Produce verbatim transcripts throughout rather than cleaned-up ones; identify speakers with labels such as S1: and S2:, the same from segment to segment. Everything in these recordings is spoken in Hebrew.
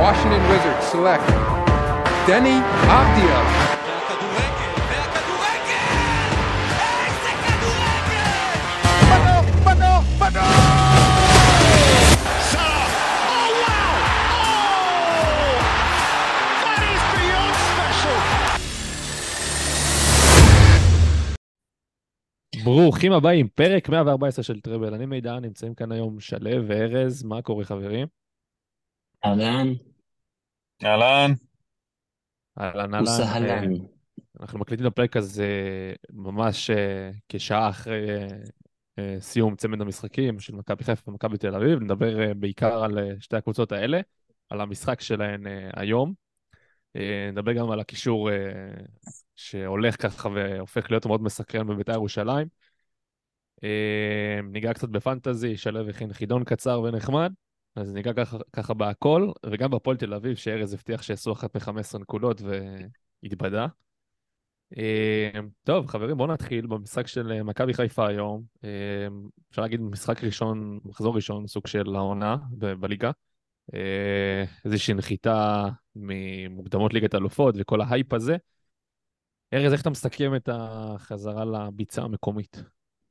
S1: Washington Wizards select Deni Avdija.
S2: והכדורגל, והכדורגל! איזה כדורגל!
S1: בנו, בנו, בנו!
S2: Salah! Oh wow! Oh! That is beyond special!
S3: ברוכים הבאים, פרק מאה וארבע עשרה של טראבל. אני מידע, נמצאים כאן היום שלו וארז. מה קורה, חברים?
S4: אהלן
S5: אהלן,
S3: אהלן, אהלן.
S4: וסהלן.
S3: אנחנו מקליטים את הפרק הזה ממש אה, כשעה אחרי אה, אה, סיום צמד המשחקים של מכבי חיפה ומכבי תל אביב. נדבר אה, בעיקר על אה, שתי הקבוצות האלה, על המשחק שלהן אה, היום. אה, נדבר גם על הקישור אה, שהולך ככה והופך להיות מאוד מסקרן בבית"ר ירושלים. אה, ניגע קצת בפנטזי, שלו הכין חידון קצר ונחמד, אז ניגע ככה, ככה בהכל, וגם בפועל תל אביב, שארז הבטיח שיעשו אחת מ-חמש עשרה נקודות והתבדה. אה, טוב, חברים, בואו נתחיל במשחק של אה, מכבי חיפה היום. אה, אפשר להגיד משחק ראשון, מחזור ראשון, סוג של העונה ב- בליגה. אה, איזושהי נחיתה ממוקדמות ליגת אלופות וכל ההייפ הזה. ארז, איך אתה מסכם את החזרה לביצה המקומית?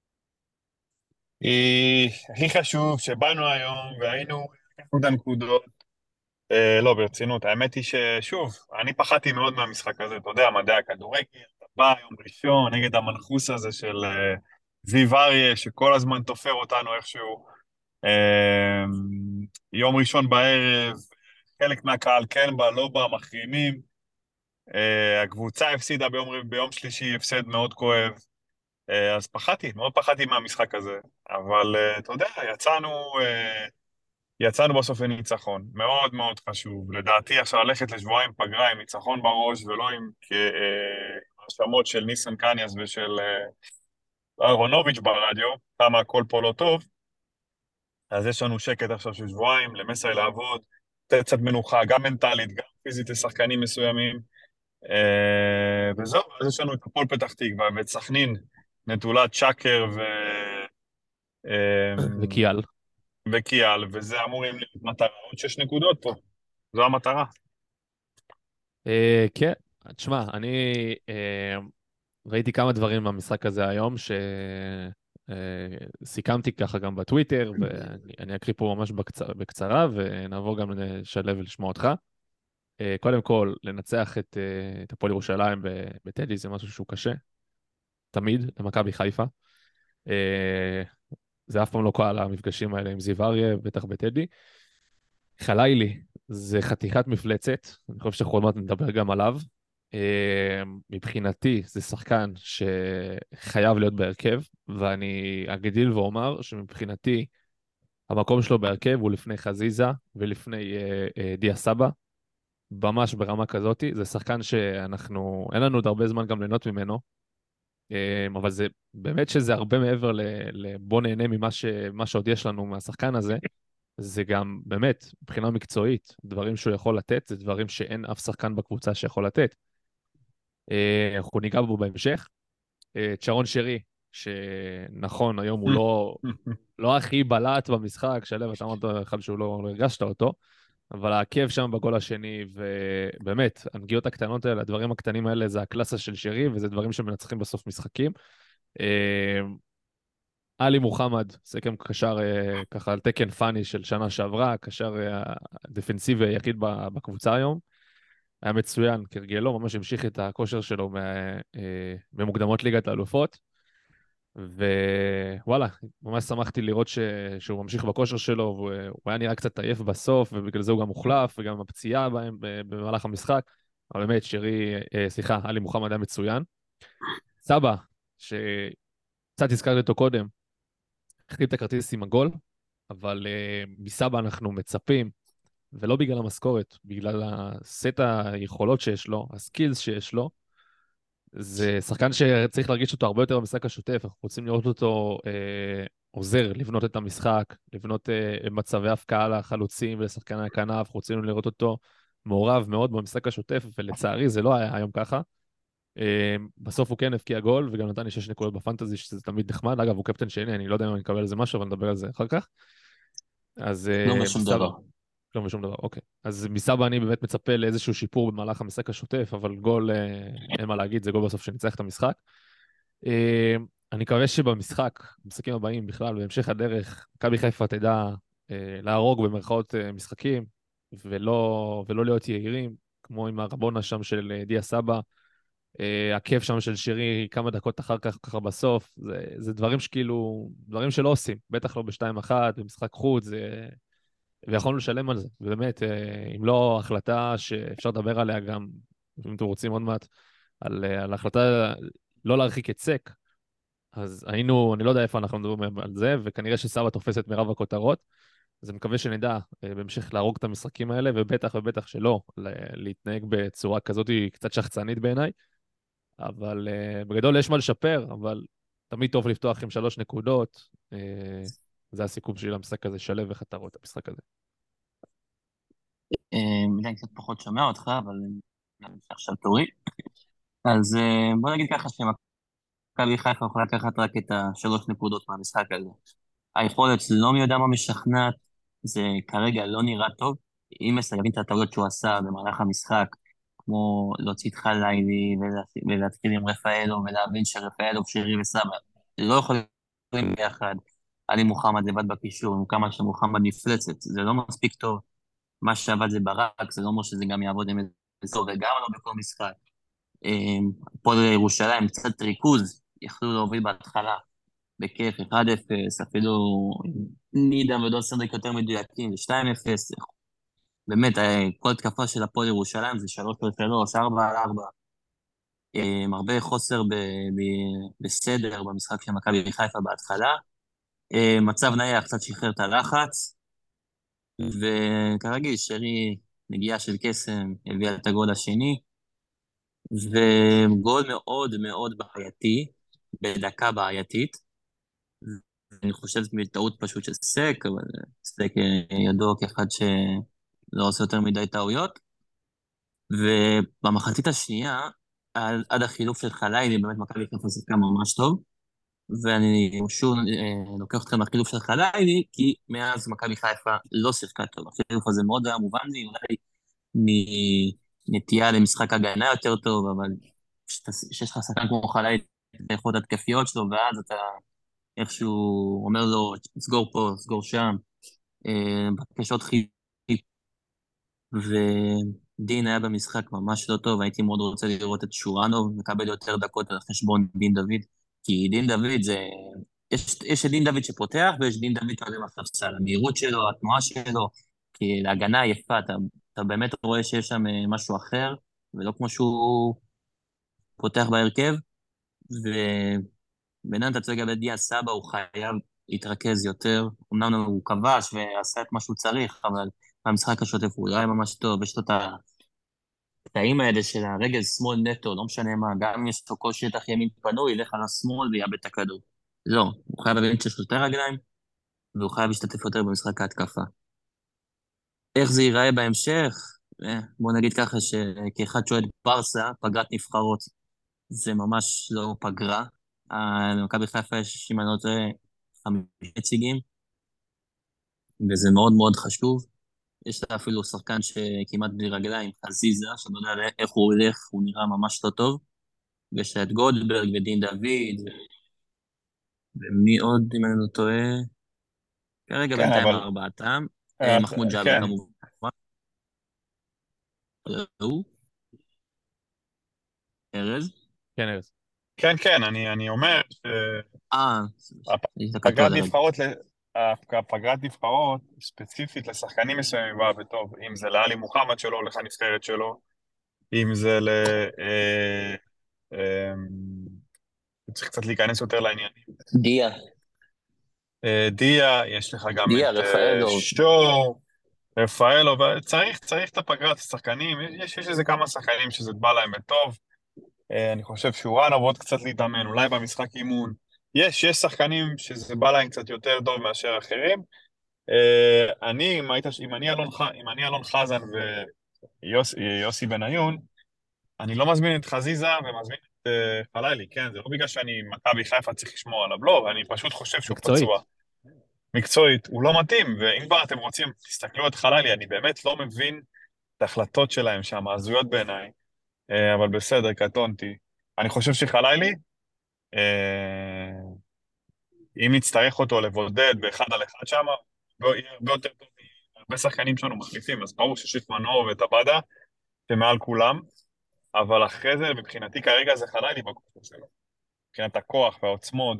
S5: היא הכי חשוב שבאנו היום והיינו, לקחנו את הנקודות, אה, לא ברצינות, האמת היא ששוב, אני פחדתי מאוד מהמשחק הזה, אתה יודע, מדעי הכדורגל, אתה בא יום ראשון נגד המנחוס הזה של אה, זיו אריה, שכל הזמן תופר אותנו איכשהו, אה, יום ראשון בערב, חלק מהקהל כן בא, לא בא, מחרימים, אה, הקבוצה הפסידה ביום, ביום שלישי, הפסד מאוד כואב, אה, אז פחדתי, מאוד פחדתי מהמשחק הזה, אבל אה, אתה יודע, יצאנו, אה, יצאנו בסוף לניצחון, מאוד מאוד חשוב, לדעתי עכשיו ללכת לשבועיים פגרה עם ניצחון בראש ולא עם אה, האשמות של ניסן קניאס ושל אה, אהרונוביץ' ברדיו, כמה הכל פה לא טוב, אז יש לנו שקט עכשיו של שבועיים, למסי לעבוד, לתת קצת מנוחה, גם מנטלית, גם פיזית לשחקנים מסוימים, אה, וזהו, אז יש לנו את הפועל פתח תקווה ואת סכנין, נטולת שקר ו... אמ,
S3: וקיאל.
S5: וקיאל, וזה אמורים להיות מטרה, עוד שש נקודות פה, זו המטרה.
S3: אה, כן, תשמע, אני אה, ראיתי כמה דברים במשחק הזה היום, שסיכמתי ככה גם בטוויטר, ואני אני אקריא פה ממש בקצר, בקצרה, ונעבור גם לשלב ולשמוע אותך. אה, קודם כל, לנצח את, אה, את הפועל ירושלים ב- בטדי זה משהו שהוא קשה, תמיד, למכבי חיפה. אה, זה אף פעם לא קל המפגשים האלה עם זיו אריה, בטח בטדי. חלילי זה חתיכת מפלצת, אני חושב שאנחנו עוד מעט נדבר גם עליו. אה, מבחינתי זה שחקן שחייב להיות בהרכב, ואני אגדיל ואומר שמבחינתי המקום שלו בהרכב הוא לפני חזיזה ולפני אה, אה, דיה סבא, ממש ברמה כזאת. זה שחקן שאנחנו, אין לנו עוד הרבה זמן גם ליהנות ממנו, אה, אבל זה באמת שזה הרבה מעבר ל, לבוא נהנה ממה ש, מה שעוד יש לנו מהשחקן הזה. זה גם באמת, מבחינה מקצועית, דברים שהוא יכול לתת, זה דברים שאין אף שחקן בקבוצה שיכול לתת. אה, אנחנו ניגע בו בהמשך. אה, צ'רון שרי, שנכון, היום הוא לא, לא הכי בלט במשחק, שלב, אתה אמרת לך שהוא לא, לא הרגשת אותו, אבל העקב שם בגול השני, ובאמת, הנגיעות הקטנות האלה, הדברים הקטנים האלה, זה הקלאסה של שרי, וזה דברים שמנצחים בסוף משחקים. אה, עלי מוחמד, סכם קשר אה, ככה על תקן פאני של שנה שעברה, קשר אה, דפנסיבי היחיד בקבוצה היום. היה מצוין, כרגלו, ממש המשיך את הכושר שלו מה- אה, במוקדמות ליגת האלופות. ווואלה, ממש שמחתי לראות ש... שהוא ממשיך בכושר שלו, והוא הוא היה נראה קצת עייף בסוף, ובגלל זה הוא גם מוחלף, וגם הפציעה בהם במהלך המשחק. אבל באמת, שרי, אה, סליחה, עלי מוחמד היה מצוין. סבא, שקצת הזכרתי אותו קודם, החליף את הכרטיס עם הגול, אבל uh, מסבא אנחנו מצפים, ולא בגלל המשכורת, בגלל הסט היכולות שיש לו, הסקילס שיש לו. זה שחקן שצריך להרגיש אותו הרבה יותר במשחק השוטף, אנחנו רוצים לראות אותו אה, עוזר, לבנות את המשחק, לבנות אה, מצבי הפקעה לחלוצים ולשחקני הכנף, אנחנו רוצים לראות אותו מעורב מאוד במשחק השוטף, ולצערי זה לא היה היום ככה. אה, בסוף הוא כן הבקיע גול, וגם נתן לי שש נקודות בפנטזי, שזה תמיד נחמד. אגב, הוא קפטן שני, אני לא יודע אם אני אקבל על זה משהו, אבל נדבר על זה אחר כך. אז
S4: לא אומר שום
S3: בסדר.
S4: דבר.
S3: כלום ושום דבר, אוקיי. אז מסבא אני באמת מצפה לאיזשהו שיפור במהלך המשחק השוטף, אבל גול, אה, אין מה להגיד, זה גול בסוף שניצח את המשחק. אה, אני מקווה שבמשחק, במשחקים הבאים בכלל, בהמשך הדרך, מכבי חיפה תדע אה, להרוג במרכאות אה, משחקים, ולא, ולא להיות יהירים, כמו עם הרבונה שם של אה, דיה סבא, אה, הכיף שם של שירי כמה דקות אחר כך, ככה בסוף, זה, זה דברים שכאילו, דברים שלא עושים, בטח לא בשתיים אחת, במשחק חוץ, זה... ויכולנו לשלם על זה, ובאמת, אה, אם לא החלטה שאפשר לדבר עליה גם, אם אתם רוצים עוד מעט, על, אה, על החלטה לא להרחיק את סק, אז היינו, אני לא יודע איפה אנחנו מדברים על זה, וכנראה שסבא תופס את מירב הכותרות, אז אני מקווה שנדע אה, בהמשך להרוג את המשחקים האלה, ובטח ובטח שלא, ל- להתנהג בצורה כזאת קצת שחצנית בעיניי, אבל uh, בגדול יש מה לשפר, אבל תמיד טוב לפתוח עם שלוש נקודות. Uh, זה הסיכום שלי למשחק הזה, שלב איך אתה רואה את המשחק הזה.
S4: אני קצת פחות שומע אותך, אבל אני עכשיו תורי. אז אה, בוא נגיד ככה שמכבי חיפה יכולה לקחת רק את השלוש נקודות מהמשחק הזה. היכולת לא מי יודע מה משכנעת, זה כרגע לא נראה טוב. אם מסיימים את הטעויות שהוא עשה במהלך המשחק, כמו להוציא את חלילי ולה- ולהתחיל עם רפאלו, ולהבין שרפאלו, שירי וסבא לא יכולים ביחד, עלי מוחמד לבד בקישור, עם כמה שמוחמד מפלצת, זה לא מספיק טוב. מה שעבד זה ברק, זה לא אומר שזה גם יעבוד עם אזור, וגם לא בכל משחק. הפועל ירושלים, קצת ריכוז, יכלו להוביל בהתחלה, בכיף, אחד אפס, אפילו נידם ודון סנדריק יותר מדויקים, שתיים אפס, באמת, אה, כל התקפה של הפועל ירושלים זה שלוש על שלוש, ארבע על ארבע, עם הרבה חוסר ב- ב- בסדר במשחק של מכבי חיפה בהתחלה. אה, מצב נייח קצת שחרר את הלחץ, וכרגיל, שרי נגיעה של קסם הביאה את הגול השני, וגול מאוד מאוד בעייתי, בדקה בעייתית. אני חושב שזה טעות פשוט של סק, אבל סק אה, ידוע כאחד שלא עושה יותר מדי טעויות. ובמחצית השנייה, עד, עד החילוף של חלילי, באמת מכבי חיפה שיחקה ממש טוב, ואני שוב אה, לוקח אתכם לחילוף של חלילי, כי מאז מכבי חיפה לא שיחקה טוב. החילוף הזה מאוד היה מובן לי, אולי מנטייה למשחק הגנה יותר טוב, אבל כשיש לך שחקן כמו חלילי, את היכולות התקפיות שלו, ואז אתה איכשהו אומר לו, סגור פה, סגור שם, אה, מבקש עוד חיל, ודין היה במשחק ממש לא טוב, הייתי מאוד רוצה לראות את שורנוב מקבל יותר דקות על חשבון דין דוד, כי דין דוד זה... יש, יש את דין דוד שפותח, ויש דין דוד שעולה מהספסל, המהירות שלו, התנועה שלו, כי להגנה יפה, אתה, אתה באמת רואה שיש שם אה, משהו אחר, ולא כמו שהוא פותח בהרכב, ובינתיים אתה צועק לגבי דיה סבא, הוא חייב להתרכז יותר, אמנם הוא כבש ועשה את מה שהוא צריך, אבל במשחק השוטף הוא לא היה ממש טוב, יש לו את הקטעים האלה של הרגל שמאל נטו, לא משנה מה, גם אם יש לו כל שטח ימין פנוי, ילך על השמאל ויאבד את הכדור. לא, הוא חייב להבין שיש לו יותר רגליים, והוא חייב להשתתף יותר במשחק ההתקפה. איך זה ייראה בהמשך? אה, בוא נגיד ככה שכאחד שואד ברסה, פגרת נבחרות, זה ממש לא פגרה. אה, למכבי חיפה יש, אם אני לא טועה, חמישה נציגים, וזה מאוד מאוד חשוב. יש לה אפילו שחקן שכמעט בלי רגליים, חזיזה, שאני לא יודע איך הוא הולך, הוא נראה ממש לא טוב. ויש לה את גולדברג ודין דוד, ומי עוד, אם אני לא טועה? כרגע
S5: כן,
S4: בינתיים
S5: אבל...
S4: ארבעתם.
S5: אה,
S4: מחמוד ג'אבר
S5: כן,
S4: כמובן. הוא? ארז?
S3: כן, ארז.
S5: כן, כן, אני, אני אומר
S4: אה, הסתכלתי
S5: שהפגרת
S4: על הרגע.
S5: נבחרות, ל- הפגרת נבחרות ספציפית לשחקנים מסוימים באה בטוב, אם זה לאלי מוחמד שלו, לך נבחרת שלו, אם זה ל... אה, אה, צריך קצת להיכנס יותר לעניינים.
S4: דיה,
S5: אה, דיה, יש לך גם
S4: דיה,
S5: את אה,
S4: רפאלו.
S5: שואו, רפאלו, צריך, צריך את הפגרת השחקנים, יש, יש איזה כמה שחקנים שזה בא להם בטוב, אה, אני חושב שאורן עוד קצת להתאמן, אולי במשחק אימון, יש, יש שחקנים שזה בא להם קצת יותר טוב מאשר אחרים, אה, אני, אם היית, אם אני אלון, ח- אם אני אלון חזן ויוסי בניון, אני לא מזמין את חזיזה ומזמין את אה, חלילי, כן? זה לא בגלל שאני מכבי חיפה צריך לשמור עליו, לא, אני פשוט חושב שהוא
S3: מקצועית.
S5: פצוע. מקצועית, הוא לא מתאים, ואם כבר אתם רוצים, תסתכלו את חלילי, אני באמת לא מבין את ההחלטות שלהם שם, הזויות בעיניי, אה, אבל בסדר, קטונתי. אני חושב שחלילי, אה, אם נצטרך אותו לבודד באחד על אחד שם, הוא יהיה הרבה יותר טוב מהרבה שחקנים שלנו מחליפים, אז ברור שיש את מנור ואת עבדה, שמעל כולם, אבל אחרי זה, מבחינתי כרגע זה חלילי בקבוצה שלו. מבחינת הכוח והעוצמות,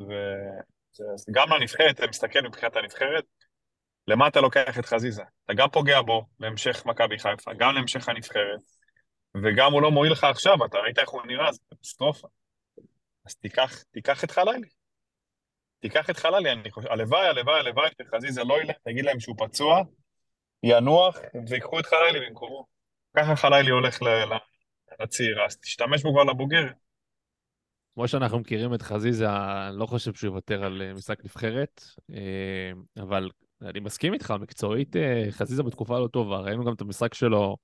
S5: וגם לנבחרת, אתה מסתכל מבחינת הנבחרת, למה אתה לוקח את חזיזה? אתה גם פוגע בו להמשך מכבי חיפה, גם להמשך הנבחרת, וגם הוא לא מועיל לך עכשיו, אתה ראית איך הוא נראה, זה קטסטרופה. אז תיקח, תיקח את חלילי. תיקח את חלילי, אני חושב, הלוואי, הלוואי, הלוואי, שחזיזה לא ילך, תגיד להם שהוא פצוע, ינוח, ויקחו את חלילי במקומו. ככה חלילי הולך ל- ל- לצעירה, אז תשתמש בו כבר לבוגרת.
S3: כמו שאנחנו מכירים את חזיזה, אני לא חושב שהוא יוותר על אה, משחק נבחרת, אה, אבל אני מסכים איתך, מקצועית אה, חזיזה בתקופה לא טובה, ראינו גם את המשחק שלו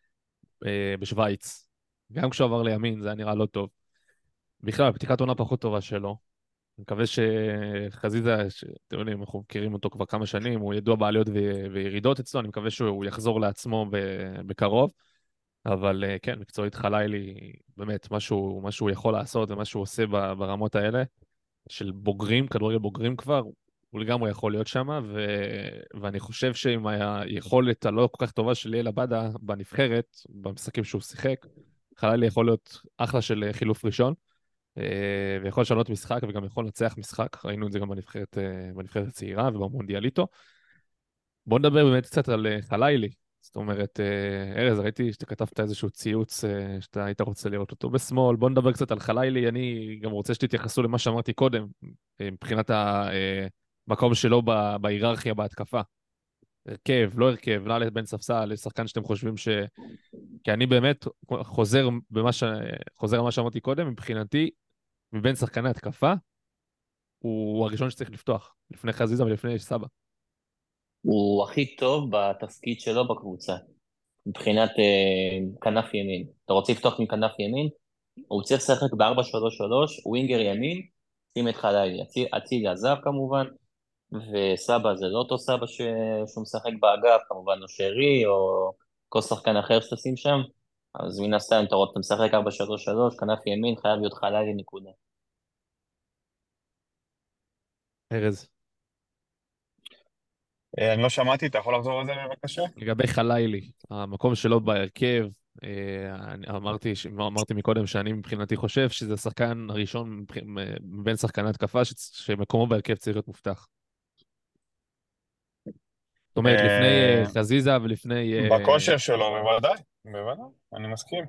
S3: אה, בשוויץ, גם כשהוא עבר לימין זה היה נראה לא טוב. בכלל, פתיחת עונה פחות טובה שלו. אני מקווה שחזיזה, ש- אתם יודעים, אנחנו מכירים אותו כבר כמה שנים, הוא ידוע בעליות ו- וירידות אצלו, אני מקווה שהוא יחזור לעצמו ב- בקרוב. אבל אה, כן, מקצועית חלילי, באמת, מה שהוא, מה שהוא יכול לעשות ומה שהוא עושה ב- ברמות האלה, של בוגרים, כדורגל בוגרים כבר, הוא לגמרי יכול להיות שם, ו... ואני חושב שעם היכולת הלא כל כך טובה של ליאל עבדה בנבחרת, במשחקים שהוא שיחק, חלילי יכול להיות אחלה של חילוף ראשון, אה, ויכול לשנות משחק וגם יכול לנצח משחק, ראינו את זה גם בנבחרת, אה, בנבחרת הצעירה ובמונדיאליטו. בוא נדבר באמת קצת על אה, חלילי. זאת אומרת, אה, ארז, ראיתי שאתה כתבת איזשהו ציוץ אה, שאתה היית רוצה לראות אותו בשמאל. בוא נדבר קצת על חלילי. אני גם רוצה שתתייחסו למה שאמרתי קודם, אה, מבחינת המקום שלו ב- בהיררכיה בהתקפה. הרכב, לא הרכב, נעלה בין ספסל, יש שחקן שאתם חושבים ש... כי אני באמת חוזר במה ש... חוזר על מה שאמרתי קודם, מבחינתי, מבין שחקני התקפה, הוא הראשון שצריך לפתוח, לפני חזיזה ולפני סבא.
S4: הוא הכי טוב בתפקיד שלו בקבוצה, מבחינת אה, כנף ימין. אתה רוצה לפתוח מכנף ימין? הוא צריך לשחק ב-ארבע שלוש שלוש, ווינגר ימין, שים את חלילי. אציל אצילי עזב כמובן, וסבא זה לא אותו סבא ש... שהוא משחק באגף, כמובן או שרי או כל שחקן אחר שתשים שם. אז מן הסתם אתה רוצה, אתה משחק ארבע שלוש שלוש, כנף ימין, חייב להיות חלילי נקודה.
S3: ארז.
S5: אה, אני לא שמעתי, אתה יכול לחזור על זה בבקשה?
S3: לגבי חלילי, המקום שלו בהרכב, אה, אני אמרתי, ש- אמרתי מקודם שאני מבחינתי חושב שזה השחקן הראשון מבח- מבין שחקני התקפה ש- שמקומו בהרכב צריך להיות מובטח. זאת אומרת, לפני אה,
S5: אה,
S3: חזיזה ולפני... אה,
S5: בכושר שלו, בוודאי, בוודאי, אני מסכים.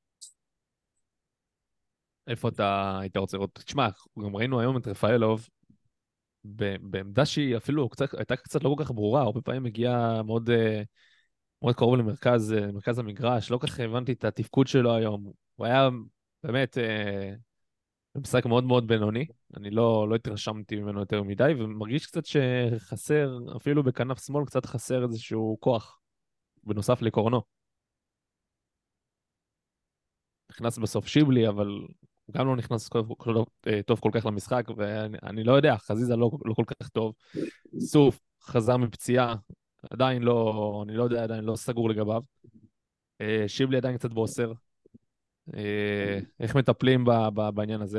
S3: איפה אתה היית רוצה לראות? תשמע, גם ראינו היום את רפאלוב ב- בעמדה שהיא אפילו קצת, הייתה קצת לא כל כך ברורה, הרבה פעמים מגיעה מאוד, אה, מאוד קרוב למרכז אה, מרכז המגרש, לא כל כך הבנתי את התפקוד שלו היום. הוא היה באמת... אה, זה משחק מאוד מאוד בינוני, אני לא, לא התרשמתי ממנו יותר מדי, ומרגיש קצת שחסר, אפילו בכנף שמאל קצת חסר איזשהו כוח, בנוסף לקורנו. נכנס בסוף שיבלי, אבל הוא גם לא נכנס כל, כל, אה, טוב כל כך למשחק, ואני אני לא יודע, חזיזה לא, לא כל כך טוב. סוף חזר מפציעה, עדיין לא, אני לא יודע, עדיין לא סגור לגביו. אה, שיבלי עדיין קצת בוסר. אה, איך מטפלים ב, ב, בעניין הזה?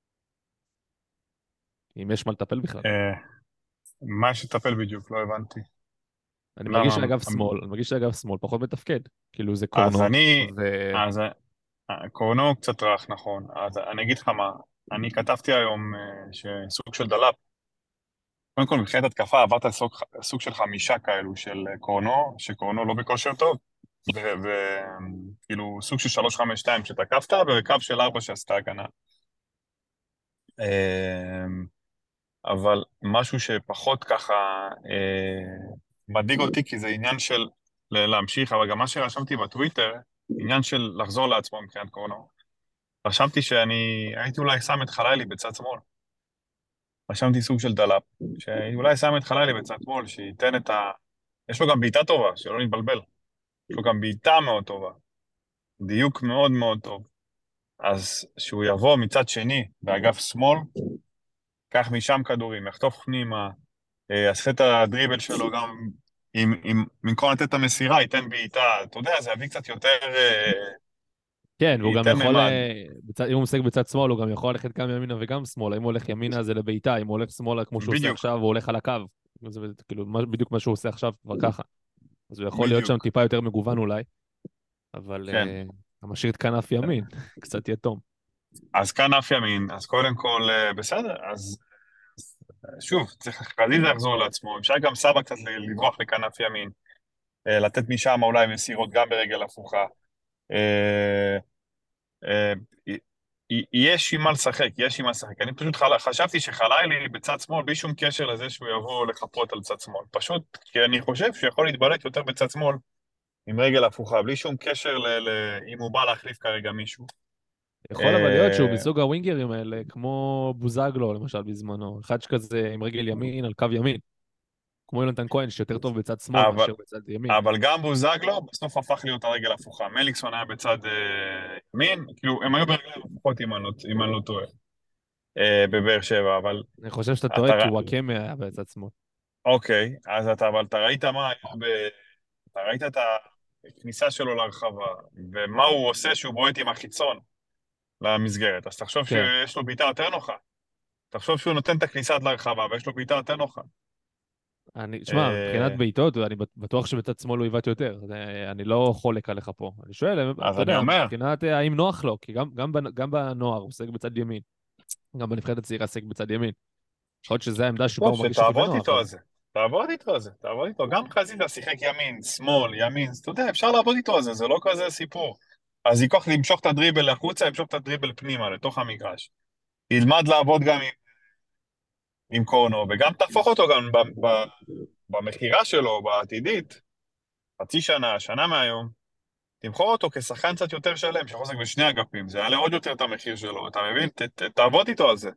S3: אם יש מה לטפל בכלל.
S5: אה, מה יש לטפל בדיוק? לא הבנתי.
S3: אני מרגיש
S5: למה?
S3: שאגב שמאל, אני מרגיש שאגב שמאל פחות מתפקד. כאילו זה
S5: אז
S3: קורנו,
S5: אני,
S3: ו...
S5: אז אה, קורנו קצת רך, נכון. אז אני אגיד לך מה, אני כתבתי היום אה, שסוג של דלאפ. קודם כל, מבחינת התקפה, עברת סוג, סוג של חמישה כאלו של אה, קורנו, שקורנו לא בכושר טוב, וכאילו סוג של שלוש חמש שתיים שתקפת, וקו של ארבע שעשתה הגנה. אה, אבל משהו שפחות ככה אה, מדאיג אותי, כי זה עניין של ל- להמשיך, אבל גם מה שרשמתי בטוויטר, עניין של לחזור לעצמו מבחינת קורונה. רשמתי שאני הייתי אולי שם את חלילי בצד שמאל. רשמתי סוג של דלאפ, שאולי שם את חלילי בצד שמאל, שייתן את ה... יש לו גם בעיטה טובה, שלא נתבלבל. יש לו גם בעיטה מאוד טובה, דיוק מאוד מאוד טוב. אז שהוא יבוא מצד שני, באגף שמאל, קח משם כדורים, יחטוף פנימה, אה, יעשה את הדריבל שלו גם, אם, אם, במקום לתת את המסירה, ייתן בעיטה, אתה יודע, זה יביא קצת יותר, אה,
S3: כן, והוא גם
S5: ייתן
S3: יכול,
S5: ממד.
S3: אה, בצד, אם הוא משחק בצד שמאל, הוא גם יכול ללכת גם ימינה וגם שמאלה. אם הוא הולך ימינה זה לבעיטה, אם הוא הולך שמאלה כמו שהוא עושה
S5: בדיוק,
S3: עכשיו, הוא הולך על הקו. זה כאילו מה- בדיוק מה שהוא עושה עכשיו כבר ככה. אז הוא יכול להיות שם
S5: בדיוק,
S3: טיפה יותר מגוון אולי, אבל
S5: כן.
S3: אה, משאיר את כנף ימין, קצת יתום.
S5: אז כאן אף ימין, אז קודם כל, אה, בסדר, אז אה, שוב, צריך חלילה לחזור לעצמו, אפשר גם סבא קצת לברוח לכנף ימין, אה, לתת משם אולי מסירות גם ברגל הפוכה. אה, אה, י- יש עם מה לשחק, יש עם מה לשחק. אני פשוט חל... חשבתי שחלילי בצד שמאל, בלי שום קשר לזה שהוא יבוא לחפות על צד שמאל. פשוט כי אני חושב שהוא יכול להתבלט יותר בצד שמאל עם רגל הפוכה, בלי שום קשר ל... ל... אם הוא בא להחליף כרגע מישהו.
S3: יכול אבל להיות שהוא
S5: אה,
S3: מסוג הווינגרים האלה, כמו בוזגלו למשל בזמנו, אחד שכזה עם רגל ימין על קו ימין, כמו יונתן כהן שיותר טוב בצד שמאל
S5: אבל,
S3: מאשר בצד ימין.
S5: אבל גם בוזגלו בסוף הפך להיות הרגל הפוכה. מליקסון היה בצד אה, ימין, כאילו הם היו ברגליים הפוכות אם אני לא אם אני לא טועה, אה, בבאר שבע, אבל
S3: אני חושב שאתה טועה
S5: אתה...
S3: כי
S5: ר-
S3: וואקמה היה בצד שמאל.
S5: אוקיי, אז אתה, אבל אתה ראית מה היה ב... אתה ראית את הכניסה שלו להרחבה, ומה הוא עושה שהוא בועט עם החיצון למסגרת. אז תחשוב
S3: כן.
S5: שיש לו בעיטה יותר נוחה. תחשוב שהוא נותן את הכניסה עד להרחבה, ויש לו בעיטה יותר נוחה.
S3: אני, שמע, מבחינת
S5: אה,
S3: בעיטות, אני בטוח שבצד שמאל הוא עיוות יותר. זה- אני לא חולק עליך פה. אני שואל,
S5: אז
S3: אתה
S5: אני
S3: יודע,
S5: אומר,
S3: מבחינת אה, האם נוח לו, כי גם, גם, בנ- גם בנוער הוא עוסק בצד ימין, גם בנבחרת הצעירה עוסק בצד ימין. יכול להיות שזו העמדה שבה
S5: טוב,
S3: הוא מרגיש הכי
S5: שתעבוד
S3: בנוח,
S5: איתו על
S3: אז
S5: זה. תעבוד איתו על זה, תעבוד איתו. גם חזיזה שיחק ימין, שמאל, ימין, אז אתה יודע, אפשר לעבוד איתו על זה, זה לא כזה סיפור. אז ייקח למשוך את הדריבל החוצה, ימשוך את הדריבל פנימה, לתוך המגרש. ילמד לעבוד גם עם, עם קורנו, וגם תהפוך אותו גם ב- ב- במכירה שלו, בעתידית, חצי שנה, שנה מהיום, תמכור אותו כשחקן קצת יותר שלם, שיכול לשחק בשני אגפים, זה יעלה עוד יותר את המחיר שלו, אתה מבין? ת, ת, תעבוד איתו על זה.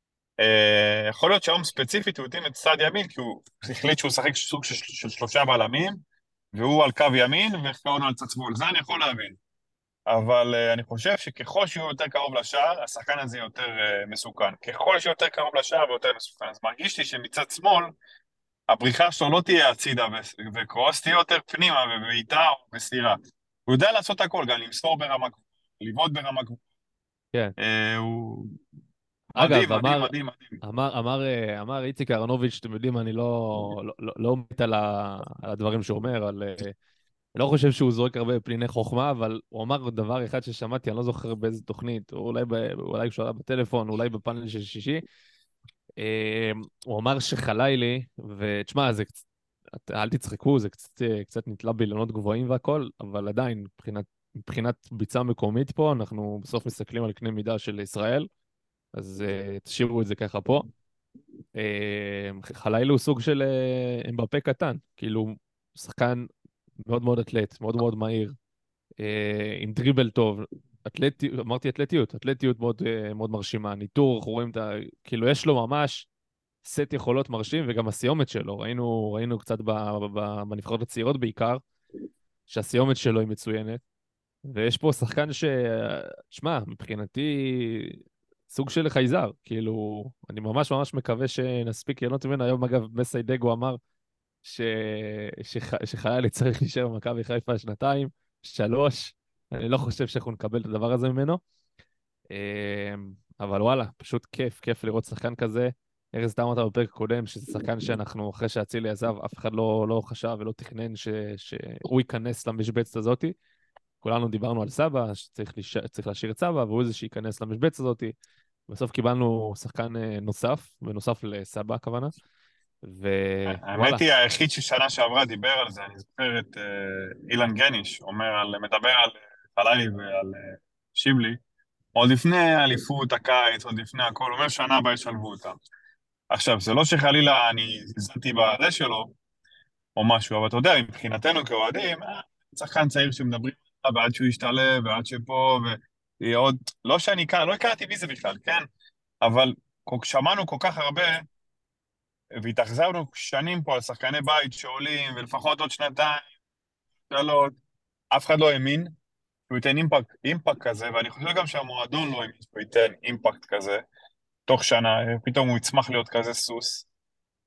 S5: אה, יכול להיות שהיום ספציפית הוא התאים את צד ימין, כי הוא החליט שהוא שחק סוג של, של שלושה בלמים, והוא על קו ימין, וקרוב על צד שמאל, זה אני יכול להבין. אבל אה, אני חושב שככל שהוא יותר קרוב לשער, השחקן הזה יותר אה, מסוכן. ככל שהוא יותר קרוב לשער ויותר מסוכן. אז מרגיש לי שמצד שמאל, הבריחה שלו לא תהיה הצידה, ו- וקרוס תהיה יותר פנימה, ובעיטה או מסירה. הוא יודע לעשות הכל, גם למסור ברמה גבוהה, לבעוט ברמה גבוהה.
S3: כן.
S5: אה, הוא מדהים,
S3: אגב,
S5: מדהים,
S3: אמר,
S5: מדהים, מדהים.
S3: אמר, אמר, אה, אמר איציק אהרונוביץ', אתם יודעים, אני לא, לא, לא, לא מת על, ה, על הדברים שהוא אומר, על, אה, אני לא חושב שהוא זורק הרבה פניני חוכמה, אבל הוא אמר דבר אחד ששמעתי, אני לא זוכר באיזה תוכנית, או אולי, ב, אולי כשהוא היה בטלפון, אולי בפאנל של שישי, אה, הוא אמר שחלילי, ותשמע, זה קצת, את- אל תצחקו, זה קצת, אה, קצת נתלה באילנות גבוהים והכל, אבל עדיין, מבחינת, מבחינת ביצה מקומית פה, אנחנו בסוף מסתכלים על קנה מידה של ישראל, אז uh, תשאירו את זה ככה פה. Uh, חלילי הוא סוג של uh, אמבפה קטן, כאילו שחקן מאוד מאוד אתלט, מאוד מאוד מהיר, uh, עם דריבל טוב, אתלטי, אמרתי אתלטיות, אתלטיות מאוד, uh, מאוד מרשימה, ניטור, אנחנו רואים את ה... כאילו יש לו ממש סט יכולות מרשים, וגם הסיומת שלו, ראינו, ראינו קצת ב, ב, בנבחרות הצעירות בעיקר, שהסיומת שלו היא מצוינת, ויש פה שחקן ש... שמע, מבחינתי סוג של חייזר, כאילו, אני ממש ממש מקווה שנספיק ליהנות ממנו. היום, אגב, מסיידגו אמר ש... שח... שחיילי צריך להישאר במכבי חיפה שנתיים, שלוש, אני לא חושב שאנחנו נקבל את הדבר הזה ממנו, אמ, אבל וואלה, פשוט כיף, כיף לראות שחקן כזה. ארז, אתה אמרת בפרק הקודם שזה שחקן שאנחנו, אחרי שאצילי עזב, אף אחד לא, לא חשב ולא תכנן ש... שהוא ייכנס למשבצת הזאתי. כולנו דיברנו על סבא, שצריך לש... צריך להשאיר את סבא, והוא זה שייכנס למשבצת הזאת. בסוף קיבלנו שחקן אה, נוסף, בנוסף לסבא הכוונה, ווואלה,
S5: האמת היא, היחיד ששנה שעברה דיבר על זה, אני זוכר את אה, אילן גניש, אומר על, מדבר על אה, חלילי ועל אה, שיבלי, עוד לפני האליפות, הקיץ, עוד לפני הכל, הוא אומר שנה הבאה ישלבו אותם. עכשיו, זה לא שחלילה אני זלזלתי בזה שלו, או משהו, אבל אתה יודע, מבחינתנו כאוהדים, אה, שחקן צעיר שמדברים עליו, ועד שהוא ישתלב, ועד שפה, ועוד, לא שאני כאן, לא הכרתי מי זה בכלל, כן? אבל כל- שמענו כל כך הרבה, והתאכזבנו שנים פה על שחקני בית שעולים, ולפחות עוד שנתיים, שלוש, אף אחד לא האמין שהוא ייתן אימפקט, אימפקט כזה, ואני חושב גם שהמועדון לא האמין שהוא ייתן אימפקט כזה, תוך שנה, פתאום הוא יצמח להיות כזה סוס.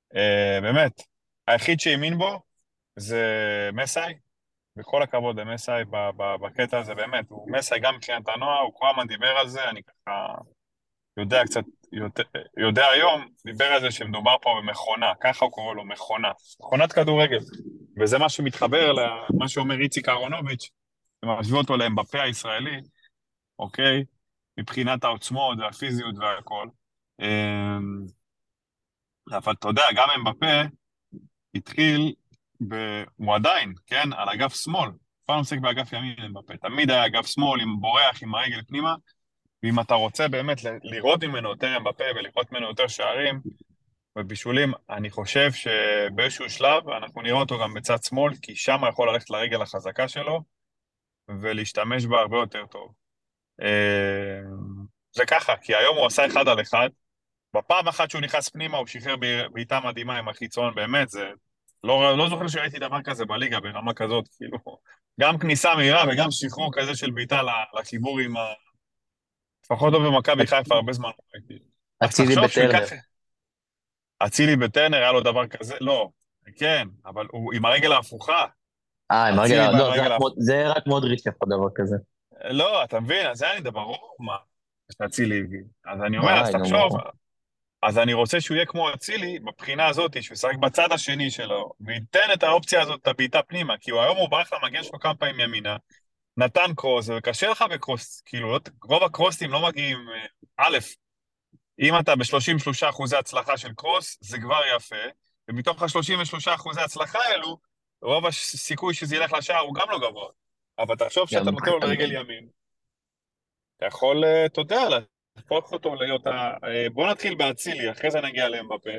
S5: אה, באמת, היחיד שהאמין בו זה מסאי, בכל הכבוד למסאי ב- ב- בקטע הזה, באמת, הוא מסאי גם מבחינת הנוער, הוא כל הזמן דיבר על זה, אני ככה יודע קצת, יודע, יודע היום, דיבר על זה שמדובר פה במכונה, ככה הוא קורא לו, מכונה, מכונת כדורגל, וזה מה שמתחבר למה שאומר איציק אהרונוביץ', ומשווה אותו לאמבפה הישראלי, אוקיי? מבחינת העוצמות והפיזיות והכל. אמ, אבל אתה יודע, גם אמבפה התחיל, ב... הוא עדיין, כן, על אגף שמאל, פעם עוסק באגף ימין אמבפה, תמיד היה אגף שמאל עם בורח, עם הרגל פנימה, ואם אתה רוצה באמת ל- לראות ממנו יותר אמבפה ולראות ממנו יותר שערים ובישולים, אני חושב שבאיזשהו שלב אנחנו נראה אותו גם בצד שמאל, כי שם הוא יכול ללכת לרגל החזקה שלו ולהשתמש בה הרבה יותר טוב. אה, זה ככה, כי היום הוא עשה אחד על אחד, בפעם אחת שהוא נכנס פנימה הוא שחרר ב- בעיטה מדהימה עם החיצון, באמת, זה... לא, לא זוכר שראיתי דבר כזה בליגה ברמה כזאת, כאילו, גם כניסה מהירה וגם שחרור כזה של בעיטה ל- לחיבור עם ה... לפחות לא במכבי חיפה הרבה זמן. לא ראיתי. אז
S6: אצילי
S5: תחשוב שהוא
S6: בטרנר.
S5: ייקח... אצילי בטרנר היה לו דבר כזה, לא, כן, אבל הוא עם הרגל ההפוכה,
S6: אה, עם הרגל,
S5: אצילי בא עם
S6: לא, זה
S5: הרגל
S6: רק,
S5: ההפוכה.
S6: מוד- זה רק מודריץ' יכול דבר כזה.
S5: לא, אתה מבין, אז זה אני מדבר, ברור מה שאצילי הביא. אז אני אומר, אז
S6: אה, נו,
S5: תחשוב,
S6: ברור.
S5: אז אני רוצה שהוא יהיה כמו אצילי, בבחינה הזאת, שהוא ישחק בצד השני שלו, וייתן את האופציה הזאת, את הבעיטה פנימה, כי הוא היום הוא ברח למגן שלו כמה פעמים ימינה, נתן קרוס, וקשה לך בקרוס, כאילו, לא- רוב הקרוסים לא מגיעים, אה, א', אם אתה ב-שלושים ושלושה אחוזי הצלחה של קרוס, זה כבר יפה, ומתוך ה-שלושים ושלושה אחוזי הצלחה האלו, רוב הסיכוי שזה ילך לשער הוא גם לא גבוה. אבל תחשוב שאתה
S6: גם
S5: נותן לו לרגל ימין, אתה יכול, אה, אתה יודע, להפוך אותו להיות ה... אה, בוא נתחיל באצילי, אחרי זה נגיע לאמבפה.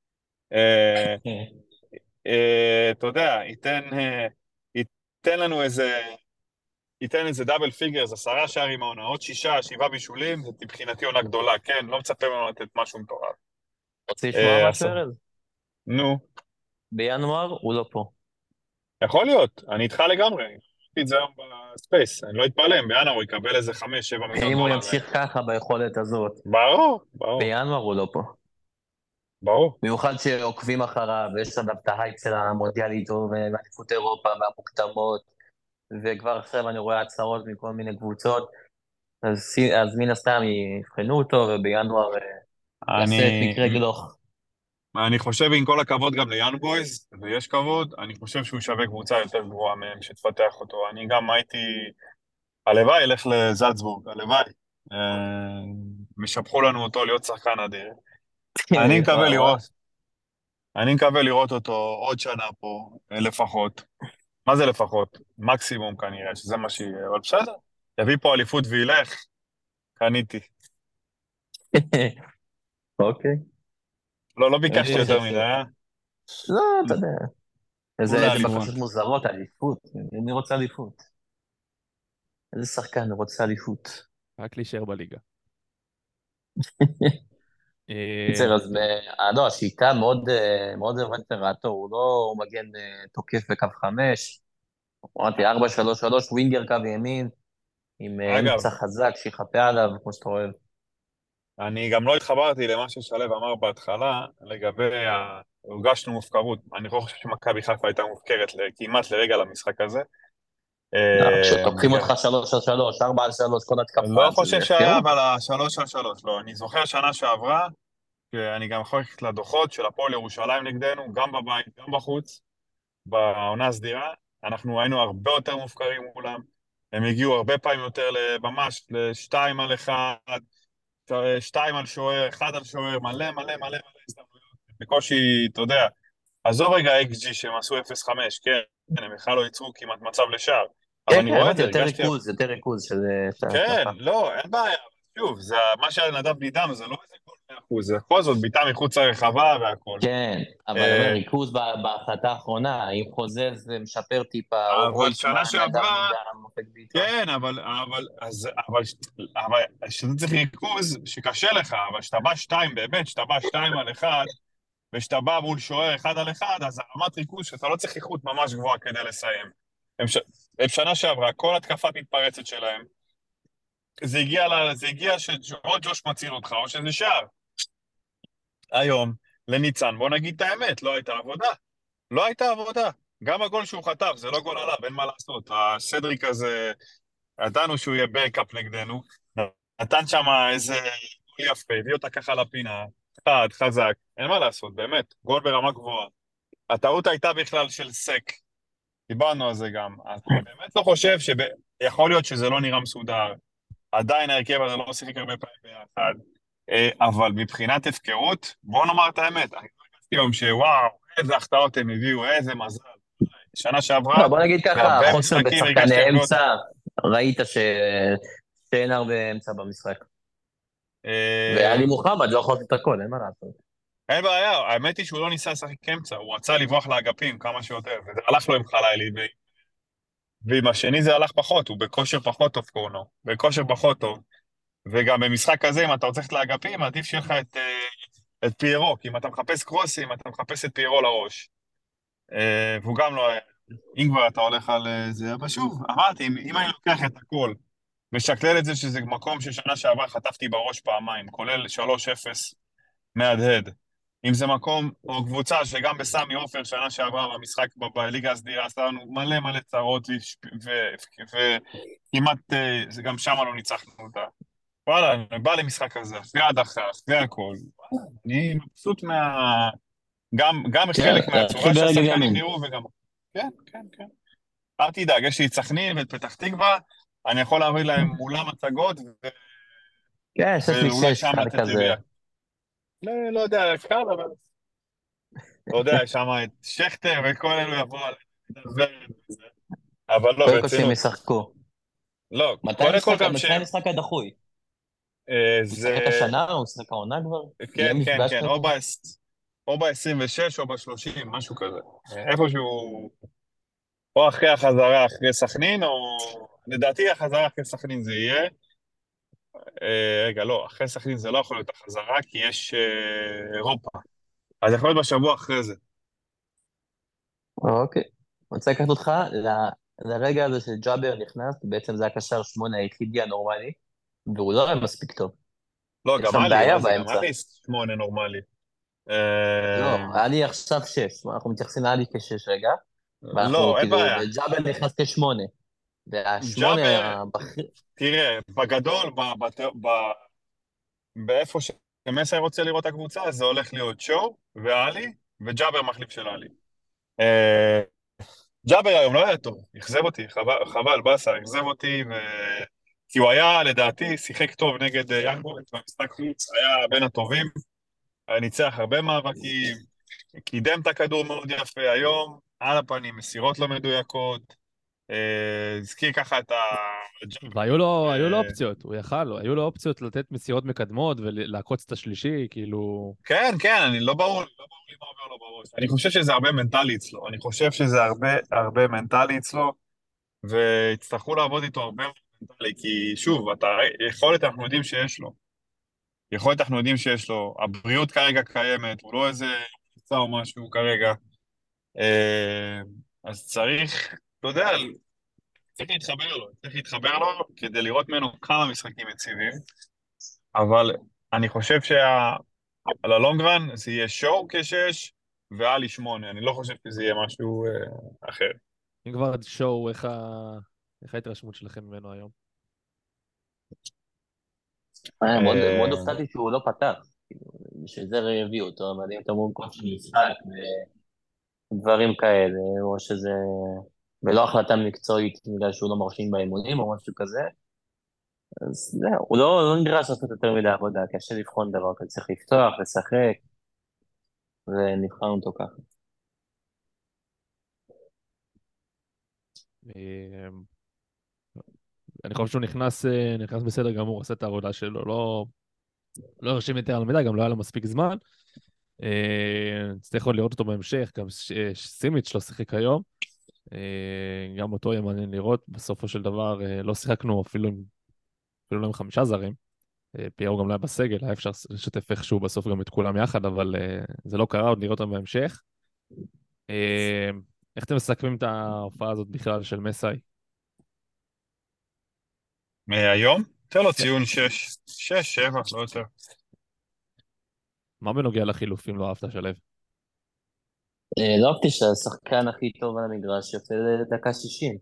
S5: אה, אה, אתה יודע, ייתן, אה, ייתן לנו איזה, ייתן איזה דאבל פיגרס, עשרה שערים העונה, עוד שישה, שבעה בישולים, זה מבחינתי עונה גדולה, כן, לא מצפה ממנו לתת משהו מטורף.
S6: רוצה לשמוע
S5: אה,
S6: משהו,
S5: אז-
S6: ארז?
S5: נו,
S6: בינואר הוא לא פה.
S5: יכול להיות, אני איתך לגמרי, ראיתי את זה היום בספייס, אני לא אתפלא, אם בינואר הוא יקבל איזה חמש, שבע מיליון
S6: אם הוא
S5: דולר.
S6: ימשיך ככה ביכולת הזאת,
S5: ברור, ברור,
S6: בינואר הוא לא פה.
S5: ברור.
S6: במיוחד שעוקבים אחריו, ויש עליו את ההייפ של המונדיאל איתו, ואליפות אירופה והמוקדמות, וכבר עכשיו אני רואה הצהרות מכל מיני קבוצות, אז, אז מן הסתם יבחנו אותו, ובינואר אה, יעשה את
S5: אני,
S6: מקרה גלוך.
S5: אני חושב, עם כל הכבוד גם ליאנג בויז, ויש כבוד, אני חושב שהוא שווה קבוצה יותר גבוהה מהם שתפתח אותו. אני גם הייתי, הלוואי ילך לזלצבורג, הלוואי. אה, משבחו לנו אותו להיות שחקן אדיר. אני מקווה
S6: וואו, וואו.
S5: לראות, אני מקווה לראות אותו עוד שנה פה, אה, לפחות. מה זה לפחות? מקסימום כנראה, שזה מה שיהיה, אבל בסדר. יביא פה אליפות וילך, קניתי.
S6: אוקיי.
S5: לא, לא
S6: אני
S5: ביקשתי
S6: חושב
S5: יותר
S6: ש...
S5: מדי, אה?
S6: לא, אתה יודע. איזה
S5: כולה
S6: איזה
S5: אליפות.
S6: בקשות מוזרות, אליפות. מי רוצה אליפות? איזה שחקן רוצה אליפות?
S3: רק להישאר בליגה. אה,
S6: קיצר, אז
S3: טוב.
S6: מ- אה, לא, השיטה מאוד אה, מאוד רלוונטית לרעתו, הוא לא מגן אה, תוקף בקו חמש, אמרתי ארבע שלוש שלוש, ווינגר קו ימין, עם אה,
S5: אגב,
S6: אמצע חזק שיחפה עליו, כמו שאתה אוהב.
S5: אני גם לא התחברתי למה ששלו אמר בהתחלה, לגבי ה... הרגשנו מופקרות. אני לא חושב שמכבי חיפה הייתה מופקרת ל- כמעט לרגע למשחק הזה.
S6: לא,
S5: אה,
S6: כשתוקפים
S5: גם-
S6: אותך שלוש על שלוש, ארבע על שלוש, כל התקפה,
S5: לא חושב
S6: זה
S5: שהיה,
S6: הפקרות.
S5: אבל השלוש על שלוש, לא. אני זוכר שנה שעברה, שאני גם יכול ללכת לדוחות של הפועל ירושלים נגדנו, גם בבית, גם בחוץ, בעונה הסדירה. אנחנו היינו הרבה יותר מופקרים מולם. הם הגיעו הרבה פעמים יותר ממש לשתיים על אחד, שתיים על שוער, אחד על שוער, מלא מלא מלא מלא הזדמנויות. בקושי, אתה יודע, עזוב רגע אקס ג'י שהם עשו אפס נקודה חמש, כן, הם בכלל לא ייצרו כמעט מצב לשער. אבל
S6: כן,
S5: אני
S6: כן,
S5: רואה את
S6: אמרתי,
S5: זה,
S6: יותר
S5: הרגשתי...
S6: ריכוז, יותר ריכוז של של
S5: כן,
S6: ההתקפה.
S5: לא, אין בעיה. שוב, זה מה שהיה לנדב נידם, זה לא איזה גול מאה אחוז, זה בכל זאת בעיטה מחוץ לרחבה והכל.
S6: כן, אבל אני אומר,
S5: אה,
S6: ריכוז ב- בהחלטה האחרונה, אם חוזז זה משפר טיפה, או
S5: אבל שנה
S6: רויטמן, נדב
S5: שעברה,
S6: נידם, מופק בעיטות.
S5: כן, אבל, אבל, אז, אבל, אבל, שאתה צריך ריכוז שקשה לך, אבל שאתה בא שתיים, באמת, שאתה בא שתיים על אחד, ושאתה בא מול שוער אחד על אחד, אז הרמת ריכוז שאתה לא צריך איכות ממש גבוהה כדי לסיים. הם, ש... הם שנה שעברה, כל התקפת מתפרצת שלהם, זה הגיע, לה... זה הגיע שאו ג'וש מציל אותך, או שזה שער. היום, לניצן, בוא נגיד את האמת, לא הייתה עבודה. לא הייתה עבודה. גם הגול שהוא חטף, זה לא גול עליו, אין מה לעשות. הסדריק הזה, ידענו שהוא יהיה בקאפ נגדנו. נתן שם איזה גול יפה, הביא אותה ככה לפינה. חד, חזק, אין מה לעשות, באמת. גול ברמה גבוהה. הטעות הייתה בכלל של סק. דיברנו על זה גם. אז אני באמת לא חושב שיכול להיות שזה לא נראה מסודר. עדיין ההרכב הזה לא שיחק הרבה פעמים ביחד. אה, אבל מבחינת הפקרות, בואו נאמר את האמת. אני לא הרגשתי היום שוואו, איזה החטאות הם הביאו, איזה מזל. שנה שעברה,
S6: לא, בוא נגיד ככה,
S5: בהרבה
S6: חוסר
S5: משחקים
S6: בשחקני
S5: הרגשתי הרבה יותר.
S6: אמצע, ראית ש... שאין הרבה אמצע במשחק.
S5: אה,
S6: ואלי מוחמד לא יכול לעשות את הכל, אין מה לעשות.
S5: אין בעיה, האמת היא שהוא לא ניסה לשחק אמצע, הוא רצה לברוח לאגפים כמה שיותר, וזה הלך לו עם חלילי, ו- ועם השני זה הלך פחות, הוא בכושר פחות טוב קורנו, בכושר פחות טוב. וגם במשחק הזה, אם אתה רוצה ללכת לאגפים, עדיף שיהיה לך את, אה, את פיירו, כי אם אתה מחפש קרוסים, אתה מחפש את פיירו לראש. אה, והוא גם לא היה. אם כבר אתה הולך על אה, זה, אבל שוב, אמרתי, אם, אם אני לוקח את הכל, משקלל את זה שזה מקום ששנה שעברה חטפתי בראש פעמיים, כולל שלוש אפס מהדהד. אם זה מקום או קבוצה שגם בסמי עופר שנה שעברה במשחק ב- בליגה הסדירה עשה לנו מלא מלא צרות וכמעט גם שם לא ניצחנו אותה. וואלה, אני בא למשחק הזה, אחרי ההדחה, אחרי הכל. אני מבסוט מה... גם, גם
S6: כן,
S5: חלק
S6: להתחיל
S5: מהצורה
S6: ברגל
S5: שהשחקנים
S6: ימין.
S5: נראו וגם... כן, כן, כן. אל תדאג, יש לי את סכנין ואת פתח תקווה, אני יכול להביא להם מולם הצגות ו...
S6: כן, שש
S5: ואולי
S6: משש,
S5: שם
S6: אחד
S5: לתת
S6: כזה.
S5: רביעייה. לא, לא יודע, קל, אבל... לא יודע, יש שם את שכטר וכל אלו יבואו על... אבל לא,
S6: קודם כל שהם
S5: ברצינות.
S6: ישחקו.
S5: לא,
S6: מתי
S5: קודם כל
S6: המשחק,
S5: גם ש...
S6: מתי המשחק הדחוי?
S5: אה,
S6: הוא
S5: זה...
S6: משחק השנה או הוא משחק העונה כבר? יהיה
S5: כן, כן,
S6: מפגש
S5: כן,
S6: כזה?
S5: או ב-עשרים או ב-עשרים ושש או ב-שלושים, משהו כזה. איפשהו... או אחרי החזרה אחרי סכנין, או... לדעתי החזרה אחרי סכנין זה יהיה. אה, רגע, לא, אחרי סכנין זה לא יכול להיות החזרה, כי יש אה, אירופה. אז יכול להיות בשבוע אחרי זה.
S6: אוקיי. אני רוצה לקחת אותך ל- לרגע הזה שג'אבר נכנס, כי בעצם זה הקשר שמונה היחידי הנורמלי, והוא לא היה מספיק טוב.
S5: לא,
S6: יש
S5: גם
S6: שם
S5: עלי,
S6: בעיה
S5: מה זה, גם
S6: באמצע.
S5: עלי שמונה נורמלי. אה,
S6: לא, היה לי עכשיו שש, אנחנו מתייחסים לעלי כשש רגע, ואנחנו
S5: לא, אין
S6: כאילו,
S5: בעיה.
S6: וג'אבר נכנס כשמונה. והשמונה
S5: ג'אבר,
S6: הבכיר,
S5: תראה, בגדול, ב- בת- ב- באיפה שמסי רוצה לראות את הקבוצה, אז זה הולך להיות שואו ואלי, וג'אבר מחליף של אלי. אה, ג'אבר היום לא היה טוב, אכזב אותי, חבל, חבל, באסה, אכזב אותי, ו... כי הוא היה, לדעתי, שיחק טוב נגד אה, יאנגולד במשחק חוץ, היה בין הטובים, היה ניצח הרבה מאבקים, קידם את הכדור מאוד יפה היום, על הפנים, מסירות לא מדויקות, אה, הזכיר ככה את ה...
S3: והיו לו, היו לו
S5: אה,
S3: אופציות, הוא יכל, היו לו אופציות לתת מסירות מקדמות ולעקוץ את השלישי, כאילו...
S5: כן, כן, אני לא ברור, לי, לא ברור לי מה עובר לו בראש. אני חושב שזה הרבה מנטלי אצלו, אני חושב שזה הרבה הרבה מנטלי אצלו, ויצטרכו לעבוד איתו הרבה מנטלי, כי שוב, אתה, יכולת אנחנו יודעים שיש לו. יכולת אנחנו יודעים שיש לו. הבריאות כרגע קיימת, הוא לא איזה מבצע או משהו כרגע. אה, אז צריך, אתה יודע, צריך להתחבר לו, צריך להתחבר לו כדי לראות ממנו כמה משחקים יציבים, אבל אני חושב שה... על הלונגרן זה יהיה שואו כשש ואלי שמונה, אני לא חושב שזה יהיה משהו אה, אחר.
S3: אם כבר שואו, איך ה- איך ההתרשמות שלכם ממנו היום?
S6: אה, מאוד מאוד
S5: אה,
S6: הופתעתי שהוא לא פתח. כאילו, בשביל זה הביאו אותו, אבל אם אתה אומר כל של משחק ודברים כאלה, או שזה... ולא החלטה מקצועית בגלל שהוא לא מרשים באימונים או משהו כזה, אז זהו, הוא לא, לא נדרש לעשות יותר מדי עבודה, קשה לבחון דבר כזה, צריך לפתוח, לשחק, ונבחרנו אותו ככה.
S3: אה, אני חושב שהוא נכנס, אה, נכנס בסדר גמור, עשה את העבודה שלו, לא, לא הרשים יותר על מידה, גם לא היה לו מספיק זמן. אה, נצטרך עוד לראות אותו בהמשך, גם ש- ש- סימיץ' לא שיחק היום. אה, גם אותו יהיה מעניין לראות. בסופו של דבר אה, לא שיחקנו אפילו עם, אפילו לא עם חמישה זרים. אה, פיירו גם לא היה בסגל, היה אפשר לשתף איכשהו בסוף גם את כולם יחד, אבל אה, זה לא קרה, עוד נראה אותם בהמשך. אה, איך אתם מסכמים את ההופעה הזאת בכלל של מסאי?
S5: מהיום? תן לו ציון שש, שש, שבע, לא יותר.
S3: מה בנוגע לחילופים לא אהבת שלו?
S6: אה, לא אהבתי שהשחקן הכי טוב על המגרש יוצא לדקה שישים,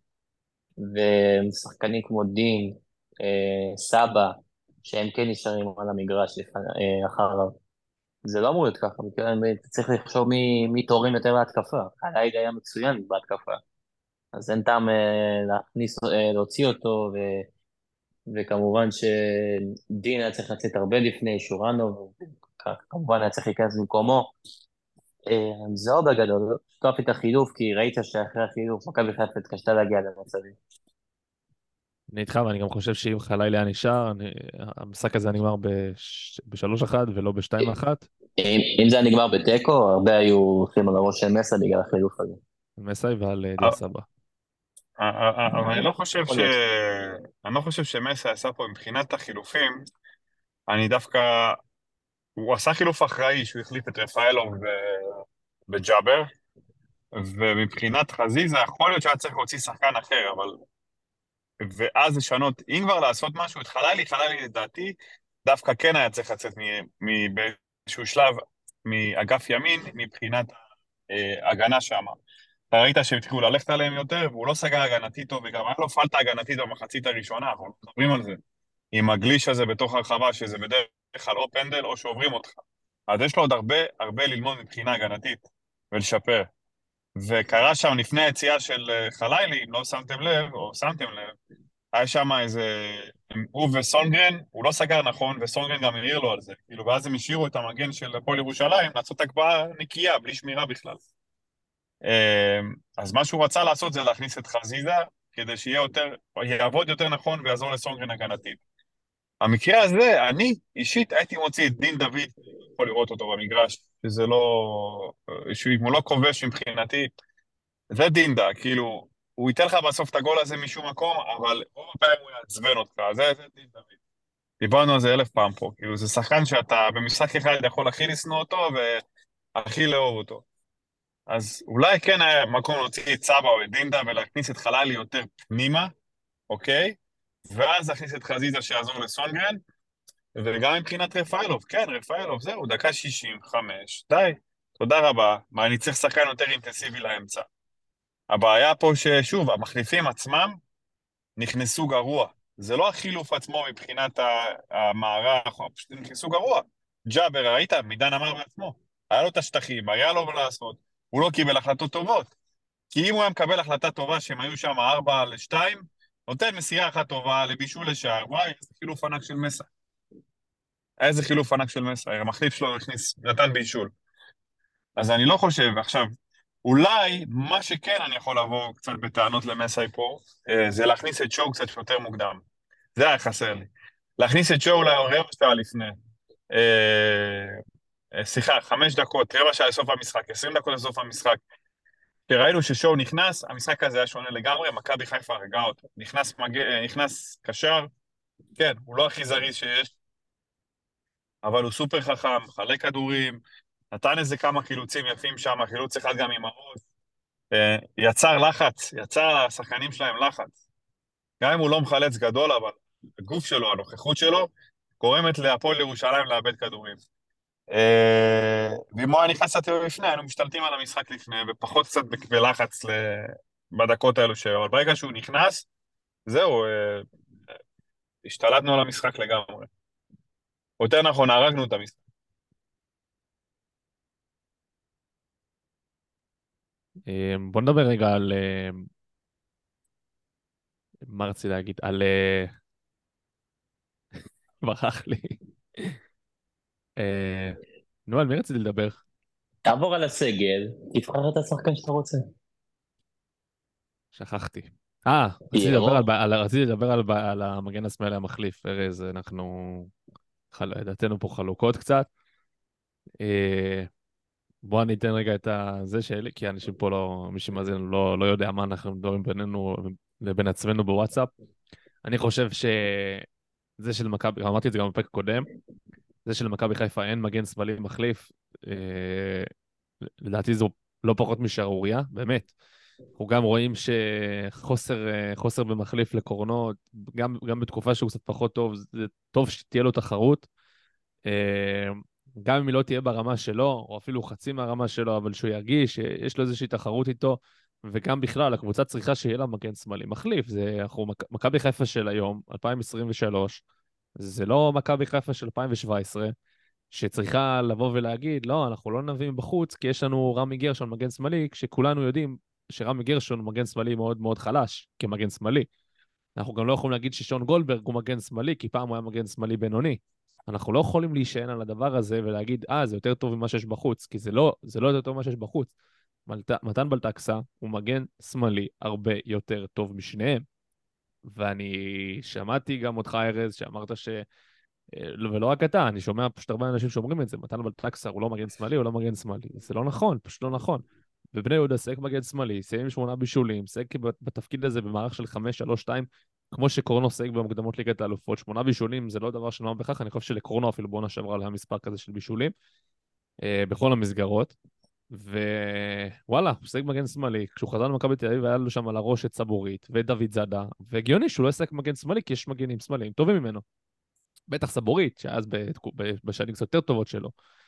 S6: ושחקנים כמו דין, אה, סבא, שהם כן נשארים על המגרש לפני- אה, אחריו. זה לא אמור להיות ככה, מכיוון אתה צריך לחשוב מי, מי תורם יותר להתקפה. הלילה היה מצוין בהתקפה, אז אין טעם אה, להכניס, אה, להוציא אותו, ו, וכמובן שדין היה צריך לצאת הרבה לפני שורנו, וכמובן היה צריך להיכנס במקומו. אה, זהו בגדול, לא אהבתי את החילוף, כי ראית שאחרי החילוף מכבי חיפה התקשתה להגיע למצבים.
S3: אני איתך, ואני גם חושב שאם חלילי היה נשאר, אני- המשחק הזה היה נגמר בש- בשלוש אחת ולא בשתיים אחת.
S6: אם, אם זה היה נגמר בתיקו, הרבה היו הולכים על הראש של מסה בגלל החילוף הזה.
S3: מסאי ועל אה, דיה סבא.
S5: אה, אה, אה, אבל אני לא חושב
S6: יכול
S5: ש...
S6: להיות.
S5: אני לא חושב שמסי עשה פה מבחינת החילופים, אני דווקא... הוא עשה חילוף אחראי שהוא החליף את רפאלוב ו- בג'אבר, ומבחינת חזיזה יכול להיות שהיה צריך להוציא שחקן אחר, אבל... ואז לשנות, אם כבר לעשות משהו, את חלילי, חלילי לדעתי, דווקא כן היה צריך לצאת מ- מ- באיזשהו שלב מאגף ימין, מבחינת אה, הגנה שם. אתה ראית שהם התחילו ללכת עליהם יותר, והוא לא סגר הגנתי טוב, וגם היה לו פלטה הגנתית במחצית הראשונה, אנחנו מדברים על זה. עם הגליש הזה בתוך הרחבה, שזה בדרך כלל או פנדל או שעוברים אותך. אז יש לו עוד הרבה, הרבה ללמוד מבחינה הגנתית, ולשפר. וקרה שם לפני היציאה של אה, חלילי, אם לא שמתם לב, או שמתם לב, היה שם איזה... הוא וסונגרן, הוא לא סגר נכון, וסונגרן גם העיר לו על זה. כאילו, ואז הם השאירו את המגן של הפועל ירושלים לעשות הקבעה נקייה, בלי שמירה בכלל. אמ, אז מה שהוא רצה לעשות זה להכניס את חזיזה, כדי שיהיה יותר, יעבוד יותר נכון ויעזור לסונגרן הגנתית. המקרה הזה, אני אישית הייתי מוציא את דין דוד, יכול לראות אותו במגרש, שזה לא, שהוא הוא לא כובש מבחינתי, זה דינדה, כאילו, הוא ייתן לך בסוף את הגול הזה משום מקום, אבל רוב הפעמים הוא יעצבן אותך, זה, זה דין דוד. דיברנו על זה אלף פעם פה, כאילו, זה שחקן שאתה במשחק אחד יכול הכי לשנוא אותו והכי לאהוב אותו. אז אולי כן היה מקום להוציא את סבא או את דינדה ולהכניס את חלילי יותר פנימה, אוקיי? ואז להכניס את חזיזה שיעזור לסונגרן, וגם מבחינת רפאלוב, כן, רפאלוב, זהו, דקה שישים וחמש, די, תודה רבה. מה, אני צריך שחקן יותר אינטנסיבי לאמצע. הבעיה פה ששוב, המחליפים עצמם נכנסו גרוע. זה לא החילוף עצמו מבחינת ה- המערך, פשוט נכנסו גרוע. ג'אבר, ראית, מידן אמר בעצמו, היה לו את השטחים, היה לו מה לעשות, הוא לא קיבל החלטות טובות. כי אם הוא היה מקבל החלטה טובה שהם היו שם ארבע לשתיים, נותן מסירה אחת טובה לבישול לשער, וואי, איזה חילוף ענק של מסה. איזה חילוף ענק של מסה, המחליף שלו הכניס, נתן בישול. אז אני לא חושב, עכשיו, אולי מה שכן אני יכול לבוא קצת בטענות למסאי פה, אה, זה להכניס את שואו קצת יותר מוקדם. זה היה חסר לי. להכניס את שואו לרבע שעה לפני. אה, אה, סליחה, חמש דקות, רבע שעה לסוף המשחק, עשרים דקות לסוף המשחק. כשראינו ששואו נכנס, המשחק הזה היה שונה לגמרי, מכבי חיפה הרגה אותו. נכנס, מג... אה, נכנס קשר, כן, הוא לא הכי זריז שיש, אבל הוא סופר חכם, חלק כדורים, נתן איזה כמה חילוצים יפים שם, חילוץ אחד גם עם הראש, אה, יצר לחץ, יצר לשחקנים שלהם לחץ. גם אם הוא לא מחלץ גדול, אבל הגוף שלו, הנוכחות שלו, גורמת להפועל ירושלים לאבד כדורים. אה, ואם הוא היה נכנס לתיאור לפני, היינו משתלטים על המשחק לפני, ופחות קצת בלחץ ל- בדקות האלו שלו. אבל ברגע שהוא נכנס, זהו, אה, השתלטנו על המשחק לגמרי. או יותר נכון, הרגנו את המשחק.
S3: אה, בוא נדבר רגע על... אה, מה רציתי להגיד? על... אה, ברח לי. אה, נו, על מי רציתי לדבר?
S6: תעבור על הסגל, תבחר את השחקן שאתה רוצה.
S3: שכחתי. אה, רציתי
S6: פיירו?
S3: לדבר על, על, רציתי לדבר על, על המגן השמאלי המחליף, ארז, אנחנו... חל... דעתנו פה חלוקות קצת. אה, בוא אני אתן רגע את זה שלי, כי אנשים פה לא, מי שמאזין לא, לא יודע מה אנחנו מדברים בינינו לבין עצמנו בוואטסאפ. אני חושב שזה של מכבי, אמרתי את זה גם בפרק הקודם, זה של מכבי חיפה אין מגן שמאלי מחליף, אה, לדעתי זו לא פחות משערוריה, באמת. אנחנו גם רואים שחוסר אה, חוסר במחליף לקורנו, גם, גם בתקופה שהוא קצת פחות טוב, זה טוב שתהיה לו תחרות. אה, גם אם היא לא תהיה ברמה שלו, או אפילו חצי מהרמה שלו, אבל שהוא ירגיש שיש לו איזושהי תחרות איתו, וגם בכלל, הקבוצה צריכה שיהיה לה מגן שמאלי מחליף. זה, אנחנו, מכבי חיפה של היום, אלפיים עשרים ושלוש, זה לא מכבי חיפה של אלפיים שבע עשרה, שצריכה לבוא ולהגיד, לא, אנחנו לא נביא מבחוץ, כי יש לנו רמי גרשון מגן שמאלי, כשכולנו יודעים שרמי גרשון הוא מגן שמאלי מאוד מאוד חלש, כמגן שמאלי. אנחנו גם לא יכולים להגיד ששון גולדברג הוא מגן שמאלי, כי פעם הוא היה מגן שמאלי בינוני. אנחנו לא יכולים להישען על הדבר הזה ולהגיד, אה, זה יותר טוב ממה שיש בחוץ, כי זה לא, זה לא יותר טוב ממה שיש בחוץ. מתן בלטקסה הוא מגן שמאלי הרבה יותר טוב משניהם. ואני שמעתי גם אותך, ארז, שאמרת ש... ולא רק אתה, אני שומע פשוט הרבה אנשים שאומרים את זה, מתן בלטקסה הוא לא מגן שמאלי, הוא לא מגן שמאלי. זה לא נכון, פשוט לא נכון. ובני יהודה סק מגן שמאלי, סיים שמונה בישולים, סק בתפקיד הזה במערך של חמש שלוש שתיים, כמו שקורנו סק במוקדמות ליגת האלופות, שמונה בישולים זה לא דבר שנורא בכך, אני חושב שלקורנו אפילו בעונה שעברה עליה מספר כזה של בישולים, אה, בכל המסגרות, ווואלה, הוא סק מגן שמאלי, כשהוא חזר למכבי תל אביב היה לו שם על הראש את סבורית ודוד זאדה, והגיוני שהוא לא יסק מגן שמאלי, כי יש מגנים שמאליים טובים ממנו. בטח סבורית, שאז בשנים קצת יותר טובות שלו.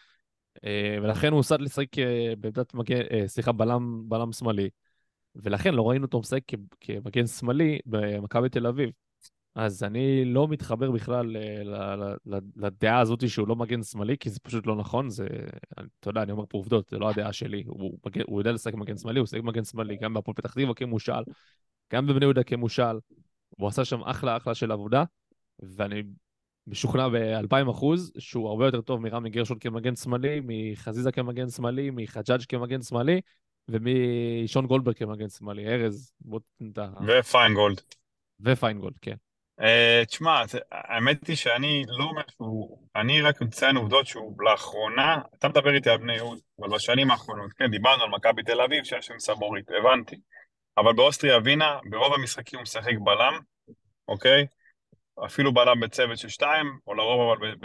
S3: ולכן הוא עושה לשחק בעמדת מגן, סליחה, בלם, בלם שמאלי, ולכן לא ראינו אותו משחק כמגן שמאלי במכבי תל אביב. אז אני לא מתחבר בכלל לדעה הזאת שהוא לא מגן שמאלי, כי זה פשוט לא נכון, זה, אתה יודע, אני אומר פה עובדות, זה לא הדעה שלי, הוא, הוא יודע לשחק מגן שמאלי, הוא עושה מגן שמאלי, גם בהפועל פתח תקווה כמושל, גם בבני יהודה כמושל, הוא עשה שם אחלה אחלה של עבודה, ואני משוכנע ב-אלפיים אחוז, שהוא הרבה יותר טוב מרמי גרשון כמגן שמאלי, מחזיזה כמגן שמאלי, מחג'אג' כמגן שמאלי, ומשון גולדברג כמגן שמאלי. ארז, בוא תנתה.
S5: ופיינגולד.
S3: ופיינגולד, כן.
S5: תשמע, האמת היא שאני לא אומר שהוא, אני רק מציין עובדות שהוא לאחרונה, אתה מדבר איתי על בני יהודה, אבל בשנים האחרונות, כן, דיברנו על מכבי תל אביב, שיש שם סבורית, הבנתי. אבל באוסטריה ווינה, ברוב המשחקים הוא משחק בלם, אוקיי? אפילו בלם בצוות של שתיים, או לרוב אבל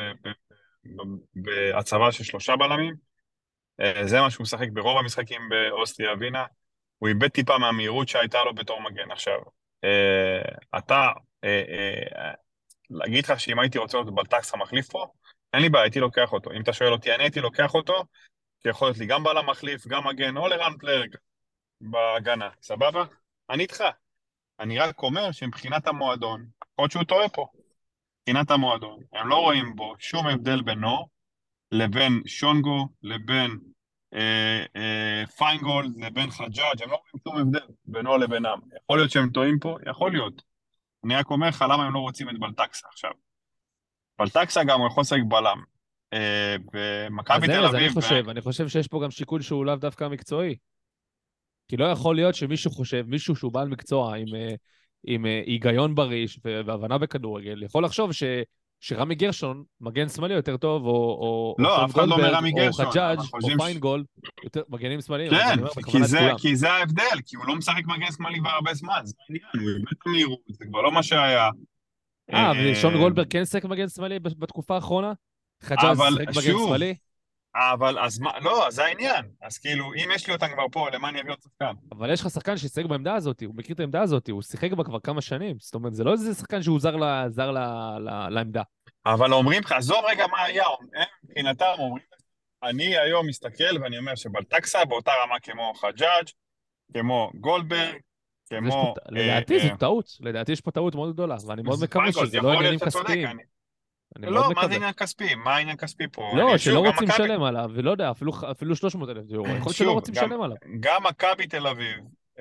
S5: בהצבה של שלושה בלמים. זה מה שהוא משחק ברוב המשחקים באוסטריה ווינה. הוא איבד טיפה מהמהירות שהייתה לו בתור מגן. עכשיו, אתה, להגיד לך שאם הייתי רוצה להיות בלטקסה מחליף פה, אין לי בעיה, הייתי לוקח אותו. אם אתה שואל אותי, אני הייתי לוקח אותו, כי יכול להיות לי גם בלם מחליף, גם מגן, או לרן פלר בהגנה. סבבה? אני איתך. אני רק אומר שמבחינת המועדון, יכול להיות שהוא טועה פה, מבחינת המועדון, הם לא רואים בו שום הבדל בינו, לבין שונגו, לבין אה, אה, פיינגולד, לבין חג'אג', הם לא רואים שום הבדל בינו לבינם. יכול להיות שהם טועים פה? יכול להיות. אני רק אומר לך למה הם לא רוצים את בלטקסה עכשיו. בלטקסה גם הוא יכול לשחק בלם. אה, במכבי תל אביב...
S3: אז אני חושב, ו... אני חושב שיש פה גם שיקול שהוא לאו דווקא מקצועי. כי לא יכול להיות שמישהו חושב, מישהו שהוא בעל מקצוע עם, עם היגיון בריא והבנה בכדורגל, יכול לחשוב ש, שרמי גרשון, מגן שמאלי יותר טוב, או, או,
S5: לא,
S3: או
S5: אף אחד לא אומר רמי גרשון,
S3: או חג'אג' או פיינגולד, יותר מגנים שמאליים.
S5: כן, כי זה, כי זה ההבדל, כי הוא לא משחק מגן שמאלי כבר הרבה זמן, זה העניין, הוא איבד את המהירות, זה כבר לא מה שהיה.
S3: אה, ושון גולדברג כן שחק מגן שמאלי בתקופה האחרונה? חג'אג' שחק מגן שמאלי?
S5: אבל אז מה, לא, אז זה העניין. אז כאילו, אם יש לי אותם כבר פה, למה אני אביא עוד שחקן?
S3: אבל יש לך שחקן ששיחק בעמדה הזאת, הוא מכיר את העמדה הזאת, הוא שיחק בה כבר כמה שנים. זאת אומרת, זה לא איזה שחקן שהוא זר, לה, זר לה, לה, לעמדה.
S5: אבל אומרים לך, עזוב רגע מה היה, הם מבחינתם אומרים, אני היום מסתכל ואני אומר שבלטקסה באותה רמה כמו חג'אג', כמו גולדברג, כמו...
S3: לדעתי זו טעות, לדעתי יש פה טעות מאוד גדולה, ואני מאוד מקווה שזה לא עניינים כספיים.
S5: לא, מה זה עניין כספי? מה העניין כספי פה?
S3: לא, שלא רוצים לשלם עליו, ולא יודע, אפילו שלוש מאות אלף יורו, יכול להיות שלא רוצים לשלם עליו.
S5: גם מכבי תל אביב,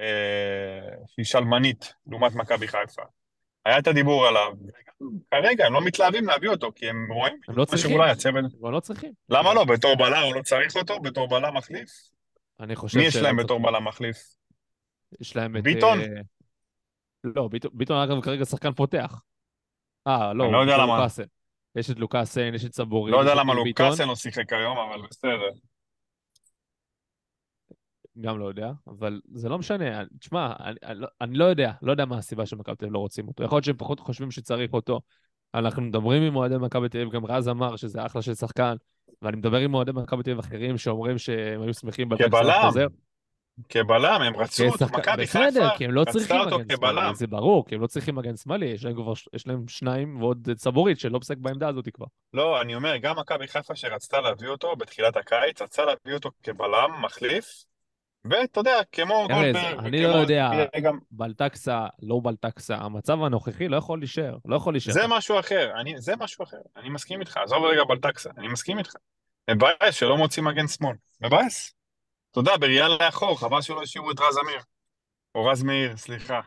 S5: שהיא שלמנית, לעומת מכבי חיפה, היה את הדיבור עליו, כרגע הם לא מתלהבים להביא אותו, כי הם רואים...
S3: הם לא צריכים, הם לא צריכים.
S5: למה לא? בתור בלם הוא לא צריך אותו? בתור בלם מחליף?
S3: אני חושב
S5: מי יש להם בתור בלם מחליף?
S3: יש להם את...
S5: ביטון?
S3: לא, ביטון אגב כרגע שחקן פותח. אה, לא,
S5: אני לא יודע למה.
S3: יש את לוקאסן, יש את סבורי.
S5: לא יודע למה לוקאסן לא שיחק היום, אבל בסדר.
S3: גם לא יודע, אבל זה לא משנה. תשמע, אני, אני לא יודע, לא יודע מה הסיבה שמכבי תל אביב לא רוצים אותו. יכול להיות שהם פחות חושבים שצריך אותו. אנחנו מדברים עם אוהדי מכבי תל אביב, גם רז אמר שזה אחלה של שחקן, ואני מדבר עם אוהדי מכבי תל אביב אחרים שאומרים שהם היו שמחים
S5: כבלם. כבלם, הם רצו אותו,
S3: כשחק-
S5: מכבי חיפה
S3: בסדר, כי הם לא
S5: רצתה
S3: צריכים
S5: אותו
S3: מגן שמאלי,
S5: כבלם.
S3: זה ברור, כי הם לא צריכים מגן שמאלי, יש להם כבר, יש להם שניים ועוד צבורית שלא משחק בעמדה הזאת כבר.
S5: לא, אני אומר, גם מכבי חיפה שרצתה להביא אותו בתחילת הקיץ, רצתה להביא אותו כבלם, מחליף, ואתה יודע, כמו
S3: ארז,
S5: גולדברג
S3: אני לא
S5: וכמו...
S3: יודע,
S5: יהיה גם...
S3: בלטקסה, לא בלטקסה, המצב הנוכחי לא יכול להישאר, לא יכול להישאר.
S5: זה משהו אחר, אני, זה משהו אחר, אני מסכים איתך, עזוב רגע בלטקסה, אני מסכים איתך. מבאס שלא מוצאים מגן שמאל, מבאס. אתה יודע, בראייה לאחור, חבל שלא השאירו את רז אמיר. או רז מאיר, סליחה.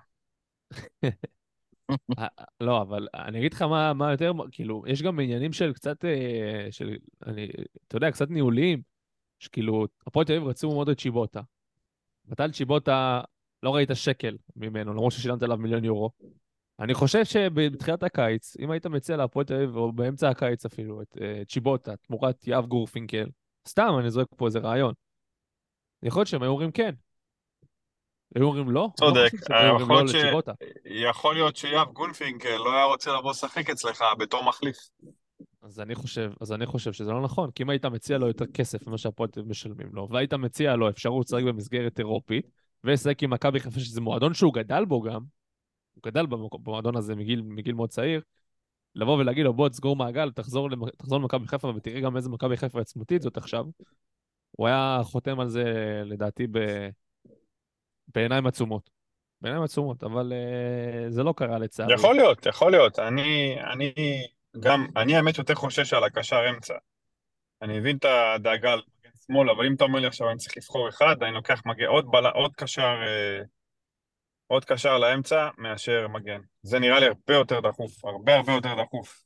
S3: אה, לא, אבל אני אגיד לך מה, מה יותר, כאילו, יש גם עניינים של קצת, אה, של, אני, אתה יודע, קצת ניהוליים, שכאילו, הפועל תל אביב רצו מאוד את צ'יבוטה. ואתה על צ'יבוטה לא ראית שקל ממנו, למרות ששילמת עליו מיליון יורו. אני חושב שבתחילת הקיץ, אם היית מציע להפועל תל אביב, או באמצע הקיץ אפילו, את אה, צ'יבוטה, תמורת יאב גורפינקל, סתם, אני זורק פה איזה רעיון. יכול להיות שהם היו אומרים כן. היו אומרים לא? אני לא
S5: צודק,
S3: חושב שהם היו אומרים
S5: יכול
S3: לא
S5: להיות ש...
S3: לצ'יבוטה.
S5: יכול להיות שיאב גולפינקל לא היה רוצה לבוא לשחק אצלך בתור מחליף.
S3: אז אני חושב, אז אני חושב שזה לא נכון, כי אם היית מציע לו יותר כסף ממה שהפועל תל אביב משלמים לו, והיית מציע לו אפשרות לשחק במסגרת אירופית, ולשחק עם מכבי חיפה, שזה מועדון שהוא גדל בו גם, הוא גדל במקום- במועדון הזה מגיל, מגיל מאוד צעיר, לבוא ולהגיד לו בוא תסגור מעגל, תחזור, למ- תחזור למכבי חיפה ותראה גם איזה מכבי חיפה עצמותית זאת עכשיו, הוא היה חותם על זה לדעתי ב... בעיניים עצומות. בעיניים עצומות, אבל uh, זה לא קרה לצערי.
S5: יכול להיות, יכול להיות. אני, אני גם, אני האמת יותר חושש על הקשר אמצע. אני מבין את הדאגה על מגן שמאל, אבל אם אתה אומר לי עכשיו אני צריך לבחור אחד, אני לוקח מגן, עוד, בל, עוד קשר, אה, עוד קשר לאמצע מאשר מגן. זה נראה לי הרבה יותר דחוף, הרבה הרבה יותר דחוף.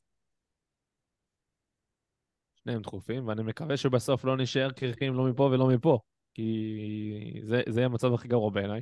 S3: שניהם דחופים, ואני מקווה שבסוף לא נשאר קרחים לא מפה ולא מפה, כי זה, זה יהיה המצב הכי גרוע בעיניי.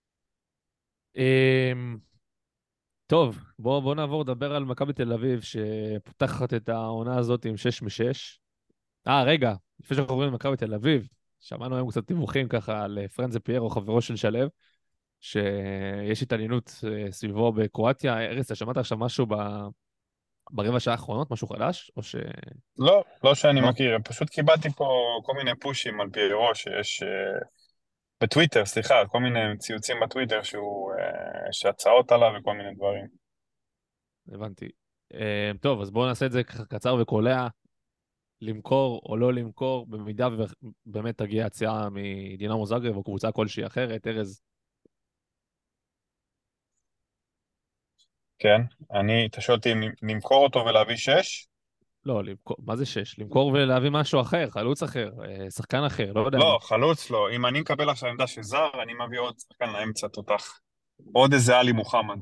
S3: אמ, טוב, בואו בוא נעבור לדבר על מכבי תל אביב, שפותחת את העונה הזאת עם שש משש. אה, רגע, לפני שאנחנו עוברים למכבי תל אביב, שמענו היום קצת דיווחים ככה על אה, פרנזה פיירו, חברו של שלו, שיש התעניינות אה, סביבו בקרואטיה. ארץ, אתה שמעת עכשיו משהו ב... ברבע שעה האחרונות, משהו חדש? או ש...
S5: לא, לא שאני
S3: לא?
S5: מכיר, פשוט קיבלתי פה כל מיני פושים על פיירו שיש אה, בטוויטר, סליחה, כל מיני ציוצים בטוויטר שהוא, אה, שהצעות עליו וכל מיני דברים.
S3: הבנתי. אה, טוב, אז בואו נעשה את זה ככה קצר וקולע. למכור או לא למכור, במידה ובאמת תגיע הצעה מדינמו זאגרב או קבוצה כלשהי אחרת. ארז,
S5: כן, אני, אתה שואל אותי אם למכור אותו ולהביא שש?
S3: לא, למכור, מה זה שש? למכור ולהביא משהו אחר, חלוץ אחר, אה, שחקן אחר, לא יודע מה.
S5: לא, חלוץ לא. אם אני מקבל עכשיו עמדה של זר, אני מביא עוד שחקן לאמצע תותח. עוד איזה עלי מוחמד.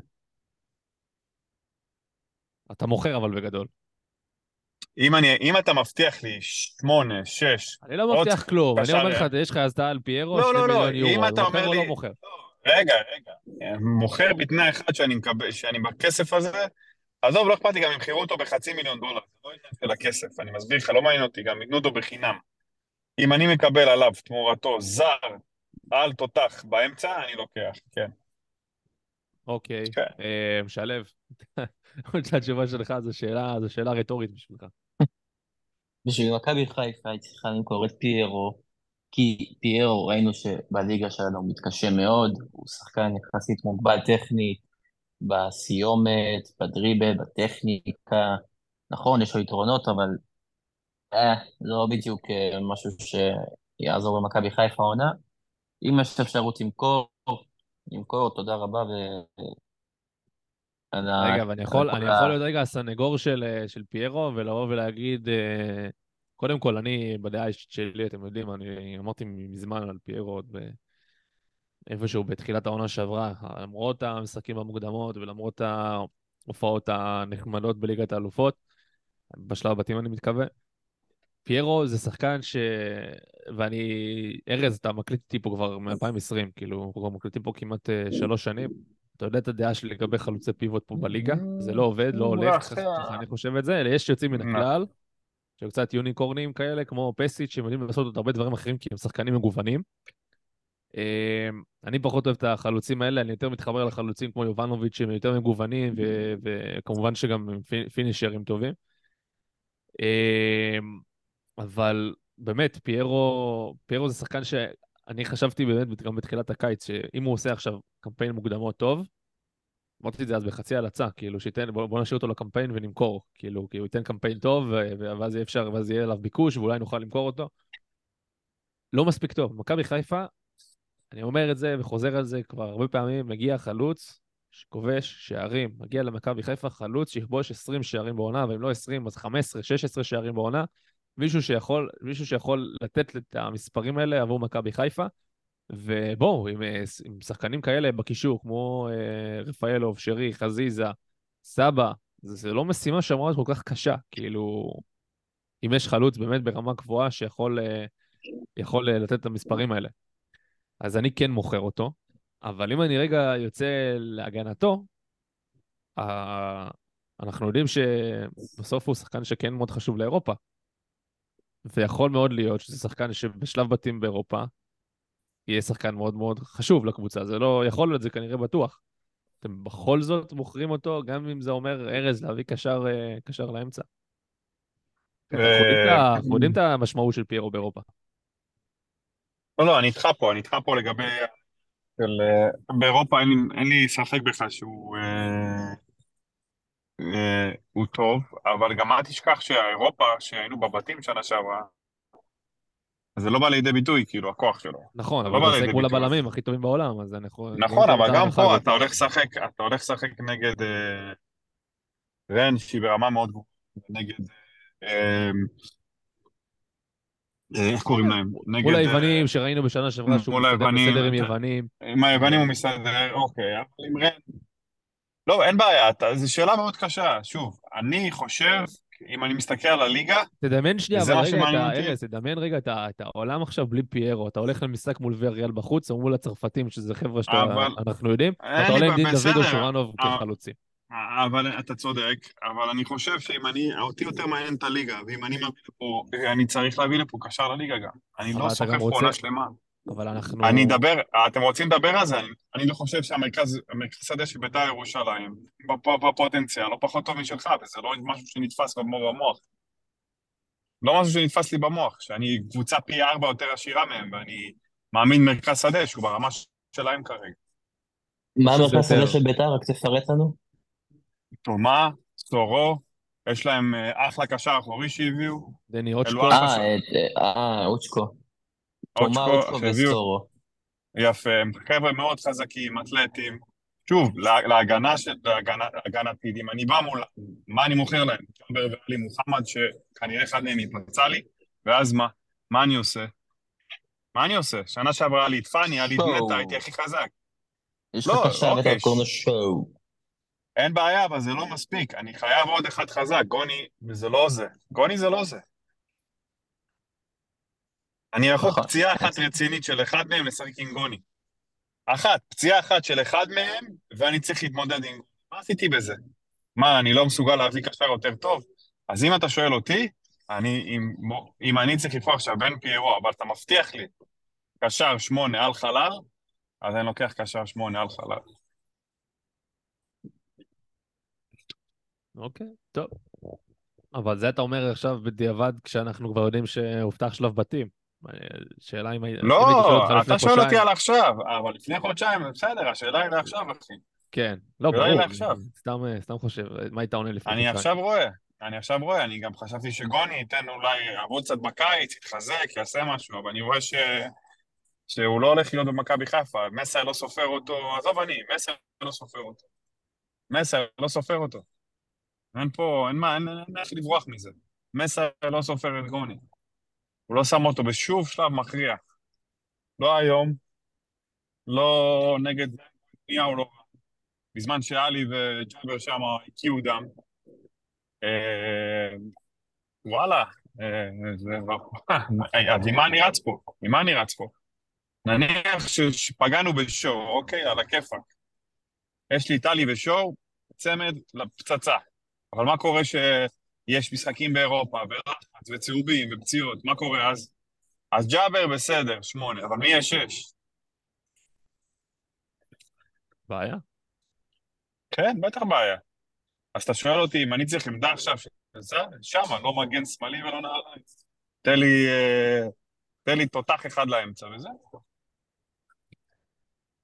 S3: אתה מוכר אבל בגדול.
S5: אם, אני, אם אתה מבטיח לי שמונה, שש,
S3: אני לא
S5: עוד
S3: מבטיח כלום, אני אומר
S5: קשר...
S3: לך, יש לך הסדרה על פיירו,
S5: לא,
S3: שני
S5: לא, לא,
S3: מיליון יורו,
S5: אם
S3: אז
S5: אתה
S3: מוכר
S5: אומר
S3: או
S5: לי...
S3: לא מוכר?
S5: רגע, רגע. מוכר בתנאי אחד שאני מקבל, שאני בכסף הזה, עזוב, לא אכפת לי, גם ימכרו אותו בחצי מיליון דולר. זה לא עניין של הכסף, אני מסביר לך, לא מעניין אותי, גם ייתנו אותו בחינם. אם אני מקבל עליו תמורתו זר על תותח באמצע, אני לוקח, כן.
S3: אוקיי,
S5: כן.
S3: אה, משלב. התשובה שלך זו שאלה, זו שאלה רטורית בשבילך.
S6: בשביל מכבי חיפה היא צריכה למכור את פיירו, כי פיירו ראינו שבליגה שלנו הוא מתקשה מאוד, הוא שחקן יחסית מוגבל טכנית, בסיומת, בדריבל, בטכניקה. נכון, יש לו יתרונות, אבל אה, זה לא בדיוק אה, משהו שיעזור למכבי חיפה העונה. אם יש אפשרות למכור, למכור, תודה רבה, ו... על ה-
S3: רגע, ואני
S6: על
S3: יכול,
S6: כל
S3: אני יכול
S6: ה...
S3: להיות רגע הסנגור של, אה, של פיירו, ולבוא ולהגיד, אה, קודם כל, אני, בדעה האישית שלי, אתם יודעים, אני אמרתי מזמן על פיירו, עוד ב- איפשהו בתחילת העונה שעברה, למרות המשחקים המוקדמות ולמרות ההופעות הנחמדות בליגת האלופות, בשלב הבתים אני מתכוון, פיירו זה שחקן ש... ואני... ארז, אתה מקליט איתי פה כבר מ-אלפיים ועשרים, כאילו, אנחנו כבר מקליטים פה כמעט אה, שלוש שנים. אתה יודע את הדעה שלי לגבי חלוצי פיבוט פה בליגה? זה לא עובד, לא הולך, ככה ככה אני חושב את זה. אלא יש יוצאים מן הכלל, שהם קצת יוניקורנים כאלה, כמו פסיץ', שהם יודעים לעשות עוד הרבה דברים אחרים, כי הם שחקנים מגוונים. אה, אני פחות אוהב את החלוצים האלה, אני יותר מתחבר לחלוצים כמו יובנוביץ', שהם יותר מגוונים, ו- וכמובן שגם הם פי- פינישרים טובים. אה, אבל באמת, פיירו, פיירו זה שחקן ש... אני חשבתי באמת גם בתחילת הקיץ, שאם הוא עושה עכשיו קמפיין מוקדמות טוב, אמרתי את זה אז בחצי הלצה, כאילו שייתן, בוא, בוא נשאיר אותו לקמפיין ונמכור, כאילו, כי הוא ייתן קמפיין טוב, ו- ואז יהיה אפשר, ואז יהיה עליו ביקוש, ואולי נוכל למכור אותו. לא מספיק טוב. מכבי חיפה, אני אומר את זה וחוזר על זה כבר הרבה פעמים, מגיע חלוץ שכובש שערים, מגיע למכבי חיפה חלוץ שיכבוש עשרים שערים בעונה, ואם לא עשרים, אז חמש עשרה, שש עשרה שערים בעונה, מישהו שיכול, מישהו שיכול לתת את המספרים האלה עבור מכבי חיפה, ובואו, עם, עם שחקנים כאלה בקישור, כמו אה, רפאלוב, שרי, חזיזה, סבא, זה, זה לא משימה שאמורה להיות כל כך קשה, כאילו, אם יש חלוץ באמת ברמה גבוהה שיכול אה, יכול, אה, לתת את המספרים האלה. אז אני כן מוכר אותו, אבל אם אני רגע יוצא להגנתו, אה, אנחנו יודעים שבסוף הוא שחקן שכן מאוד חשוב לאירופה, ויכול מאוד להיות שזה שחקן שבשלב בתים באירופה, יהיה שחקן מאוד מאוד חשוב לקבוצה, זה לא יכול להיות, זה כנראה בטוח. אתם בכל זאת מוכרים אותו, גם אם זה אומר ארז להביא קשר, אה, קשר לאמצע. כי אנחנו יודעים את ה- אנחנו יודעים את המשמעות של פיירו באירופה.
S5: לא, לא, אני איתך פה, אני איתך פה לגבי... של, אה, באירופה אין, לי- אין לי ספק בכלל שהוא אה, אה, הוא טוב, אבל גם אל תשכח שהאירופה, שהיינו בבתים שנה שעברה, זה לא בא לידי ביטוי, כאילו, הכוח שלו.
S3: נכון,
S5: זה
S3: אבל
S5: לא
S3: הוא
S5: בא
S3: משחק
S5: לידי
S3: מול
S5: ביטוי.
S3: הבלמים הכי טובים בעולם, אז אנחנו רואים
S5: נכון,
S3: את
S5: אבל גם
S3: ההנחה
S5: פה
S3: הזאת.
S5: אתה הולך לשחק, אתה הולך לשחק נגד אה, רן, שהיא ברמה מאוד גבוהה, נגד... אה, אה, איך קוראים להם?
S3: מול
S5: נגד... אה,
S3: היוונים שראינו בשנה שעברה שהוא
S5: מול
S3: מסתדר
S5: היוונים,
S3: בסדר עם
S5: אתה-
S3: יוונים.
S5: עם היוונים הוא מסתדר, אוקיי, אבל עם רן... לא, אין בעיה, אתה- זו שאלה מאוד קשה. שוב, אני חושב, אם אני מסתכל על הליגה,
S3: תדמיין שנייה,
S5: וזה
S3: אבל
S5: מה
S3: רגע את
S5: שמעניין אותי,
S3: הארז, תדמיין רגע את ה- את העולם עכשיו בלי פיירו, אתה הולך למשחק מול ויאריאל בחוץ, או מול הצרפתים, שזה חבר'ה
S5: אבל
S3: שאנחנו יודעים, ואתה
S5: אין לי,
S3: עולה עם
S5: ב-
S3: דין דוד או
S5: בסדר,
S3: שורנוב
S5: אה,
S3: כחלוצים.
S5: אבל אתה צודק, אבל אני חושב שאם אני, אותי יותר מעניין את הליגה, ואם אני מביא לפה, אני צריך להביא לפה קשר לליגה גם. אני לא
S3: אבל אתה גם
S5: סוחב פה
S3: רוצה,
S5: עונה שלמה.
S3: אבל
S5: אני
S3: אנחנו...
S5: אדבר, אתם רוצים לדבר על זה? אני, אני לא חושב שהמרכז, המרכז שדה של בית"ר ירושלים, בפ- בפוטנציאל, לא פחות טוב משלך, וזה לא משהו שנתפס במוח. לא משהו שנתפס לי במוח, שאני קבוצה פי ארבע יותר עשירה מהם, ואני מאמין מרכז שדה שהוא ברמה שלהם כרגע.
S6: מה
S3: שזה
S6: המרכז שדה
S3: יותר...
S6: של ביתר? רק תפרט לנו.
S5: תומה, סורו, יש להם אה, אחלה קשר אחורי שהביאו,
S3: דני
S5: אלו
S3: אוצ'קו,
S5: אחלה
S6: אה,
S5: ש...
S6: את- אה, אוצ'קו. תומה,
S5: אוצ'קו
S6: אוצ'קו
S5: שהביאו,
S6: וסורו.
S5: יפה, הם חבר'ה מאוד חזקים, אתלטים. שוב, לה- להגנה של, להגנה, להגנתית, אם אני בא מול, מה אני מוכר להם? ג'אבר ואלי מוחמד, שכנראה אחד מהם יפצע לי, ואז מה? מה אני עושה? מה אני עושה? שנה שעברה היה לי את פאני, היה לי את
S6: שואו.
S5: נטע, הייתי הכי חזק.
S6: יש
S5: לא,
S6: לך קשר
S5: אוקיי,
S6: ואתה קוראים לו
S5: ש-
S6: שואו.
S5: אין בעיה, אבל זה לא מספיק. אני חייב עוד אחד חזק. גוני, זה לא זה. גוני זה לא זה. אני יכול
S6: נכון.
S5: פציעה אחת רצינית של אחד מהם לשחק עם גוני. אחת, פציעה אחת של אחד מהם, ואני צריך להתמודד עם גוני. מה עשיתי בזה? מה, אני לא מסוגל להביא קשר יותר טוב? אז אם אתה שואל אותי, אני, אם, אם אני צריך לבחור עכשיו בין פיירו, אבל אתה מבטיח לי קשר שמונה על חלל, אז אני לוקח קשר שמונה על חלל.
S3: אוקיי, טוב. אבל זה אתה אומר עכשיו בדיעבד, כשאנחנו כבר יודעים שהובטח שלב בתים. שאלה אם אם
S5: לא,
S3: הייתי שואל אותך לפני
S5: אתה שואל אותי
S3: חודשיים,
S5: על עכשיו, אבל לפני חודשיים, בסדר, השאלה היא לעכשיו, אחי.
S3: כן, לא,
S5: השאלה היא
S3: ברור,
S5: לעכשיו.
S3: סתם, סתם חושב, מה היית עונה לפני
S5: אני
S3: חודשיים?
S5: עכשיו רואה, אני עכשיו רואה, אני גם חשבתי שגוני ייתן אולי, יעבוד קצת בקיץ, יתחזק, יעשה משהו, אבל אני רואה ש... שהוא לא הולך להיות במכבי חיפה, מסר לא סופר אותו, עזוב אני, מסר לא סופר אותו. מסר לא סופר אותו. אין פה, אין מה, אין, אין איך לברוח מזה. מסר לא סופר את גוני. הוא לא שם אותו בשוב שלב מכריע. לא היום, לא נגד נתניהו, לא. בזמן שאלי וג'אבר שם הקיעו דם. אה, וואלה, אה, זה... אז עם מה אני רץ פה? עם מה אני רץ פה? נניח ש- שפגענו בשור, אוקיי? על הכיפאק. יש לי טלי ושור, צמד לפצצה. אבל מה קורה שיש משחקים באירופה, ולחץ, וצהובים, ופציעות? מה קורה אז? אז ג'אבר בסדר, שמונה, אבל מי יש שש?
S3: בעיה?
S5: כן, בטח בעיה. אז אתה שואל אותי אם אני צריך עמדה עכשיו, שזה שמה, לא מגן שמאלי ולא נעליים. תן לי, אה, תן לי תותח אחד לאמצע, וזה.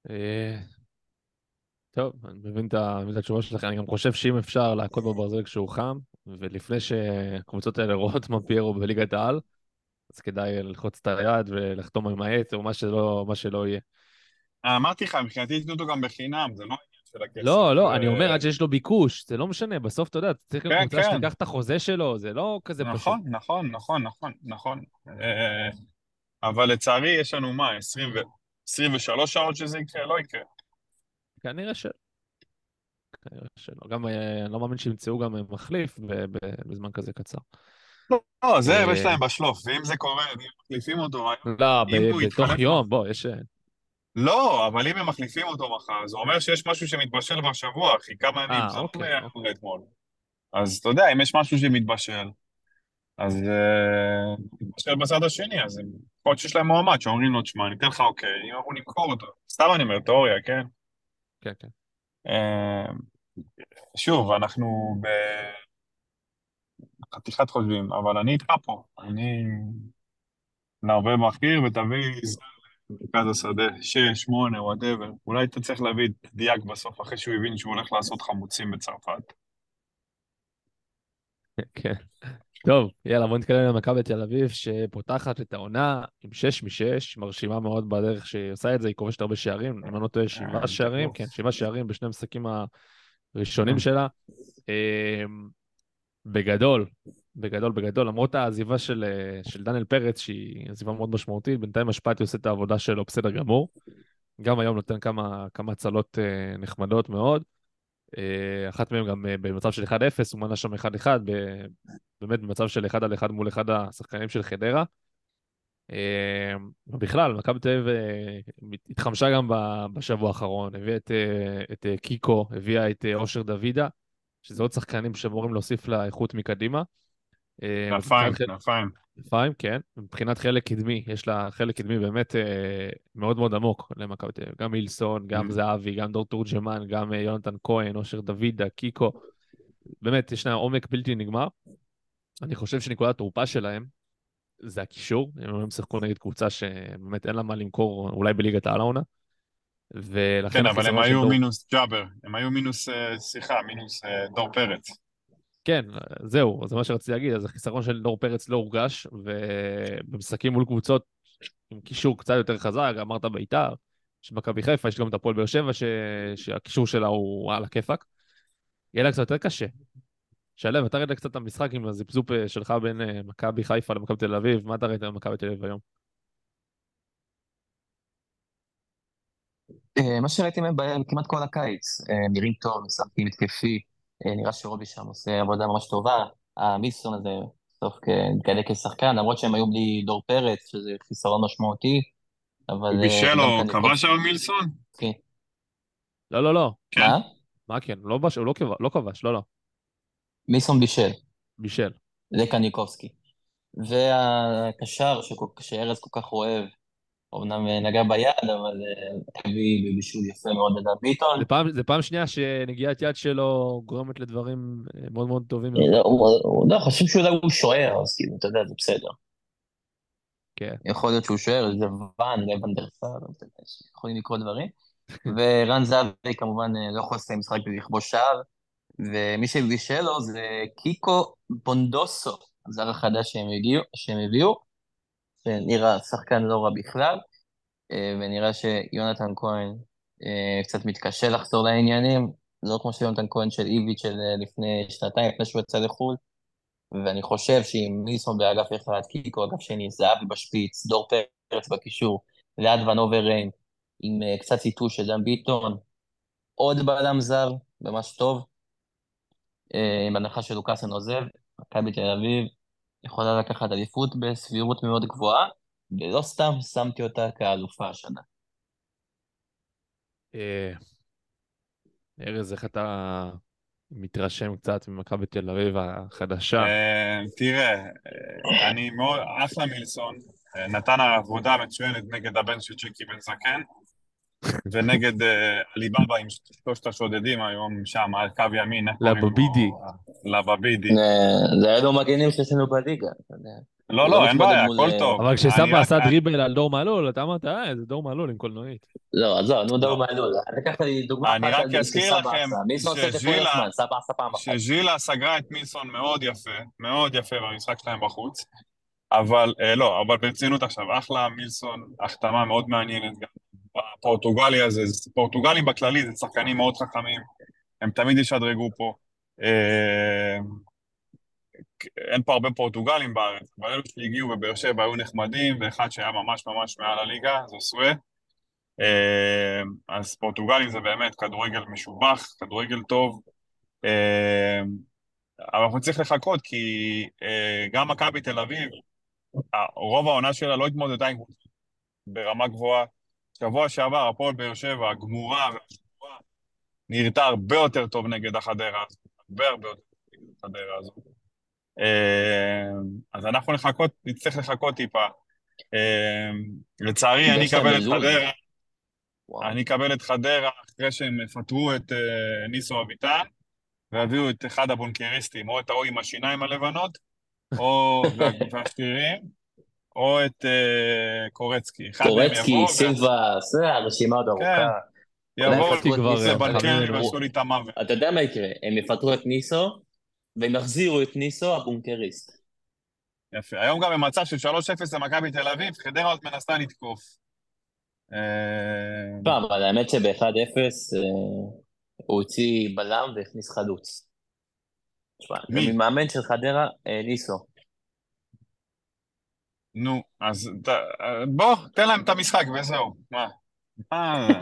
S3: אה, טוב, אני מבין את ה- מבין את התשובה שלך, אני גם חושב שאם אפשר להכות בברזל כשהוא חם, ולפני שהקבוצות האלה רואות מה פיירו בליגת העל, אז כדאי ללחוץ את היד ולחתום עם העט, או מה שלא, מה שלא יהיה.
S5: אמרתי לך, מבחינתי ייתנו אותו גם בחינם, זה לא עניין של הכסף.
S3: לא, לא, אני אומר
S5: אה,
S3: עד שיש לו ביקוש, זה לא משנה, בסוף אתה יודע, צריך להיות
S5: כן,
S3: קבוצה
S5: כן,
S3: שתיקח את החוזה שלו, זה לא כזה פשוט.
S5: נכון, נכון, נכון, נכון, נכון. אה, אבל לצערי יש לנו מה, עשרים ו- עשרים ושלוש שעות שזה יקרה? לא יקרה.
S3: כנראה שלא, כנראה שלא. גם, אה, אני לא מאמין שימצאו גם מחליף ב- ב- בזמן כזה קצר.
S5: לא, זה יש
S3: אה,
S5: להם בשלוף, ואם זה קורה, אם מחליפים אותו,
S3: לא,
S5: אם
S3: ב-
S5: הוא
S3: בתוך
S5: יתחלף מחר...
S3: יום, בוא, יש...
S5: לא, אבל אם הם מחליפים אותו מחר, זה אומר שיש משהו שמתבשל בשבוע, אחי, כמה ימים,
S3: אה,
S5: זה לא
S3: אוקיי,
S5: היה
S3: אוקיי.
S5: קורה אתמול. אז אתה יודע, אם יש משהו שמתבשל, אז אה, מתבשל בצד השני, אז הם- יכול להיות שיש להם מועמד שאומרים לו, תשמע, אני אתן לך אוקיי, אם אנחנו נמכור אותו. סתם אני אומר, תיאוריה, כן?
S3: כן, כן.
S5: אה, שוב, אנחנו בחתיכת חושבים, אבל אני איתך פה. אני להרבה בכיר ותביא זר למרכז השדה, שש, שמונה, וואטאבר. אולי אתה צריך להביא את דיאק בסוף, אחרי שהוא הבין שהוא הולך לעשות חמוצים בצרפת.
S3: כן. טוב, יאללה, בוא נתקדם למכבי תל אביב, שפותחת את העונה עם שש משש, מרשימה מאוד בדרך שהיא עושה את זה, היא כובשת הרבה שערים, אם אני לא טועה, שבעה
S5: אה,
S3: שערים,
S5: טירוף.
S3: כן, שבעה שערים בשני המשחקים הראשונים שלה. אמ, בגדול, בגדול, בגדול, למרות העזיבה של, אה, של דניאל פרץ, שהיא עזיבה מאוד משמעותית, בינתיים השפעתי עושה את העבודה שלו בסדר גמור. גם היום נותן כמה, כמה הצלות אה, נחמדות מאוד. אה, אחת מהן גם אה, במצב של אחד אפס, הוא מנה שם אחד אחד, ב- באמת במצב של אחד על אחד מול אחד השחקנים של חדרה. אה, ובכלל, מכבי תל אביב אה, התחמשה גם ב- בשבוע האחרון, הביאה את, אה, את אה, קיקו, הביאה את אה, אושר דוידה, שזה עוד שחקנים שאמורים להוסיף לה איכות מקדימה. אה,
S5: כנפיים,
S3: מבחינת חלק,
S5: כנפיים.
S3: כנפיים, כן. מבחינת חלק קדמי, יש לה חלק קדמי באמת אה, מאוד מאוד עמוק למכבי תל אביב. גם אילסון, גם זהבי, גם דור תורג'מן, גם אה, יונתן כהן, אושר דוידה, קיקו. באמת, יש להם עומק בלתי נגמר. אני חושב שנקודת התורפה שלהם זה הקישור. הם היום שיחקו נגד קבוצה שבאמת אין לה מה למכור, אולי בליגת העל העונה. ולכן
S5: כן, אבל הם
S3: החיסרון של
S5: היו
S3: דור...
S5: מינוס ג'אבר, הם היו מינוס, אה, סליחה, מינוס אה, דור פרץ.
S3: כן, זהו, זה מה שרציתי להגיד. אז החיסרון של דור פרץ לא הורגש, ובמשחקים מול קבוצות עם קישור קצת יותר חזק, אמרת בית"ר, שמכבי חיפה, יש גם את הפועל באר שבע, ש... שהקישור שלה הוא על הכיפאק. יהיה לה קצת יותר קשה. שלם, אתה ראית קצת את המשחק עם הזיפזופ שלך בין אה, מכבי חיפה למכבי תל אביב, מה אתה ראית במכבי תל אביב היום?
S6: אה, מה שראיתי מהם ב- כמעט כל הקיץ, אה, נראים טוב, משחקים התקפי, אה, נראה שרובי שם עושה עבודה ממש טובה, המילסון הזה בסוף כ- מתגלה כשחקן, למרות שהם היו בלי דור פרץ, שזה חיסרון משמעותי, אבל
S5: הוא
S6: אה,
S5: בישל
S6: גם
S5: או כבש
S6: קניקובסקי,
S5: על מילסון?
S3: לא, לא, לא.
S5: כן.
S6: מה?
S3: מה כן? לא, בש... הוא לא, כבש, לא כבש, לא, לא.
S6: מילסון בישל,
S3: בישל.
S6: זה קניקובסקי. והקשר שכל- שארז כל כך אוהב, אמנם אה, נגע ביד, אבל אה, הביא בבישול יפה מאוד לדן ביטון.
S3: זה פעם, זה פעם שנייה שנגיעת יד שלו גורמת לדברים אה, מאוד מאוד טובים מאוד.
S6: אה, הוא הוא- לא, חושבים שאולי הוא שוער, אז כאילו, אתה יודע, זה בסדר.
S3: כן.
S6: יכול להיות שהוא שוער, זה ואן, לבן דרסל, יכולים לקרות דברים. ורן זהבי כמובן אה, לא יכול לסיים משחק בלי לכבוש שער, ומי שבישל לו זה קיקו בונדוסו, הזר החדש שהם הגיעו, שהם הביאו, שנראה שחקן לא רע בכלל, אה, ונראה שיונתן כהן אה, קצת מתקשה לחזור לעניינים, זה לא כמו שיונתן כהן של איביץ' של אה, לפני שנתיים, לפני שהוא יצא לחו"ל, ואני חושב שאם מיסון באגף אחד, קיקו אגף שני, זהבי בשפיץ, דור פרץ בקישור, ליד ונובר ריין, עם אה, קצת ציטוש של דן ביטון, עוד בלם זר, ממש טוב, אה, עם הנחה של לוקאסן עוזב, מכבי תל אביב יכולה לקחת אליפות בסבירות מאוד גבוהה, ולא סתם שמתי אותה כאלופה השנה.
S3: אה, ארז, איך אתה מתרשם קצת ממכבי תל אביב החדשה?
S5: אה, תראה, אה, אני מאוד, אחלה מילסון, אה, נתן עבודה מצוינת נגד הבן של צ'קי בן זקן, ונגד אה, עליבאבא עם שלושת השודדים היום שם, על קו ימין, איך קוראים לו?
S3: לבבידי.
S5: לבבידי.
S6: אה, זה היה לו מגנים שיש לנו בליגה, אתה יודע.
S5: לא,
S6: זה לא
S5: לא, אין
S6: מתמודד
S5: בעיה,
S6: מול...
S5: הכל
S6: אה,
S5: טוב.
S3: אבל
S5: אני
S3: כשסבא
S5: רק,
S3: עשה דריבל על דור מלול, אתה אמרת, אה, זה דור מלול עם קולנועית.
S6: לא, עזוב, נו דור
S5: לא.
S6: מעלול. לקחת לי דוגמה
S5: אני
S6: אחת
S5: רק
S6: על
S5: אזכיר
S6: שסבא
S5: לכם
S6: עשה. מילסון עושה את זה כל
S5: שז'ילה,
S6: הזמן, סבא עשה פעם אחת.
S5: שז'ילה סגרה את מילסון מאוד יפה, מאוד יפה במשחק שלהם בחוץ, אבל, אה, לא, אבל ברצינות עכשיו, אחלה מילסון, החתמה מאוד מעניינת גם. הפורטוגלי הזה, זה- פורטוגלים בכללי זה שחקנים מאוד חכמים, הם תמיד ישדרגו פה. אה, אין פה הרבה פורטוגלים בארץ, אבל אלו שהגיעו בבאר שבע היו נחמדים, ואחד שהיה ממש ממש מעל הליגה, זו סווה. אה, אז פורטוגלים זה באמת כדורגל משובח, כדורגל טוב. אה, אבל אנחנו צריך לחכות, כי אה, גם מכבי תל אביב, אה, רוב העונה שלה לא התמודדה עם קבוצה ברמה גבוהה. שבוע שעבר, הפועל באר שבע, גמורה והשבוע, נראתה הרבה יותר טוב נגד החדרה, הרבה הרבה יותר טוב נגד החדרה הזו. אה, אז אנחנו לחכות, נצטרך לחכות טיפה. אה, לצערי, אני
S6: יש להם
S5: אקבל את
S6: בלוז.
S5: חדרה,
S6: וואו.
S5: אני אקבל את חדרה אחרי שהם יפטרו את אה, ניסו אביטן, והביאו את אחד הבונקריסטים, או את ההוא עם השיניים הלבנות, או וה- והשרירים, או את אה, קורצקי. אחד מהם
S6: קורצקי,
S5: יבוא,
S6: סילבה, זה הרשימה עוד
S5: כן,
S6: ארוכה. אולי
S5: יבואו
S6: יפטרו את
S3: כבר,
S6: ניסו,
S3: אה,
S6: אחרי
S5: לבנקר
S3: חכמים ממנו.
S5: ועשו לי את המוות.
S6: אתה יודע מה יקרה? הם יפטרו את ניסו, והם יחזירו את ניסו הבונקריסט.
S5: יפה. היום גם במצב של שלוש אפס למכבי תל אביב, חדרה עוד מנסה לתקוף. אה,
S6: לא, אבל האמת שב-אחד אפס הוא הוציא בלם והכניס חלוץ. תשמע,
S5: מי?
S6: זה ממאמן של חדרה, אה, ניסו.
S5: נו, אז ת- אה, בוא, תן להם את המשחק וזהו. מה? מה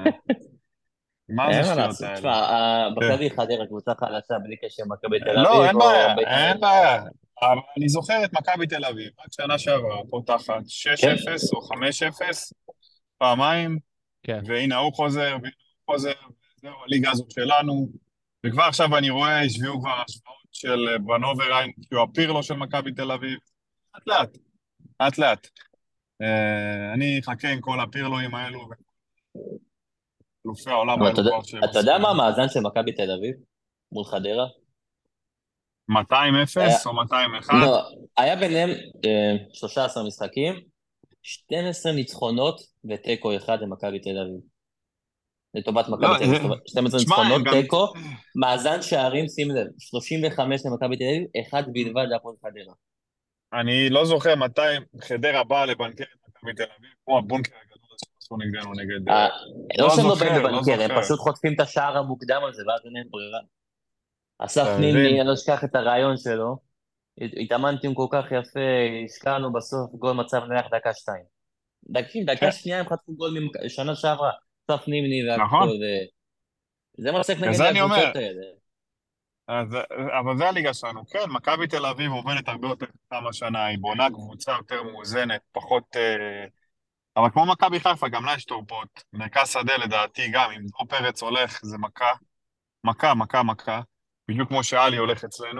S5: מה זה
S6: אין מה
S5: השטויות
S6: לעשות.
S5: האלה?
S6: תשמע, אה,
S5: כן.
S6: בכללי חדרה קבוצה חלשה בלי קשר מכבי תל
S5: לא,
S6: אביב
S5: אין
S6: או
S5: בעיה,
S6: בית
S5: אין
S6: המלך.
S5: בעיה. אבל אני זוכר את מכבי תל אביב, עד שנה שעברה, פותחת שש
S6: כן,
S5: אפס או חמש אפס, פעמיים,
S3: כן.
S5: והנה הוא חוזר, והנה הוא חוזר, וזהו, הליגה הזאת שלנו. וכבר עכשיו אני רואה, השביעו כבר השוואות של אה, בנוברהיים, שהוא הפירלו של מכבי תל אביב. לאט לאט, לאט לאט. אה, אני אחכה עם כל הפירלואים האלו, אלופי העולם
S6: אבל אתה
S5: האלו
S6: יודע-
S5: כבר שהם
S6: אתה יודע
S5: עושים.
S6: מה המאזן של מכבי תל אביב מול חדרה?
S5: מאתיים
S6: היה-
S5: אפס או מאתיים אחת?
S6: לא, היה ביניהם אה, שלושה עשר משחקים, שתים עשרה ניצחונות ותיקו אחד למכבי תל אביב. לטובת מכבי
S5: לא,
S6: תל אביב,
S5: זה-
S6: זאת אומרת, שתים עשרה
S5: תשמע, הם
S6: ניצחונות,
S5: גם...
S6: תיקו, מאזן שערים, שים לב, שלושים וחמש למכבי תל אביב, אחד בלבד להפועל חדרה.
S5: אני לא זוכר מתי חדרה באה לבנקר את מכבי תל אביב, כמו הבונקר הגדול הזה שעשו נגדנו נגד...
S6: אה, לא
S5: לא
S6: שהם לא
S5: זוכר,
S6: באים
S5: לא
S6: לבנקר, הם
S5: זוכר.
S6: פשוט חוטפים את השער המוקדם הזה, ואז אין להם ברירה. אסף
S5: אתה
S6: נימני,
S5: מבין?
S6: אני לא אשכח את הרעיון שלו, הת- התאמנתם כל כך יפה, השקענו בסוף גול מצב נייח דקה שתיים. דקה, דקה
S5: כן,
S6: שנייה הם חטפו גול משנה שעברה, אסף נימני
S5: נכון.
S6: והכל, זה מה שצריך נגד
S5: וזה אני אומר,
S6: הקבוצות האלה.
S5: אז, אבל זה הליגה שלנו. כן, מכבי תל אביב עובדת הרבה יותר כמה שנה, היא בונה קבוצה יותר מאוזנת, פחות... אה, אבל כמו מכבי חיפה, גם לה יש תורפות. מרכז שדה לדעתי גם, אם דור פרץ הולך, זה מכה. מכה, מכה, מכה. בדיוק כמו שאלי הולך אצלנו.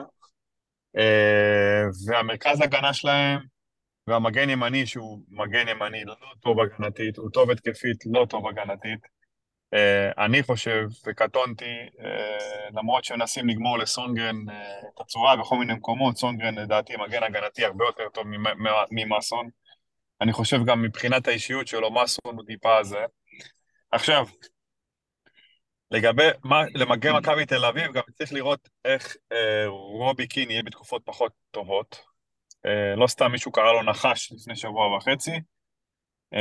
S5: אה, והמרכז הגנה שלהם, והמגן ימני, שהוא מגן ימני לא טוב הגנתית, הוא טוב התקפית, לא טוב הגנתית. Uh, אני חושב, וקטונתי, uh, למרות שמנסים לגמור לסונגרן uh, את הצורה בכל מיני מקומות, סונגרן לדעתי מגן הגנתי הרבה יותר טוב ממאסון. אני חושב גם מבחינת האישיות שלו, מאסון הוא טיפה הזה. עכשיו, לגבי מה, למגן מכבי תל אביב, גם צריך לראות איך uh, רובי קין יהיה בתקופות פחות טובות. Uh, לא סתם מישהו קרא לו נחש לפני שבוע וחצי. Uh,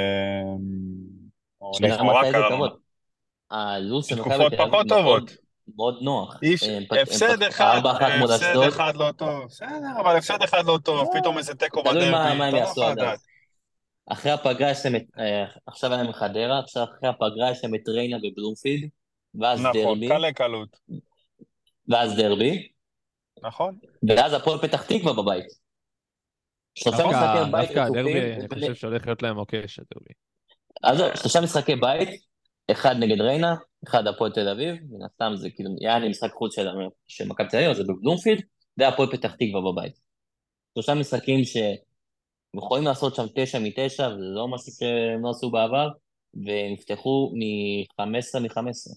S5: או
S6: שאלה
S5: לכאורה
S6: מתי זה
S5: קרא לו
S6: כבוד. הלו"ז של מכבי
S5: בתקופות
S6: תל אביב
S5: פחות
S6: מאוד
S5: טובות.
S6: מאוד נוח.
S5: איש,
S6: הם פת- הם
S5: הפסד
S6: פתחו
S5: אחד,
S6: ארבע אחת מול
S5: הפסד
S6: אשדוד,
S5: אחד לא טוב, בסדר, אבל הפסד אחד לא טוב, פתאום איזה תיקו
S6: תלוי מה
S5: בדרבי,
S6: מה הם
S5: אתה לא
S6: יעשו
S5: יכול
S6: עד אז.
S5: לדעת.
S6: אחרי הפגרה יש להם, את- אה, עכשיו היה להם חדרה, עכשיו אחרי הפגרה יש להם את ריינה בבלומפילד, ואז
S5: נכון,
S6: דרבי,
S5: קלה קלות,
S6: ואז דרבי,
S5: נכון,
S6: ואז הפועל פתח תקווה בבית. שלושה
S5: נכון.
S6: משחקי
S3: דווקא
S6: בית
S3: דווקא הדרבי,
S6: רצופים,
S3: אני
S6: ול-
S3: חושב שהולך להיות להם מוקש, הדרבי.
S6: אז זהו, שלושה משחקי בית, אחד נגד ריינה, אחד הפועל תל אביב, מן הסתם זה כאילו, יעני משחק חוץ של של מכבי תל אביב, אז זה בבלומפילד, והפועל פתח תקווה בבית. שלושה משחקים שהם יכולים לעשות שם תשע מתשע, וזה לא משהו שהם לא עשו בעבר, והם נפתחו מ-חמש עשרה מ-חמש עשרה.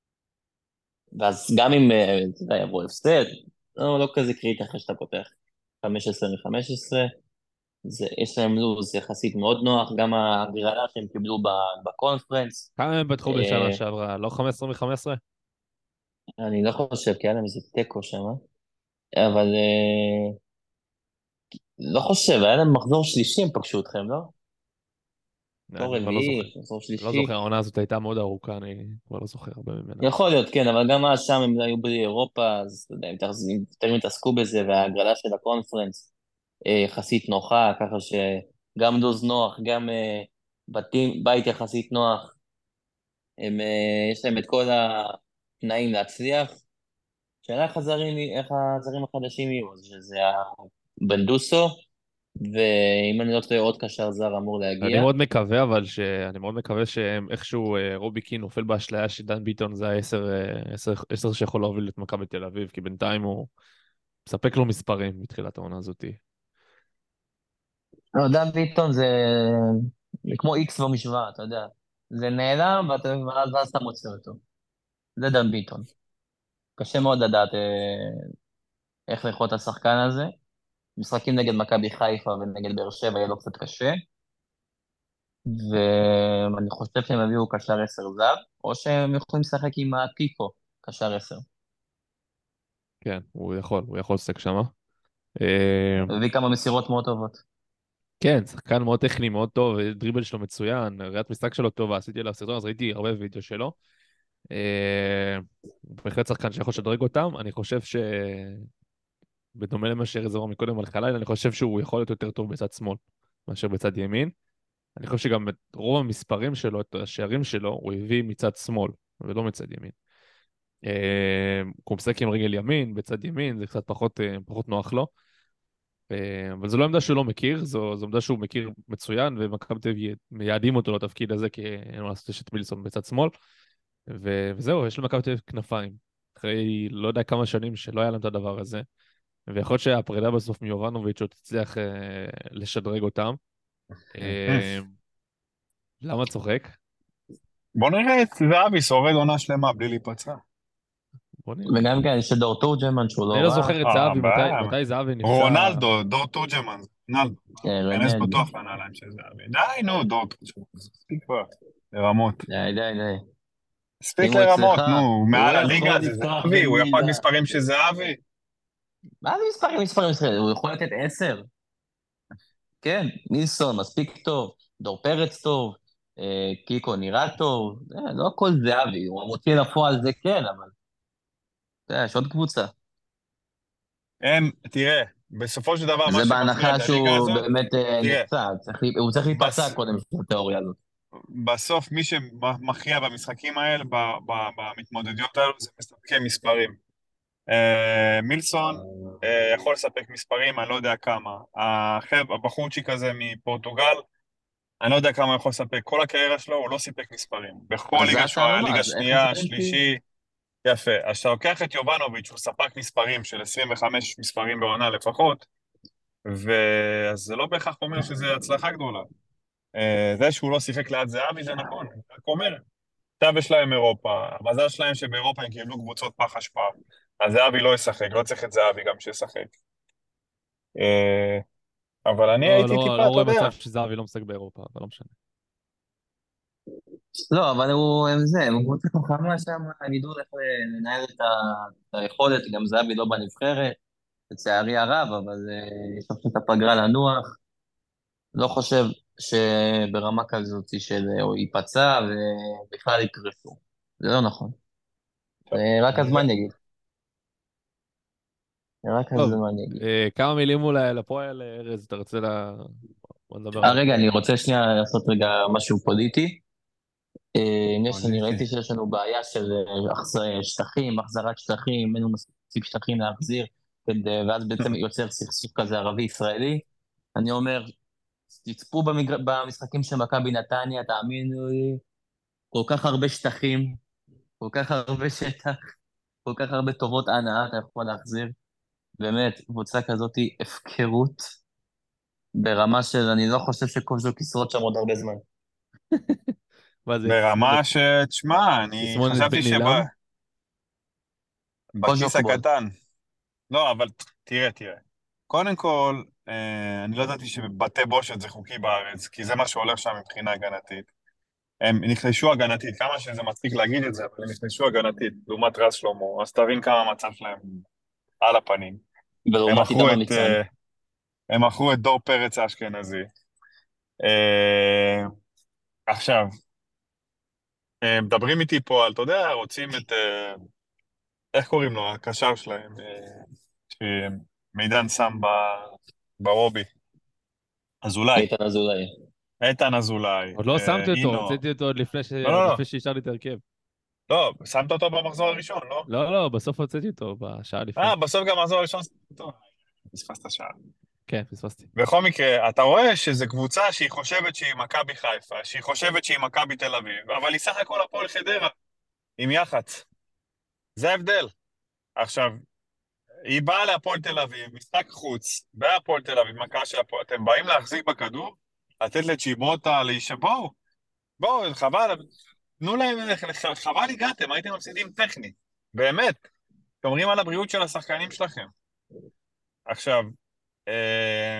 S6: ואז גם אם, אה, אתה יודע, יבוא הפסד, לא, לא כזה קריטי אחרי שאתה פותח. חמש עשרה מ-חמש עשרה, זה, יש להם לוז יחסית מאוד נוח, גם הגרלה שהם קיבלו ב- בקונפרנס,
S3: כמה הם פתחו בשנה
S6: אה,
S3: שעברה? לא חמש עשרה מ-חמש עשרה?
S6: אני לא חושב, כי היה להם איזה תיקו שם, אבל אה, לא חושב, היה להם מחזור שלישי, הם פגשו אתכם, לא? מחזור
S3: אני כבר לא זוכר.
S6: רביעי, מחזור
S3: לא זוכר,
S6: שלישי.
S3: העונה הזאת הייתה מאוד ארוכה, אני כבר לא זוכר הרבה ממנה.
S6: יכול להיות, כן, אבל גם אז שם הם היו בלי אירופה, אז אתה יודע, הם יותר יותר התעסקו בזה, וההגרלה של הקונפרנס אה, יחסית נוחה, ככה שגם לוז נוח, גם אה, בתים, בית יחסית נוח, הם, אה, יש להם את כל התנאים להצליח. שאלה איך הזרים, איך הזרים החדשים יהיו, אז שזה הבנדוסו, ואם אני לא טועה עוד קשר זר אמור
S3: אני
S6: להגיע.
S3: מאוד מקווה, אבל ש... אני מאוד מקווה שאיכשהו אה, רובי קין נופל באשליה שדן ביטון זה העשר אה, עשר, עשר שיכול להוביל את מכבי תל אביב, כי בינתיים הוא מספק לו מספרים מתחילת העונה הזאת.
S6: לא, דן ביטון זה, זה כמו איקס במשוואה, אתה יודע. זה נעלם, ואתה, ואז ואז אתה מוצא אותו. זה דן ביטון. קשה מאוד לדעת אה, איך לאכול את השחקן הזה. משחקים נגד מכבי חיפה ונגד באר שבע יהיה לו קצת קשה. ואני חושב שהם יביאו קשר עשר זר, או שהם יכולים לשחק עם הקיקו, קשר עשר.
S3: כן, הוא יכול, הוא יכול לשחק שמה. אה,
S6: הביא כמה מסירות מאוד טובות.
S3: כן, שחקן מאוד טכני, מאוד טוב, דריבל שלו מצוין, ראיית משחק שלו טובה, עשיתי עליו סרטון, אז ראיתי הרבה וידאו שלו. אה, הוא בהחלט שחקן שיכול לשדרג אותם, אני חושב ש... בדומה למה שארז אמר מקודם על חלילה, אני חושב שהוא יכול להיות יותר טוב בצד שמאל מאשר בצד ימין. אני חושב שגם את רוב המספרים שלו, את השערים שלו, הוא הביא מצד שמאל, ולא מצד ימין. אה, הוא משחק עם רגל ימין, בצד ימין, זה קצת פחות, אה, פחות נוח לו. אה, אבל זו לא עמדה שהוא לא מכיר, זו, זו עמדה שהוא מכיר מצוין, ומכבי תל אביב מייעדים אותו לתפקיד הזה, כי אין מה לעשות, יש את מילסון בצד שמאל. ו- וזהו, יש למכבי תל אביב כנפיים. אחרי לא יודע כמה שנים שלא היה להם את הדבר הזה. ויכול להיות שהפרידה בסוף מיובנוביץ' עוד תצליח אה, לשדרג אותם. אה, למה צוחק?
S5: בוא נראה את זהבי שורד עונה שלמה בלי להיפצע.
S3: בוא נראה.
S6: וגם כן, יש את דור תורג'מן שהוא
S3: אני
S6: לא
S3: לא
S6: רע.
S3: זוכר את
S5: אה,
S3: זהבי, מתי,
S5: בעיה.
S3: מתי זהבי נפצע.
S5: רונלדו, דור תורג'מן, רונלדו.
S6: כן,
S5: כנס
S6: רונלדו.
S5: בטוח לנעליים של זהבי. די, נו, דור תורג'מן. מספיק כבר. לרמות.
S6: די, די, די.
S5: מספיק
S6: אם הוא
S5: לרמות,
S6: אצלך,
S5: נו,
S6: הוא
S5: מעל
S6: לא
S5: הליגה
S6: יכול
S5: זה
S6: לפתוח
S5: זהבי, הוא יכול
S6: בגלידה.
S5: מספרים של זהבי.
S6: מה זה מספרים, מספרים, מספרים? הוא יכול לתת עשר. כן, מילסון מספיק טוב, דור פרץ טוב, אה, קיקו נראה טוב, אה, לא הכל זהבי, הוא המוציא לפועל זה כן, אבל אתה יודע, יש עוד קבוצה.
S5: אין, תראה, בסופו של דבר
S6: זה
S5: מה שמכריע
S6: בהנחה
S5: את הליגה
S6: שהוא
S5: הזאת,
S6: באמת אה,
S5: תראה,
S6: נפצע, צריך, לי- הוא צריך להיפצע
S5: בס,
S6: קודם של התיאוריה הזאת.
S5: בסוף מי שמכריע במשחקים האלה, ב, ב, במתמודדות האלו, זה מספקי מספרים. אה, מילסון אה, יכול לספק מספרים, אני לא יודע כמה. החב, הבחורצ'יק הזה מפורטוגל, אני לא יודע כמה הוא יכול לספק. כל הקריירה שלו הוא לא סיפק מספרים. בכל
S6: אז זה
S5: ליגה שהוא היה,
S6: התאמה,
S5: ליגה
S6: אז איך
S5: שנייה,
S6: זה כי...
S5: שלישי, יפה. אז כשאתה לוקח את יובנוביץ', הוא ספק מספרים של עשרים וחמש מספרים בעונה לפחות, ואז זה לא בהכרח אומר שזו הצלחה גדולה. אה, זה שהוא לא שיחק ליד זהבי זה נכון, אני רק אומר. עכשיו יש להם אירופה, המזל שלהם שבאירופה הם קיבלו קבוצות פח אשפה, אז זהבי לא ישחק, לא צריך את זהבי גם שישחק. אה, אבל אני
S3: לא,
S5: הייתי
S3: לא,
S5: טיפה,
S3: לא
S5: אתה
S3: רואה
S5: יודע,
S3: מצב שזהבי לא משחק באירופה, אבל לא משנה.
S6: לא, אבל הוא, הם זה, הם קבוצה חכמה שם, הם ידעו איך לנהל את ה- את היכולת, גם זהבי לא בנבחרת, לצערי הרב, אבל אה, יש עכשיו את הפגרה לנוח. לא חושב שברמה כזאת של אה, הוא ייפצע ובכלל יקרסו. זה לא נכון. אה, רק הזמן יגיד. רק
S3: טוב,
S6: הזמן יגיד.
S3: אה, כמה מילים אולי לפועל, ארז, אתה רוצה ל... בוא נדבר
S6: אה,
S3: על
S6: רגע, אני
S3: הפועל.
S6: רוצה שנייה לעשות רגע משהו פוליטי. אה, יש, אני
S5: פוליטי.
S6: ראיתי שיש לנו בעיה של אה, החז- שטחים, החזרת שטחים, אין לנו מספיק שטחים להחזיר, כדי- ואז בעצם יוצר סכסוך כזה ערבי-ישראלי. אני אומר, תצפו במגר... במשחקים של מכבי נתניה, תאמינו לי, כל כך הרבה שטחים, כל כך הרבה שטח, כל כך הרבה טובות הנאה אתה יכול להחזיר. באמת, קבוצה כזאת היא הפקרות ברמה של, אני לא חושב שקוז'וק ישרוד שם עוד הרבה זמן.
S3: מה זה,
S5: ברמה
S3: תסמונת,
S5: ש... תשמע, אני
S3: תסמונת
S5: חשבתי
S3: בן עילם?
S5: שבכיס
S6: קוז'וק בול.
S5: הקטן, לא, אבל ת- תראה, תראה. קודם כל, אה, אני לא ידעתי שבתי בושת זה חוקי בארץ, כי זה מה שהולך שם מבחינה הגנתית. הם נחלשו הגנתית, כמה שזה מצחיק להגיד את זה, אבל הם נחלשו הגנתית, לעומת רז שלמה, אז תבין כמה המצב שלהם על הפנים. הם
S6: ולעומת
S5: מכרו
S6: איתמר
S5: את,
S6: ניצן.
S5: אה, הם מכרו את דור פרץ האשכנזי. אה, עכשיו, אה, מדברים איתי פה על, אתה יודע, רוצים את, אה, איך קוראים לו, הקשר שלהם, אה, שמידן שם ב- ברובי, אזולאי,
S6: איתן אזולאי.
S5: איתן אזולאי,
S3: עוד לא
S5: אה,
S3: שמתי אותו,
S5: אינו,
S3: הוצאתי אותו עוד לפני ש-
S5: לא,
S3: עוד
S5: לא, לא,
S3: לפני שאישרתי את ההרכב.
S5: לא, שמת אותו במחזור הראשון, לא?
S3: לא, לא, בסוף הוצאתי אותו בשעה לפני.
S5: אה, בסוף גם המחזור הראשון שמת אותו. פספסת שעה.
S3: כן, פספסתי.
S5: בכל מקרה, אתה רואה שזו קבוצה שהיא חושבת שהיא מכבי חיפה, שהיא חושבת שהיא מכבי תל אביב, אבל היא סך הכל הפועל חדרה, עם יח"צ. זה ההבדל. עכשיו, היא באה להפועל תל אביב, משחק חוץ, בהפועל תל אביב, מכה של הפועל, אתם באים להחזיק בכדור, לתת לצ'יבוטה, לאיש... בואו, בואו, חבל, תנו להם, חבל הגעתם, הייתם מפסידים טכנית, באמת. שומרים על הבריאות של השחקנים שלכם. עכשיו, אה,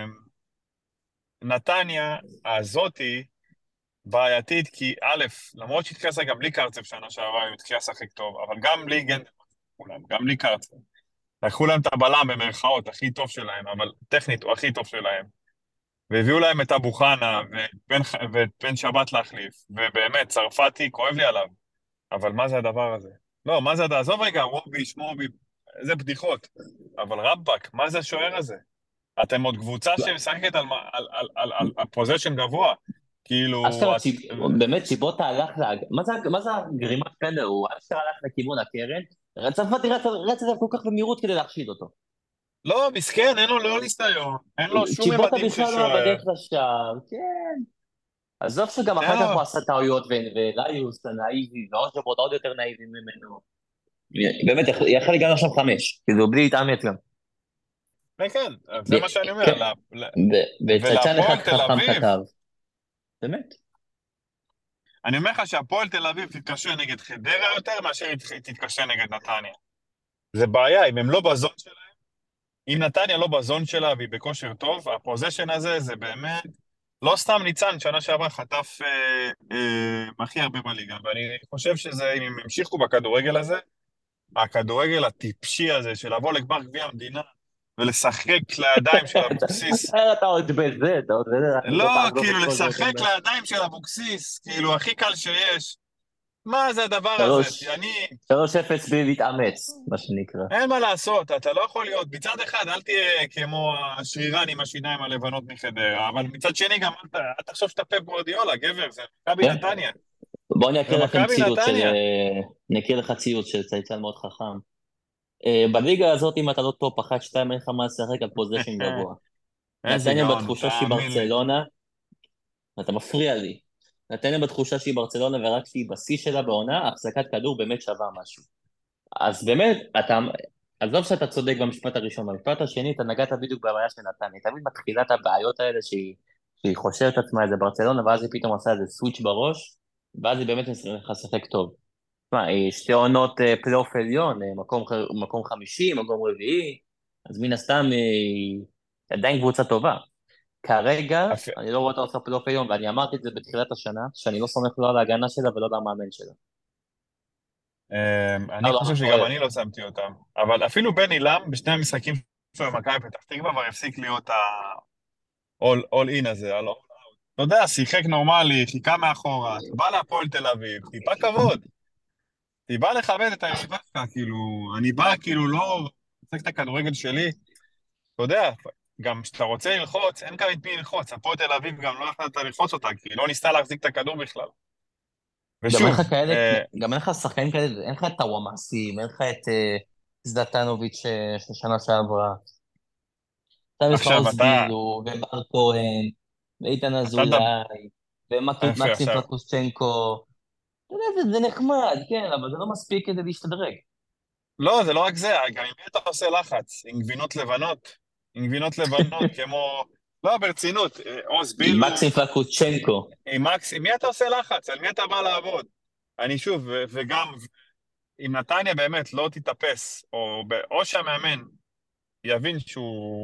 S5: נתניה הזאתי בעייתית, כי א', למרות שהתחילה לשחק גם בלי קרצב שנה שעברה, היא התחילה לשחק טוב, אבל גם בלי גנדלמן, גם בלי קרצב. לקחו להם את הבלם במרכאות הכי טוב שלהם, אבל טכנית הוא הכי טוב שלהם. והביאו להם את אבו חנה ובן, ואת בן שבת להחליף, ובאמת, צרפתי, כואב לי עליו. אבל מה זה הדבר הזה? לא, מה זה הדבר? עזוב רגע, רובי, שמובי, זה בדיחות. אבל רבאק, מה זה השוער הזה? אתם עוד קבוצה שמשחקת על, על, על, על, על, על פוזיישן גבוה. כאילו...
S6: אשכרה,
S5: את...
S6: ציב- באמת, צ'יבוטה הלך לה... מה זה, מה זה הגרימת פנדל? הוא אשכרה הלך לכיוון הקרן, צרפתי רץ רץ עליו כל כך במהירות כדי להחשיד אותו.
S5: לא, מסכן, אין לו לא ניסיון, אין לו שום
S6: צ'יבוטה
S5: ממדים של
S6: בכלל לא היה
S5: שוער.
S6: בדרך לשער, כן. עזוב שגם אחר כך
S5: לא,
S6: הוא עשה טעויות, ו- וליוס הנאיבי, ועוד שבועות עוד יותר נאיבי ממנו. באמת, יכול יכול גם עכשיו חמש, כאילו בלי להתאמץ גם.
S5: כן, כן, זה מה שאני אומר.
S6: כן.
S5: לה- ל-
S6: ו- וצייצן אחד
S5: ולהפועל תל
S6: חכם
S5: אביב,
S6: כתב. באמת.
S5: אני אומר לך שהפועל תל אביב תתקשה נגד חדרה יותר מאשר היא תתקשה נגד נתניה. זה בעיה, אם הם לא בזון שלהם, אם נתניה לא בזון שלה והיא בכושר טוב, הפוזיישן הזה זה באמת, לא סתם ניצן, שנה שעברה חטף אה, אה, הכי הרבה בליגה, ואני חושב שזה, אם הם המשיכו בכדורגל הזה, הכדורגל הטיפשי הזה של לבוא לגמר גביע המדינה ולשחק לידיים של אבוקסיס,
S6: אתה עוד בזה, אתה עוד בזה,
S5: לא,
S6: לא תעזוב
S5: כאילו
S6: את כל זה.
S5: לשחק לידיים של אבוקסיס, כאילו הכי קל שיש. מה זה הדבר
S6: שלוש.
S5: הזה? אני,
S6: שלוש אפס בלי להתאמץ, מה שנקרא.
S5: אין מה לעשות, אתה לא יכול להיות, מצד אחד אל תהיה כמו השרירן עם השיניים הלבנות מחדרה, אבל מצד שני גם אל ת- אל תחשוב שאתה פפ גוורדיולה, גבר, זה מכבי
S6: כן.
S5: נתניה.
S6: בוא אני אקריא לכם
S5: ומכבי
S6: ציוץ של...
S5: נתניה.
S6: אני אקריא לך ציוץ של צייצן מאוד חכם. אה, בליגה הזאת, אם אתה לא טופ אחת שתיים, אין לך מה לשחק על פוזיישן גבוה.
S5: איזה
S6: נתניה
S5: גאון,
S6: בתחושה שהיא
S5: תאמין לי.
S6: ברצלונה, אתה מפריע לי. נתניה בתחושה שהיא ברצלונה ורק שהיא בשיא שלה בעונה, החזקת כדור באמת שווה משהו. אז באמת, אתה, עזוב שאתה צודק במשפט הראשון, במשפט השני אתה נגעת בדיוק בבעיה של נתניה, תמיד מתחילה את הבעיות האלה שהיא, שהיא חושבת עצמה איזה ברצלונה, ואז היא פתאום עושה איזה סוויץ' בראש, ואז היא באמת מצליחה לשחק טוב. תשמע, היא שתי עונות אה, פלייאוף עליון, אה, מקום, ח- מקום חמישי, מקום רביעי, אז מן הסתם אה, היא עדיין קבוצה טובה. כרגע,
S5: אפ-
S6: אני לא רואה אותה עושה פלייאוף עליון, ואני אמרתי את זה בתחילת השנה, שאני לא סומך לא על ההגנה שלה ולא על המאמן שלה.
S5: אמ,
S6: לא,
S5: אני
S6: לא,
S5: חושב
S6: אני
S5: שגם
S6: טועה.
S5: אני לא שמתי אותם, אבל אפילו בן עילם בשני המשחקים שלו במכבי פתח תקווה כבר הפסיק להיות ה-all in הזה, ה-all out. אתה יודע, שיחק נורמלי, חיכה מאחורה, אתה בא להפועל תל אביב, טיפה כבוד, טיפה לכבד את היריבה שלך, כאילו, אני בא כאילו לא, משחק את הכדורגל שלי, אתה יודע, גם כשאתה רוצה ללחוץ, אין כאן את מי ללחוץ, הפועל תל אביב גם לא יכולת ללחוץ אותה, כי היא לא ניסתה להחזיק את הכדור בכלל.
S6: גם אין לך
S5: ושוב,
S6: כאלה,
S5: אה,
S6: גם אין לך שחקנים כאלה, אין לך את הוואמאסים, אין לך את אה, זלטנוביץ' אה, של שנה שעברה. עכשיו יש לך
S5: עכשיו
S6: עוז
S5: אתה,
S6: בילו, ובר כהן, ואיתן
S5: אתה דבר,
S6: אזולאי,
S5: יפה,
S6: ומקסים
S5: עכשיו,
S6: פלקושצ'נקו. אתה יודע, זה, זה נחמד, כן, אבל זה לא מספיק כדי להשתדרג.
S5: לא, זה לא רק זה, גם עם מי אתה עושה לחץ? עם גבינות לבנות? עם גבינות לבנות, כמו... לא, ברצינות, אה, עוז
S6: עם
S5: בילו,
S6: מקסים פלקושצ'נקו.
S5: עם מקס, עם מי אתה עושה לחץ? על מי אתה בא לעבוד? אני שוב, ו- וגם, אם נתניה באמת לא תתאפס, או, ב- או שהמאמן יבין שהוא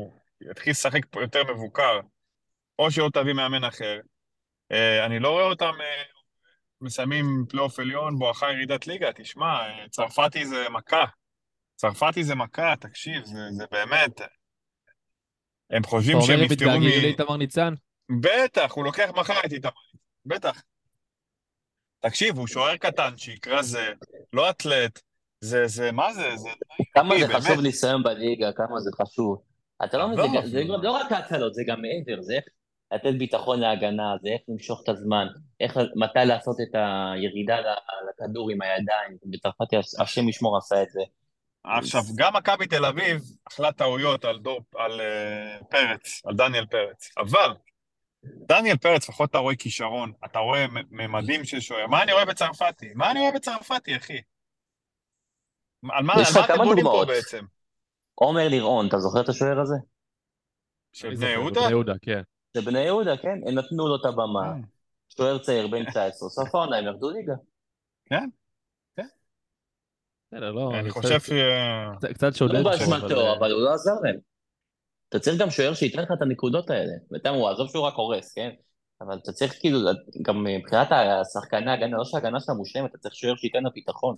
S5: יתחיל לשחק פה יותר מבוקר, או שלא תביא מאמן אחר. אה, אני לא רואה אותם אה, מסיימים פלייאוף עליון בואכה ירידת ליגה, תשמע, אה, צרפתי זה מכה. צרפתי זה מכה, תקשיב, זה, זה באמת, הם
S3: אתה
S5: חושבים
S3: אומר
S5: שהם
S3: הם
S5: נפטרו מ...
S3: מתגעגעים לאיתמר ניצן?
S5: בטח, הוא לוקח מחר את איתמר, בטח. תקשיב, הוא שוער קטנצ'יק, רזה, לא אתלט, זה, זה, מה זה, זה,
S6: כמה זה
S5: באמת,
S6: חשוב ניסיון בליגה, כמה זה חשוב. אתה לא מבין, זה,
S5: עזוב,
S6: גם- זה גם לא רק ההצלות, זה גם מעבר, זה איך לתת ביטחון להגנה, זה איך למשוך את הזמן, איך, מתי לעשות את הירידה ל- לכדור עם הידיים. בצרפת השם ישמור עשה את זה.
S5: עכשיו, גם מכבי תל אביב אכלה טעויות על דור, על uh, פרץ, על דניאל פרץ, אבל דניאל פרץ, לפחות אתה רואה כישרון, אתה רואה ממדים של שוער. מה אני רואה בצרפתי? מה אני רואה בצרפתי, אחי? על מה,
S6: יש
S5: על מה
S6: לך
S5: אתם
S6: כמה
S5: בונים פה
S6: דוגמאות.
S5: בעצם?
S6: עומר לירון, אתה זוכר את השוער הזה?
S5: של
S3: אני
S5: בני
S3: זוכר,
S5: יהודה?
S3: בבני יהודה, כן.
S6: זה בני יהודה, כן? הם נתנו לו את הבמה.
S5: כן,
S6: שוער צעיר, בן תשע עשרה, סוף העונה, הם ירדו ליגה.
S5: כן, כן.
S3: בסדר, לא,
S5: אני
S3: זה
S5: חושב
S3: קצת-
S5: ש...
S3: קצת- קצת שודד
S6: לא
S3: פה,
S6: באשמתו,
S3: אה,
S6: אבל הוא לא עזר להם. אתה צריך גם שוער שייתן לך את הנקודות האלה. ואתה הוא עזוב שהוא רק הורס, כן? אבל אתה צריך כאילו, גם מבחינת השחקני ההגנה, לא שההגנה שלה מושלמת, אתה צריך שוער שייתן לה ביטחון.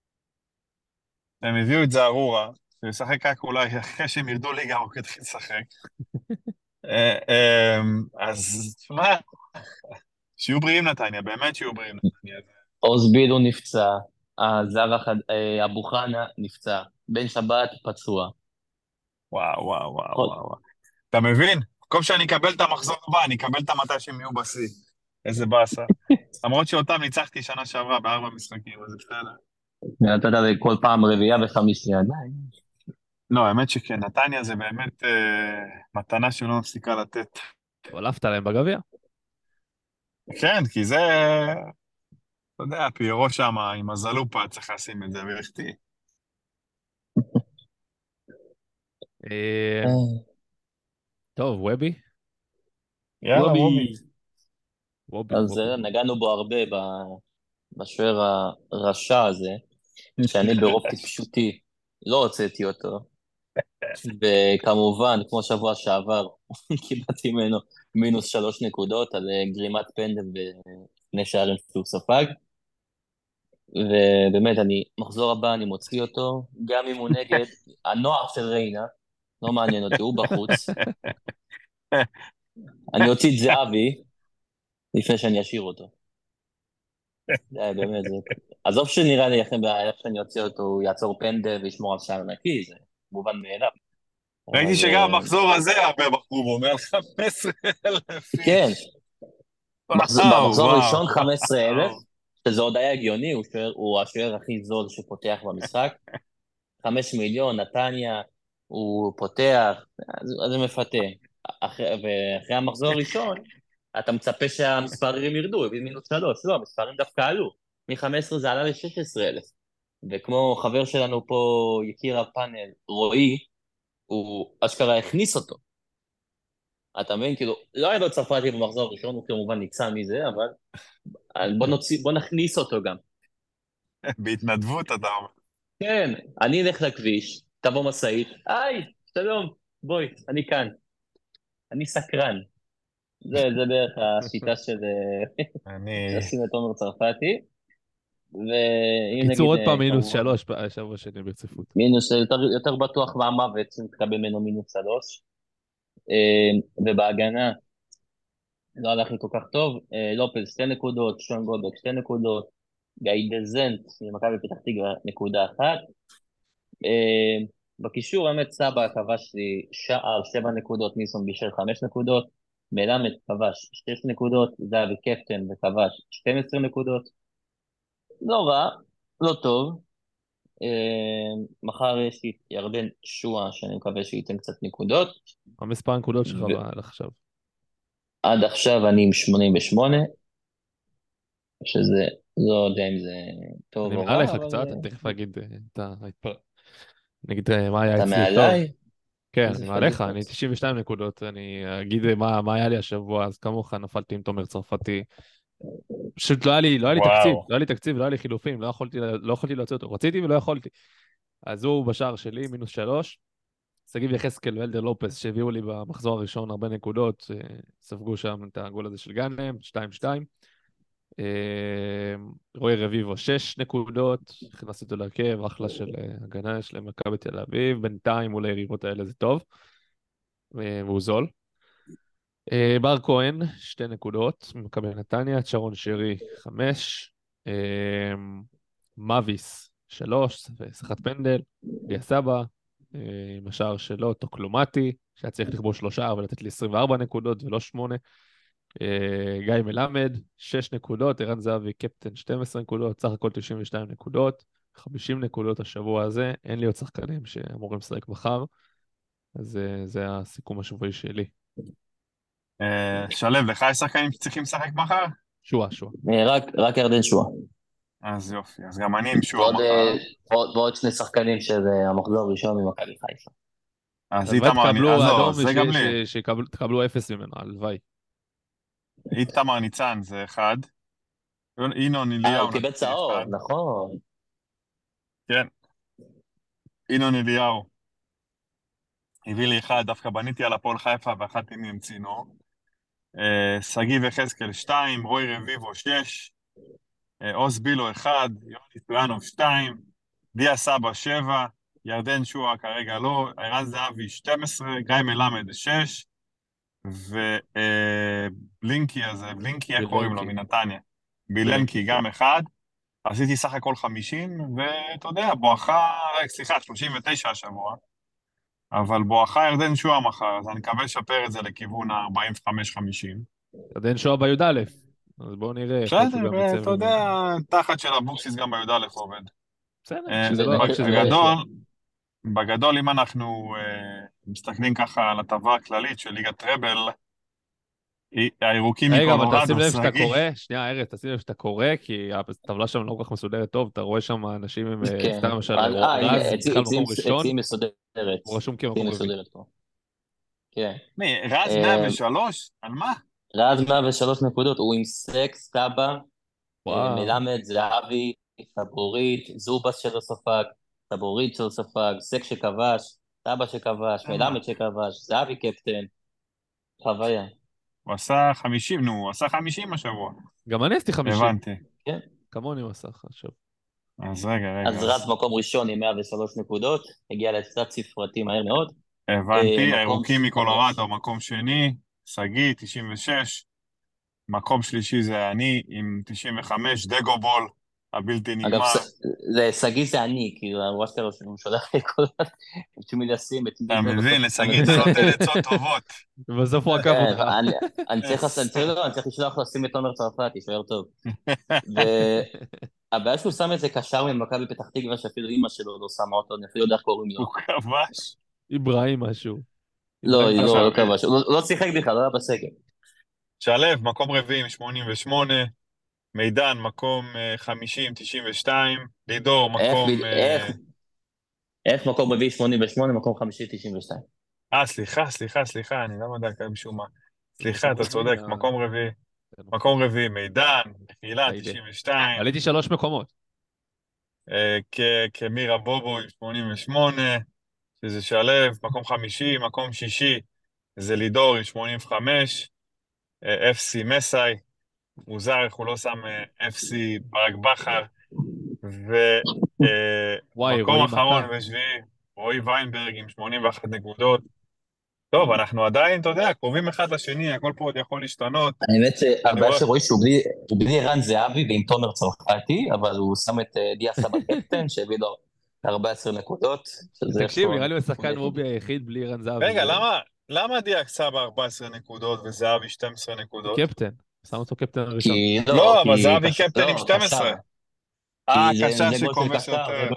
S5: הם הביאו את זערורה, שישחק רק אולי אחרי שהם ירדו ליגה, הוא יתחיל לשחק. אה, אה, אז תשמע, שיהיו בריאים נתניה, באמת שיהיו בריאים נתניה.
S6: עוז בילו נפצע, הזר החד- אה, אבו חנה נפצע, בן שבת פצוע.
S5: וואו, וואו, וואו,
S6: כל-
S5: וואו. וואו. אתה מבין? במקום שאני אקבל את המחזור הבא, אני אקבל את המתי שהם יהיו בשיא. איזה באסה. למרות שאותם ניצחתי שנה שעברה בארבע משחקים, אז זה בסדר.
S6: אתה יודע, כל פעם רביעייה וחמישי עדיין.
S5: לא, האמת שכן, נתניה זה באמת אה, מתנה שלא מפסיקה לתת.
S3: הולפת להם בגביע.
S5: כן, כי זה, אתה יודע, פיירו שם עם הזלופה, צריך לשים את זה, ולכתי.
S3: אה, טוב, וובי?
S5: יאללה,
S6: וובי.
S5: וובי.
S3: וובי,
S6: אז
S3: וובי.
S6: אה, נגענו בו הרבה ב- בשוער הרשע הזה, שאני ברוב טיפשותי לא הוצאתי אותו, וכמובן, כמו שבוע שעבר, קיבלתי ממנו מינוס שלוש נקודות על אה, גרימת פנדל ושני שערים שהוא ספג, ובאמת, אני, מחזור הבא אני מוציא אותו, גם אם הוא נגד הנוער של ריינה, לא מעניין אותי, הוא בחוץ, אני אוציא את זהבי לפני שאני אשאיר אותו. זה היה באמת, זה... עזוב שנראה לי איך איך שאני אוציא אותו, הוא יעצור פנדל וישמור על שער נקי, זה מובן מאליו.
S5: ראיתי
S6: אבל,
S5: שגם
S6: אה,
S5: המחזור הזה הרבה בחרו בו, מעל חמש עשרה אלף
S6: כן,
S5: איש.
S6: מחזור-
S5: וואו,
S6: במחזור
S5: וואו,
S6: הראשון חמש עשרה אלף,
S5: וואו.
S6: שזה עוד היה הגיוני, הוא שוער- הוא השוער הכי זול שפותח במשחק. חמש מיליון, נתניה, הוא פותח, אז אז זה מפתה. אחרי- ואחרי המחזור הראשון, אתה מצפה שהמספרים ירדו, הביא מינוס שלוש, לא, המספרים דווקא עלו. מ-חמש עשרה זה עלה ל-שש עשרה אלף. וכמו חבר שלנו פה, יקיר הפאנל, רועי, הוא אשכרה הכניס אותו. אתה מבין? כאילו, לא היה לו צרפתי במחזור הראשון, הוא כמובן ניצא מזה, אבל בוא, נוציא, בוא נכניס אותו גם.
S5: בהתנדבות, אתה אומר.
S6: כן, אני אלך לכביש, תבוא משאית, היי, שלום, בואי, אני כאן. אני סקרן. זה, זה בערך השיטה של אה,
S5: אני...
S6: לשים את עומר צרפתי. ואם נגיד...
S3: קיצור, עוד פעם
S6: אה,
S3: מינוס
S6: כמובן,
S3: שלוש בשבוע שני ברציפות.
S6: מינוס, יותר, יותר בטוח מהמוות, שמתקבל ממנו מינוס שלוש. אה, ובהגנה, לא הלך לי כל כך טוב. אה, לופז שתי נקודות, שון גולדברג שתי נקודות, גיא דזנט ממכבי פתח תקווה נקודה אחת. אה, בקישור האמת סבא כבש לי שער שבע נקודות, ניסון בישל חמש נקודות, מלמד כבש שש נקודות, זהבי קפטן וכבש שתים עשרה נקודות. לא רע, לא טוב. אה, מחר יש לי את ירדן שואה שאני מקווה שייתן קצת נקודות.
S3: מה מספר הנקודות שלך
S6: ו-
S3: עד עכשיו?
S6: עד עכשיו אני עם שמונים ושמונה, שזה לא יודע אם זה טוב
S3: אני
S6: או
S3: מעליך
S6: רע, אבל
S3: קצת,
S6: אה,
S3: אני תכף אגיד אה, את ההתפר... נגיד אה, מה היה
S6: אתה
S3: אצלי טוב.
S6: מעליי?
S3: כן,
S6: איזה
S3: אני מעליך,
S6: פדיחות.
S3: אני תשעים ושתיים נקודות, אני אגיד אה, מה מה היה לי השבוע, אז כמוך נפלתי עם תומר צרפתי. פשוט לא היה לי, לא היה לי תקציב,
S5: וואו.
S3: לא היה לי תקציב, לא היה לי חילופים, לא יכולתי, לא יכולתי להוציא אותו, רציתי ולא יכולתי. אז הוא בשער שלי, מינוס שלוש. שגיב יחזקאל ואלדר לופס שהביאו לי במחזור הראשון הרבה נקודות, ספגו שם את הגול הזה של גאנם, שתיים שתיים. רועי רביבו, שש נקודות, הכנסתי אותו להרכב, אחלה של הגנה של מכבי תל אביב, בינתיים מול היריבות האלה זה טוב, והוא זול. בר כהן, שתי נקודות, ממכבי נתניה, צ'רון שרי, חמש, מוויס, שלוש, ושחת פנדל, דיה סבא, עם השער שלו, טוקלומטי, שהיה צריך לכבוש שלושה, אבל לתת לי עשרים וארבע נקודות ולא שמונה. גיא מלמד, שש נקודות, ערן זהבי, קפטן, שתים עשרה נקודות, סך הכל תשעים ושתיים נקודות, חמישים נקודות השבוע הזה, אין לי עוד שחקנים שאמורים לשחק מחר, אז זה הסיכום השבועי שלי.
S5: שלב, לך יש שחקנים שצריכים לשחק מחר?
S3: שואה, שואה.
S6: רק ירדן שואה.
S5: אז יופי, אז גם אני עם שואה מחר.
S6: ועוד שני שחקנים שזה המחזור הראשון ממכבי חיפה.
S5: אז איתמר, אז זה גם לי.
S3: שתקבלו אפס ממנו, הלוואי.
S5: איתמר ניצן זה אחד. אינון אליהו.
S6: הוא קיבל צהוב, נכון.
S5: כן. אינון אליהו. הביא לי אחד, דווקא בניתי על הפועל חיפה ואחת עם ימצינו. שגיב יחזקאל שתיים, רועי רביבו שש, עוז בילו אחד, יוני טויאנוב שתיים, דיה סבא שבע, ירדן שואה כרגע לא, ערן זהבי שתים עשרה, גיא מלמד שש, ובלינקי הזה, בלינקי איך קוראים לו מנתניה, בילנקי גם אחד, עשיתי סך הכל חמישים, ואתה יודע, בואכה, סליחה, שלושים ותשע השבוע, אבל בואכה ירדן שואה מחר, אז אני מקווה לשפר את זה לכיוון ה-ארבעים וחמש חמישים.
S3: ירדן שואה בי"א, אז בואו נראה.
S5: בסדר, אתה יודע, תחת של אבוקסיס גם בי"א עובד.
S3: בסדר, שזה לא...
S5: בגדול, בגדול, אם אנחנו מסתכלים ככה על הטבלה הכללית של ליגת טראבל, הירוקים מקולורדו,
S3: רגע, אבל תשים לב שאתה קורא, שנייה, ארז, תשים לב שאתה קורא, כי הטבלה שם לא כל כך מסודרת טוב, אתה רואה שם אנשים עם סתם למשל, רז, התחל מקום ראשון, הוא רשום כמקום רביעי.
S5: מי, רז מאה ושלוש? על מה?
S6: רז מאה ושלוש נקודות, הוא עם סקס, סבא, מלמד, זהבי, סבורית, זובס שלו ספג, סבורית שלו ספג, סק שכבש, סבא שכבש, מלמד שכבש, זהבי קפטן, חוויה.
S5: הוא עשה חמישים, נו, הוא עשה חמישים השבוע.
S3: גם אני עשיתי חמישים.
S5: הבנתי.
S6: כן.
S3: כמוני הוא עשה עכשיו.
S5: אז רגע, רגע.
S6: אז רז מקום ראשון עם מאה ושלוש נקודות, הגיע לתצת ספרתי מהר מאוד.
S5: הבנתי, הירוקים מקולורדו, מקום שני, סגי, תשעים ושש, מקום שלישי זה אני עם תשעים וחמש, דגו בול, הבלתי נגמר.
S6: אגב, סגי זה אני, כי הוא אשכרה הוא שולח לי כל הזמן, תשמי לשים את...
S5: אתה מבין, לסגי זה נותן עצות טובות.
S3: ובסוף הוא עקב אותך.
S6: אני צריך לשלוח לשים את עומר צרפתי, שוער טוב. והבעיה שהוא שם את זה קשר ממכבי פתח תקווה, שאפילו אמא שלו לא שמה אותו, אני אפילו יודע איך קוראים לו.
S5: הוא כבש.
S3: איברהים משהו.
S6: לא, לא כבש, הוא לא שיחק בכלל, לא היה בסגל.
S5: שלב, מקום רביעי עם שמונים ושמונה, מידן, מקום חמישים, תשעים ושתיים, לידור, מקום...
S6: איך? איך מקום רביעי שמונים ושמונה, מקום חמישי, תשעים ושתיים.
S5: אה, סליחה, סליחה, סליחה, אני לא יודע כאן משום מה. סליחה, אתה צודק, מקום רביעי. מקום רביעי, מידן, נפילה, תשעים ושתיים.
S3: עליתי שלוש מקומות.
S5: כמירה בובו עם שמונים ושמונה, שזה שלב, מקום חמישי, מקום שישי, זה לידור עם שמונים וחמש, אף סי מסאי, מוזר איך הוא לא שם אף סי ברק בחר, ומקום אחרון ושביעי, רועי ויינברג עם שמונים ואחת נקודות. טוב, אנחנו עדיין, אתה יודע, קרובים אחד לשני, הכל פה עוד יכול להשתנות.
S6: האמת שהבעיה שרועי שהוא בלי ערן זהבי ועם תומר צרפתי, אבל הוא שם את דיה סבא קפטן, שהביא לו ארבע עשרה נקודות.
S3: תקשיב, נראה לי הוא השחקן רובי היחיד בלי ערן זהבי.
S5: רגע, למה? למה דיה סבא ארבע עשרה נקודות וזהבי שתים עשרה נקודות?
S3: קפטן, שם אותו קפטן הראשון.
S5: לא, אבל זהבי קפטן עם שתים עשרה. אה, קשר שכובש יותר.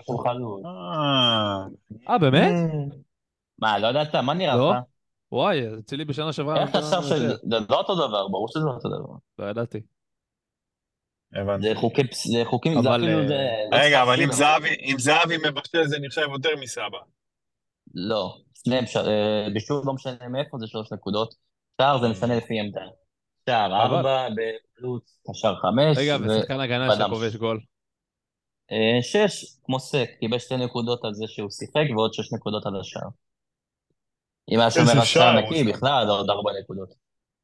S3: אה, באמת?
S6: מה, לא יודעת, מה נראה לך?
S3: וואי, אצלי בשנה שעברה...
S6: איך חשב שזה לא אותו דבר, ברור שזה לא אותו דבר.
S3: לא ידעתי.
S5: הבנתי.
S6: זה חוקים, זה אפילו זה...
S5: רגע, אבל אם זהבי מבשל זה נחשב יותר מסבא.
S6: לא, שניהם, בשביל לא משנה מאיפה זה שלוש נקודות, שער זה משנה לפי עמדה. שער ארבע, בפלוץ, שער חמש.
S3: רגע, ושחקן הגנה שכובש גול.
S6: שש, כמו סק, קיבל שתי נקודות על זה שהוא שיחק, ועוד שש נקודות על השער. אם היה שומר
S5: איזה
S6: על שער
S5: שער הוא
S6: נקי,
S5: שם.
S6: בכלל עוד ארבע נקודות.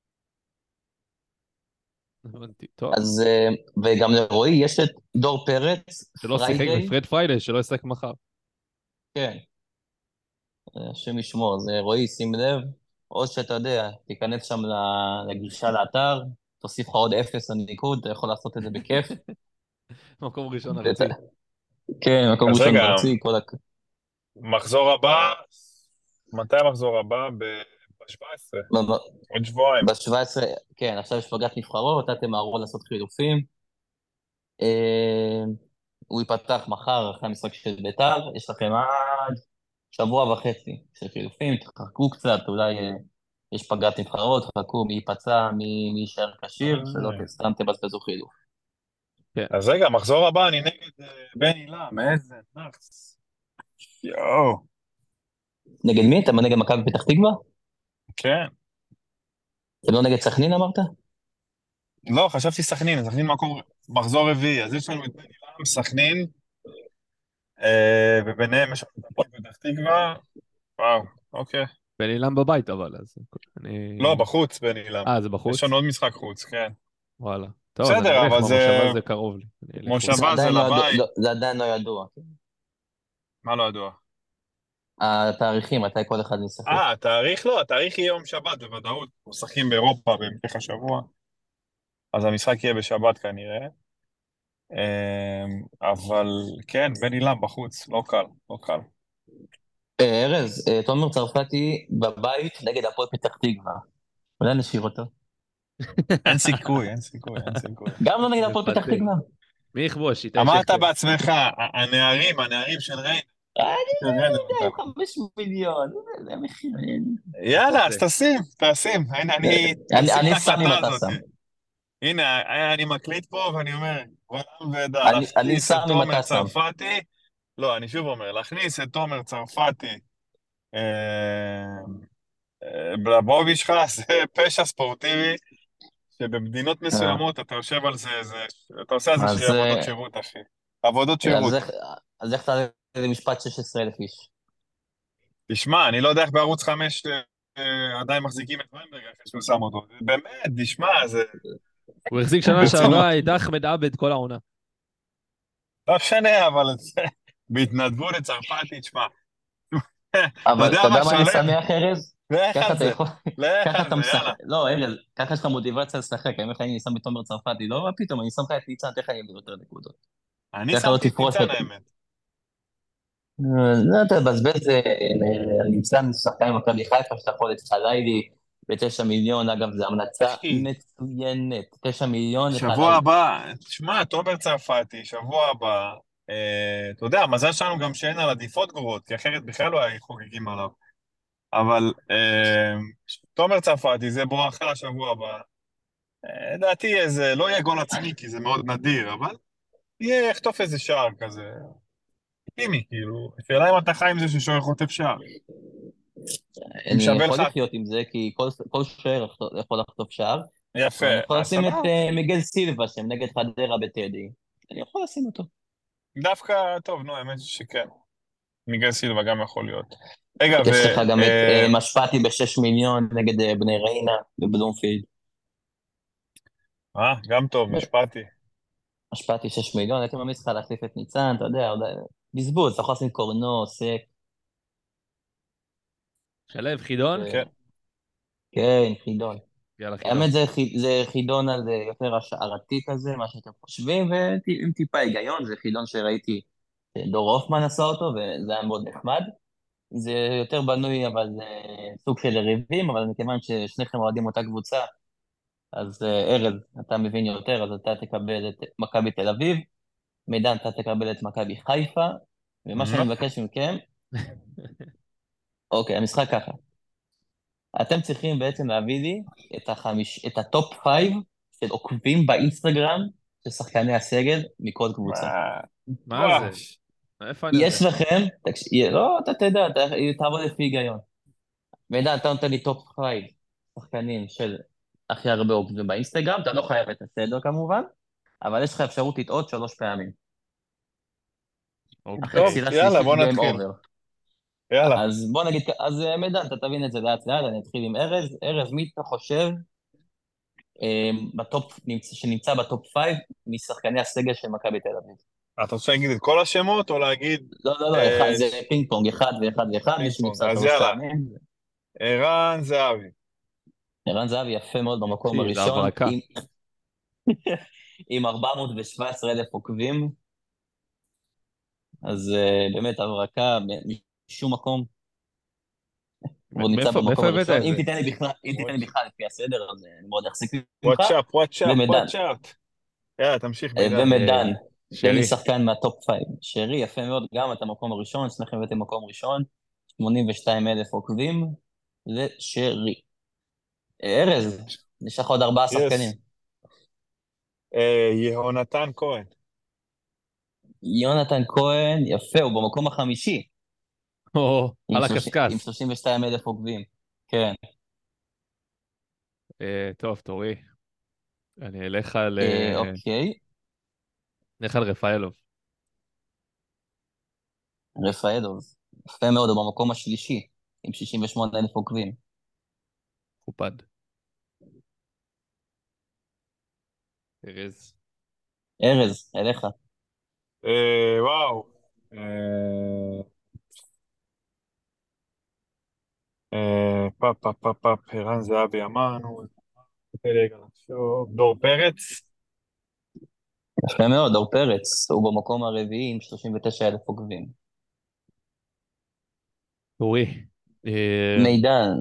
S3: הבנתי, טוב.
S6: אז, אה, וגם לרועי יש את דור פרץ,
S3: שלא שיחק,
S6: פריידיי,
S3: ופרד פריידי, שלא ישחק מחר.
S6: כן, אה, השם ישמור, אז אה, רועי, שים לב, או שאתה יודע, תיכנס שם ל- לגישה לאתר, תוסיף לך עוד אפס לניקוד, אתה יכול לעשות את זה בכיף.
S3: מקום ראשון
S6: ואת-
S3: ארצי.
S6: כן, מקום
S5: אז
S6: ראשון
S5: רגע,
S6: בארצי, כל הכ...
S5: מחזור הבא, מתי המחזור הבא? ב-שבע עשרה, עוד שבועיים.
S6: ב-שבע עשרה, כן, עכשיו יש פגרת נבחרות, אתם תמהרו לעשות חילופים. אה, הוא ייפתח מחר אחרי המשחק של בית"ר, יש לכם עד שבוע וחצי של חילופים, תחכו קצת, אולי אה, יש פגרת נבחרות, תחכו מי ייפצע, מי מי יישאר כשיר, שלא
S5: אה.
S6: סתם תבזבזו חילוף.
S3: כן.
S5: אז רגע, מחזור הבא, אני נגד אה, בן אילם, איזה נאחס. יואו,
S6: נגד מי? אתה נגד מכבי פתח תקווה?
S5: כן.
S6: אתם לא נגד סכנין אמרת?
S5: לא, חשבתי סכנין, סכנין מקום, מחזור רביעי, אז יש לנו את בן אילם, סכנין, אה, וביניהם יש לנו את הפועל פתח תקווה, וואו, אוקיי.
S3: בן אילם בבית אבל, אז אני...
S5: לא, בחוץ בן אילם.
S3: אה, זה
S5: יש
S3: בחוץ?
S5: לנו עוד משחק חוץ, כן.
S3: וואלה. טוב, אז אני
S5: בסדר,
S3: אלך,
S5: אבל זה...
S3: במושבה זה קרוב לי. אני אלך.
S5: מושבה
S6: זה
S5: זה
S6: עדיין לא ידוע,
S5: לבית.
S6: לא- זה עדיין לא ידוע.
S5: מה לא ידוע?
S6: התאריכים, מתי כל אחד משחק.
S5: אה, התאריך לא, התאריך יהיה יום שבת בוודאות. משחקים באירופה בהמשך השבוע, אז המשחק יהיה בשבת כנראה. אמ, אבל כן, בן אילם בחוץ, לא קל, לא קל.
S6: אה, ארז, אה, תומר צרפתי בבית נגד הפועל פתח תקווה. אולי נשאיר אותו.
S5: אין סיכוי, אין סיכוי, אין סיכוי.
S6: גם לא נגד הפועל פתח
S3: מפתה.
S6: תקווה.
S3: מי יכבוש? איתי
S5: אמרת
S3: שכטר.
S5: בעצמך, ה- הנערים, הנערים של ריין,
S6: אני
S5: של
S6: לא
S5: ריין,
S6: יודע,
S5: אותם.
S6: חמש מיליון, זה- זה המחיר. אני-
S5: יאללה, אז תשים, תשים. הנה, אני
S6: אני-
S5: תשים
S6: אני
S5: את
S6: שם אם
S5: ההקלטה
S6: אתה
S5: הזאת.
S6: שם.
S5: הנה, אני מקליט פה ואני אומר, עולם ועדה,
S6: אני- אני
S5: להכניס את
S6: שם אם
S5: תומר
S6: אתה שם.
S5: צרפתי, לא, אני שוב אומר, להכניס את תומר צרפתי אה, אה, לבובי שלך, זה פשע ספורטיבי, שבמדינות מסוימות אתה יושב על זה, זה, אתה עושה על זה
S6: אז
S5: שהיא עבודות
S6: אה,
S5: שירות, אחי. עבודות
S6: אז
S5: שירות.
S6: איך אז איך תעלה למשפט שש עשרה אלף איש?
S5: תשמע, אני לא יודע איך בערוץ חמש אה, עדיין מחזיקים את ויינברג אחרי שהוא שם אותו. באמת, תשמע, זה
S3: הוא החזיק שנה
S5: ברצינות.
S3: שעברה את אחמד עבד כל העונה.
S5: לא משנה, אבל זה- בהתנדבות לצרפתי, תשמע. אתה
S6: אבל
S5: יודע
S6: אתה
S5: מה
S6: יודע מה אני
S5: שהולך?
S6: שמח, ארז?
S5: לך
S6: ככה
S5: על
S6: אתה
S5: זה,
S6: יכול...
S5: לך
S6: ככה
S5: על
S6: אתה
S5: זה,
S6: משחק.
S5: יאללה.
S6: לא, ארז, ככה יש לך מוטיבציה לשחק. אני אומר לך, אני שם את תומר צרפתי. לא, מה פתאום, אני שם לך את ניצן, תכף אני אביא יותר נקודות.
S5: אני
S6: ככה לא
S5: שמתי את
S6: תפרוש
S5: ניצן,
S6: את...
S5: האמת.
S6: לא, אתה מבזבז אה, אה, ניצן שחקן במכבי חיפה, שאתה יכול את חלילי בתשע מיליון, אגב, זו המלצה
S5: אחי,
S6: מצוינת. תשע מיליון
S5: שבוע
S6: לחלילי.
S5: הבא, תשמע, תומר צרפתי, שבוע הבא, אה, אתה יודע, המזל שלנו גם שאין על עדיפות גרועות, כי אחרת בכלל לא היה חוגגים עליו. אבל אה, תומר צרפתי זה בואכה השבוע הבא. אה, לדעתי איזה, לא יהיה גול עצמי, כי זה מאוד נדיר, אבל יהיה, יחטוף איזה שער כזה. טימי, כאילו, השאלה אם אתה חי עם זה ששוער חוטף שער. אם
S6: אני
S5: שווה
S6: יכול
S5: לך,
S6: לחיות עם זה, כי כל כל שוער יכול יכול לחטוף שער.
S5: יפה,
S6: אבל אני יכול
S5: אז
S6: לשים את
S5: סבבה.
S6: אה, מיגל סילבה, שהם נגד חדרה בטדי. אני יכול לשים אותו.
S5: דווקא, טוב, נו, האמת שכן. מיגל סילבה גם יכול להיות. רגע, ו...
S6: יש לך גם את
S5: אה,
S6: אה, משפטי בשש מיליון נגד אה, בני ריינה בבלומפילד.
S5: אה, גם טוב, משפטי.
S6: משפטי שש מיליון, הייתי ממליץ לך להחליף את ניצן, אתה יודע, אולי- בזבוז, אתה יכול לשים קורנו, סק,
S3: שלב, חידון?
S6: אה,
S5: כן.
S6: כן, חידון.
S3: יאללה, חידון.
S6: האמת זה, חי- זה חידון על אה, יותר השערתי כזה, מה שאתם חושבים, ועם טיפה היגיון, זה חידון שראיתי אה, דור הופמן עשה אותו, וזה היה מאוד נחמד. זה יותר בנוי, אבל זה סוג של יריבים, אבל מכיוון ששניכם אוהדים אותה קבוצה, אז אה, ארז, אתה מבין יותר, אז אתה תקבל את מכבי תל אביב, מידן, אתה תקבל את מכבי חיפה, ומה שאני מבקש מכם, אוקיי, המשחק ככה. אתם צריכים בעצם להביא לי את, החמיש, את הטופ פייב של עוקבים באינסטגרם של שחקני הסגל מכל קבוצה.
S3: מה
S5: וואו.
S3: זה? איפה אני
S6: יש
S3: יודע?
S6: לכם, תקשיב, לא, אתה תדע, אתה תעבוד לפי היגיון. מידן, אתה נותן לי טופ פייב שחקנים של הכי הרבה עוקבים באינסטגרם, אתה לא חייב את הסדר כמובן, אבל יש לך אפשרות לטעות שלוש פעמים.
S3: אוקיי.
S6: אחרי
S5: טוב,
S6: פסילה
S5: יאללה,
S6: שלישית
S5: בוא
S6: גיים
S5: נתחיל.
S6: אובר.
S5: יאללה.
S6: אז בוא נגיד, כ- אז אה, מידן, אתה תבין את זה לאט לאט, אני אתחיל עם ארז. ארז, מי אתה חושב אה, בטופ, נמצ- שנמצא בטופ פייב משחקני הסגל של מכבי תל אביב?
S5: אתה רוצה להגיד את כל השמות, או להגיד
S6: לא, לא, לא, אחד,
S5: אה,
S6: זה
S5: ש-
S6: פינג פונג, אחד ואחד ואחד, מי
S5: פינג פונג?
S6: שנפסל
S5: אז
S6: שלוש
S5: יאללה.
S6: פעמים.
S5: ערן זהבי.
S6: ערן זהבי יפה מאוד במקום
S3: אחי, זה
S6: הראשון,
S3: הברקה.
S6: עם, עם ארבע מאות ושבע עשרה אלף עוקבים, אז uh, באמת הברקה מ- משום מקום, והוא נמצא
S3: מאיפה
S6: במקום
S3: מאיפה הבאת
S6: הראשון.
S3: את
S6: אם
S3: זה?
S6: תיתן לי בכלל, אם תיתן לי
S5: וואט
S6: בכלל לפי הסדר, אז אה, אני מאוד אחזיק ממך.
S5: וואטשאפ, וואטשאפ,
S6: ומידן,
S5: וואטשאפ. יאללה, תמשיך
S6: אה,
S5: מידן.
S3: אה,
S6: ומידן, תן לי
S3: שרי.
S6: שחקן מהטופ פייב. שרי, יפה מאוד, גם אתה מקום הראשון, שניכם הבאתם מקום ראשון, שמונים ושתיים אלף עוקבים, לשרי. אה, ארז, נשאר לך עוד ארבעה שחקנים.
S5: יס. אה, יהונתן כהן.
S6: יונתן כהן, יפה, הוא במקום החמישי,
S3: או,
S6: עם
S3: על
S6: שלושים עם
S3: הקשקש.
S6: שלושים ושתיים אלף עוקבים. כן.
S3: אה, טוב, תורי. אני אלך על...
S6: אה,
S3: אה,
S6: אוקיי,
S3: אלך על רפאלוב.
S6: רפאלוב, יפה מאוד, הוא במקום השלישי, עם שישים ושמונה אלף עוקבים.
S3: קופד. ארז.
S6: ארז, אליך.
S5: אה, וואו. אה, אה, פאפ, פאפ, פאפ, פאפ, ערן זהבי אמרנו. תן לי רגע לחשוב. דור פרץ.
S6: יפה מאוד, דור פרץ, הוא במקום הרביעי עם שלושים ותשע אלף עוקבים.
S3: תורי. אה,
S6: מידן,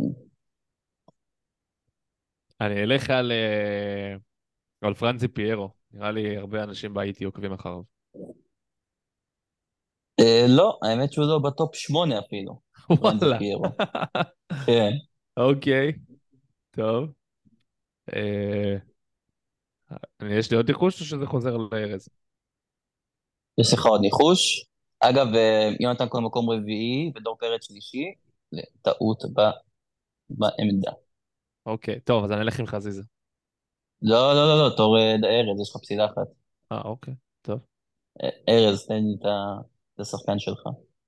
S3: אני אלך על... אה, על פרנזי פיירו. נראה לי הרבה אנשים בהייטי עוקבים אחריו.
S6: אה, לא, האמת שהוא לא בטופ שמונה אפילו, פרנזי
S3: וואלה.
S6: פיירו. כן.
S3: אוקיי, טוב. אה, אני- יש לי עוד ניחוש או שזה חוזר לארז?
S6: יש לך עוד ניחוש? אגב, אה, יונתן כהן מקום רביעי ודור פרץ שלישי, טעות ב- בעמדה.
S3: אוקיי, טוב, אז אני אלך עם חזיזה.
S6: לא, לא, לא, לא, תור אה, ארז, יש לך פסילה אחת.
S3: אה, אוקיי, טוב.
S6: אה, ארז, תן לי את ה- את השחקן שלך.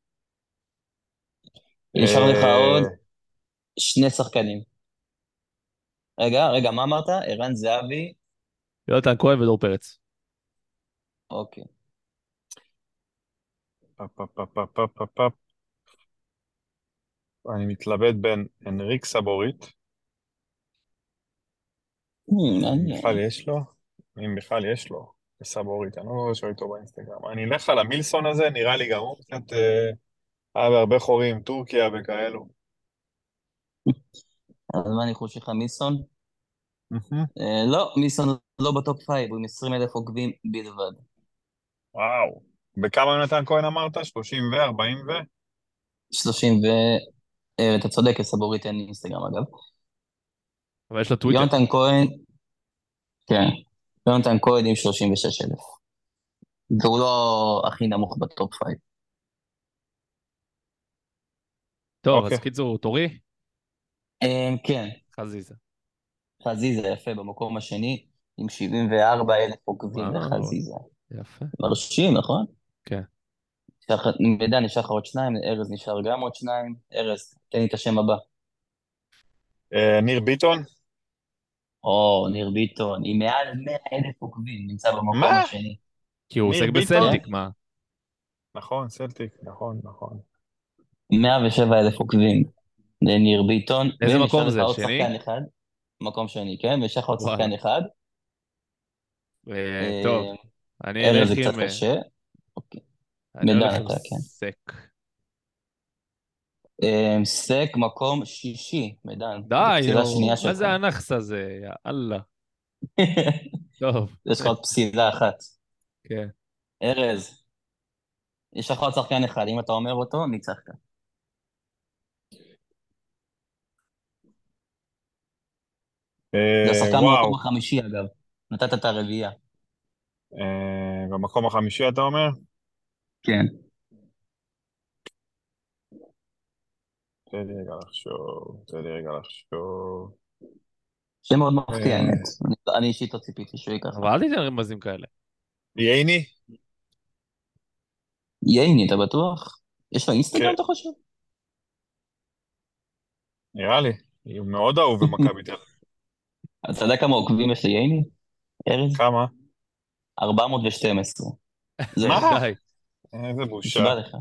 S6: נשאר לך עוד
S5: אה,
S6: שני שחקנים. רגע, רגע, מה אמרת? ערן זהבי?
S3: יונתן כהן ודור פרץ.
S6: אוקיי.
S5: פאפ, פאפ, פאפ, פאפ, פאפ, פאפ, פאפ. אני מתלבט בין הנריק סבורית,
S6: Hmm,
S5: אם
S6: מעניין.
S5: בכלל יש לו, אם בכלל יש לו, סבורית, אני לא רואה שהוא איתו באינסטגרם. אני אלך על המילסון הזה, נראה לי גם הוא קצת אה, היה בהרבה חורים, טורקיה וכאלו.
S6: אז מה אני חושב לך, מיסון?
S5: מהמם.
S6: אה, לא, מיסון לא בטופ פייב, הוא עם עשרים אלף עוקבים בלבד.
S5: וואו. בכמה יונתן כהן אמרת? שלושים ו-ארבעים ו?
S6: שלושים ו... אה, אתה צודק, סבורית אין לי אינסטגרם אגב.
S3: אבל יש לו טוויטר.
S6: יונתן כהן, כן. יונתן כהן עם שלושים ושש אלף. והוא לא הכי נמוך בטופ פייב.
S3: טוב, אז
S5: אוקיי.
S3: קיצור, תורי,
S6: אה, כן,
S3: חזיזה.
S6: חזיזה יפה במקום השני, עם שבעים וארבע אלף עוקבים
S3: וואו,
S6: לחזיזה.
S3: יפה.
S6: מרשים, נכון?
S3: כן.
S6: נשאר- מידן נשאר לך עוד שניים, ארז נשאר גם עוד שניים. ארז, תן לי את השם הבא.
S5: אה, ניר ביטון?
S6: או, ניר ביטון, עם מעל מאה אלף עוקבים, נמצא במקום
S5: מה?
S6: השני.
S3: כי הוא
S5: ניר
S3: עוסק
S5: ביטון?
S3: בסלטיק, מה?
S5: נכון, סלטיק, נכון, נכון.
S6: מאה ושבע אלף עוקבים לניר ביטון,
S3: איזה
S6: ונשאר
S3: מקום
S6: לך
S3: זה?
S6: עוד
S3: שני?
S6: שחקן אחד, מקום שני, כן? ונשאר לך עוד
S3: וואלה.
S6: שחקן אחד.
S3: אה, טוב,
S6: אה,
S3: אני
S6: ארז
S3: אלך
S6: זה קצת
S3: עם... אה,
S6: קשה. אוקיי.
S3: אני
S6: מידן
S3: הולך עם
S6: אתה, כן.
S3: סק.
S6: אה, סק מקום שישי, מידן. זו
S3: די,
S6: פסילה
S3: נו,
S6: שנייה
S3: מה
S6: שלך.
S3: זה הנכס הזה? יא אללה. טוב,
S6: יש לך עוד פסילה אחת.
S3: כן.
S6: ארז, יש לך עוד שחקן אחד, אם אתה אומר אותו, ניצחת. זה
S5: אה,
S6: השחקן במקום
S5: וואו.
S6: החמישי, אגב. נתת את הרביעייה.
S5: אה, במקום החמישי אתה אומר?
S6: כן.
S5: תן לי רגע לחשוב, תן לי רגע לחשוב.
S6: שם מאוד מפתיע,
S5: אה,
S6: האמת. אני- אני אישית לא ציפיתי שהוא יהיה ככה.
S3: אבל אל תיתן רמזים כאלה.
S5: ייני?
S6: ייני, אתה בטוח? יש לו
S5: כן.
S6: אינסטגרם, אתה חושב?
S5: נראה לי. הוא מאוד אהוב במכבי תל אביב.
S4: אתה יודע כמה עוקבים יש לייני? ארז?
S5: כמה?
S4: ארבע מאות ושתים עשרה. זהו,
S5: מה?
S3: די.
S5: איזה בושה.
S4: נשבע לך.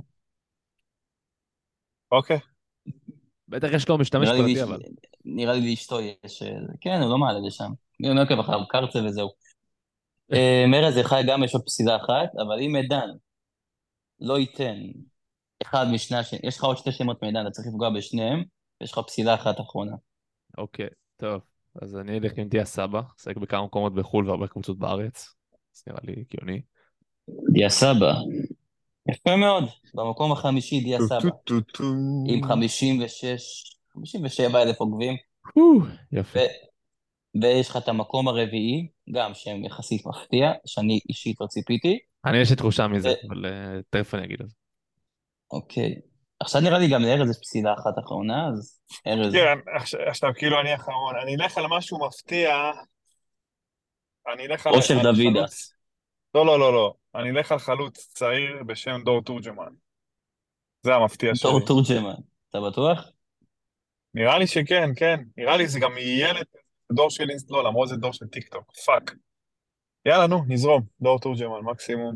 S5: אוקיי.
S3: בטח יש לו משתמש
S4: נראה לי
S3: פרטי,
S4: לאש-
S3: אבל.
S4: נראה לי לאשתו יש... אה, כן, הוא לא מעלה לשם. אני לא עוקב אחריו, קרצה וזהו. אה, ארז, לך גם יש עוד פסידה אחת, אבל אם עידן לא ייתן אחד משני השני, יש לך עוד שתי שמות מעידן, אתה צריך לפגוע בשניהם, ויש לך פסידה אחת אחרונה.
S3: אוקיי, טוב. אז אני אלך עם דיה סבא, עוסק בכמה מקומות בחו"ל והרבה קבוצות בארץ. זה נראה לי הגיוני.
S4: דיה סבא. יפה מאוד. במקום החמישי דיה
S5: טו טו
S4: סבא.
S5: טו טו.
S4: עם חמישים ושש, חמישים ושבע אלף עוקבים.
S3: יפה.
S4: ו- ויש לך את המקום הרביעי, גם שם יחסית מפתיע, שאני אישית לא ציפיתי.
S3: אני יש לי תחושה מזה,
S4: ו-
S3: אבל אה, תכף אני אגיד את זה.
S4: אוקיי. עכשיו נראה לי גם לארז יש פסילה אחת אחרונה, אז ארז,
S5: כן, עכשיו, עכשיו כאילו אני אחרון. אני אלך על משהו מפתיע. אני אלך על,
S4: אושר
S5: על
S4: דוידה.
S5: חלוץ. לא, לא, לא, לא. אני אלך על חלוץ צעיר בשם דור תורג'מן. זה המפתיע שלי.
S4: דור תורג'מן. אתה בטוח?
S5: נראה לי שכן, כן. נראה לי זה גם ילד, דור של אינסט, לא, למרות זה דור של טיק טוק. פאק. יאללה, נו, נזרום. דור תורג'מן, מקסימום.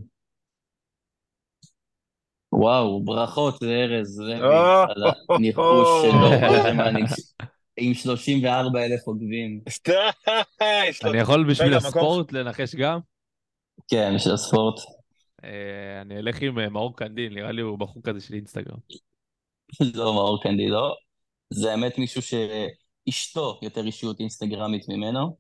S4: וואו, ברכות לארז לוי
S5: אה,
S4: על הניחוש של דור תורג'מן עם ש- עם שלושים וארבע אלף עוקבים.
S5: סתם, יש לו-
S3: אני יכול בשביל
S5: רגע, מקום-
S3: הספורט לנחש גם?
S4: כן, של הספורט.
S3: אה, אני אלך עם אה, מאור קנדיל, נראה לי הוא בחור כזה של אינסטגרם.
S4: לא מאור קנדי, לא. זה האמת מישהו שאשתו יותר אישיות אינסטגרמית ממנו.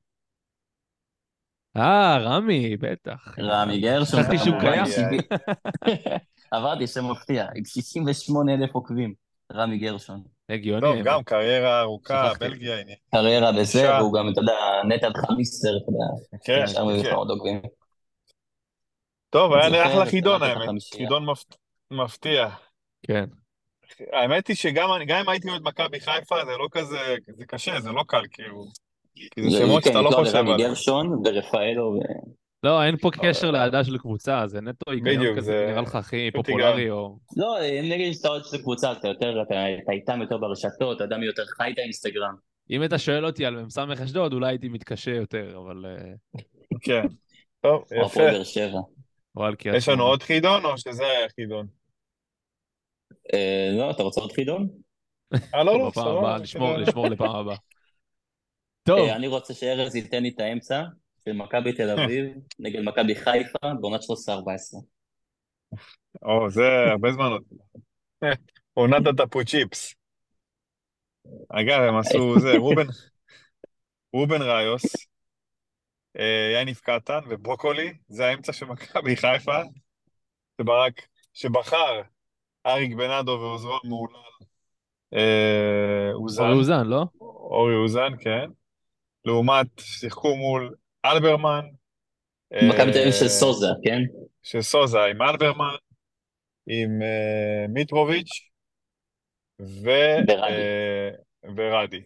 S3: אה, רמי, בטח.
S4: רמי גרשון,
S3: חשבתי שהוא
S4: כמובן,
S3: קיים.
S4: שבעים- עברתי שם מפתיע, עם שישים ושמונה אלף עוקבים, רמי גרשון.
S3: הגיוני.
S5: טוב,
S3: האמת.
S5: גם קריירה ארוכה,
S3: שכחתי.
S5: בלגיה, הנה.
S4: קריירה בזה,
S5: אישה.
S4: והוא גם, אתה יודע, נטע חמיסטר, אתה יודע,
S5: כן,
S4: שם הוא
S5: כן.
S4: לך עוד עוקבים.
S5: טוב,
S4: אז
S5: היה לי
S4: יפה,
S5: אחלה חידון,
S4: וקראת את
S5: האמת.
S4: החמישייה.
S5: חידון מפ- מפתיע.
S3: כן.
S5: האמת היא שגם אני- גם אם הייתי אוהד מכבי חיפה, זה לא כזה, זה קשה, זה לא קל, כאילו. כי זה
S4: זה-
S5: שמות
S4: כן,
S5: שאתה לא
S4: נקרא
S5: חושב
S4: לרמי
S5: עליהם.
S4: גרשון ורפאלו, ו-
S3: לא, אין פה קשר לאהדה של קבוצה, זה נטו היגיון
S5: בדיוק,
S3: כזה,
S5: זה-
S3: נראה לך הכי
S5: פשוט
S3: פופולרי, או...
S4: לא, נגיד שאתה עוד של קבוצה, אתה יותר, אתה אתה איתם יותר ברשתות, אדם יותר חי את האינסטגרם. אם
S3: אם אתה שואל אותי על מ"ס אשדוד, אולי הייתי מתקשה יותר, אבל... אה,
S5: כן. טוב,
S4: או הפועל
S5: יפה.
S4: באר שבע.
S3: או על קריית
S5: יש לנו
S3: שמונה.
S5: עוד חידון, או שזה היה חידון?
S4: אה, לא, אתה רוצה עוד חידון?
S5: אה, לא,
S3: טוב,
S5: לא,
S3: בפעם
S5: סבבה.
S3: הבאה,
S5: זה
S3: לשמור,
S5: כזה-
S3: לשמור לפעם הבאה. טוב,
S4: אה, אני רוצה שארז ייתן לי את האמצע של מכבי תל אביב נגד מכבי חיפה בעונת שלוש עשרה ארבע עשרה.
S5: או, זה הרבה זמן עוד. עונת הטפו צ'יפס. אגב, הם עשו זה, רובן, רובן ראיוס, אה, יניב קטן וברוקולי, זה האמצע של מכבי חיפה, שברק, שבחר אריק בנאדו ועוזרו המהולל, אה, אוזן,
S3: אורי אוזן, לא?
S5: אורי אוזן, כן, לעומת שיחקו מול אלברמן, אה,
S4: מכבי תל אביב של סוזה, כן?
S5: של סוזה עם אלברמן, עם אה, מיטרוביץ' ו...
S4: ורדי.
S5: אה, ורדי.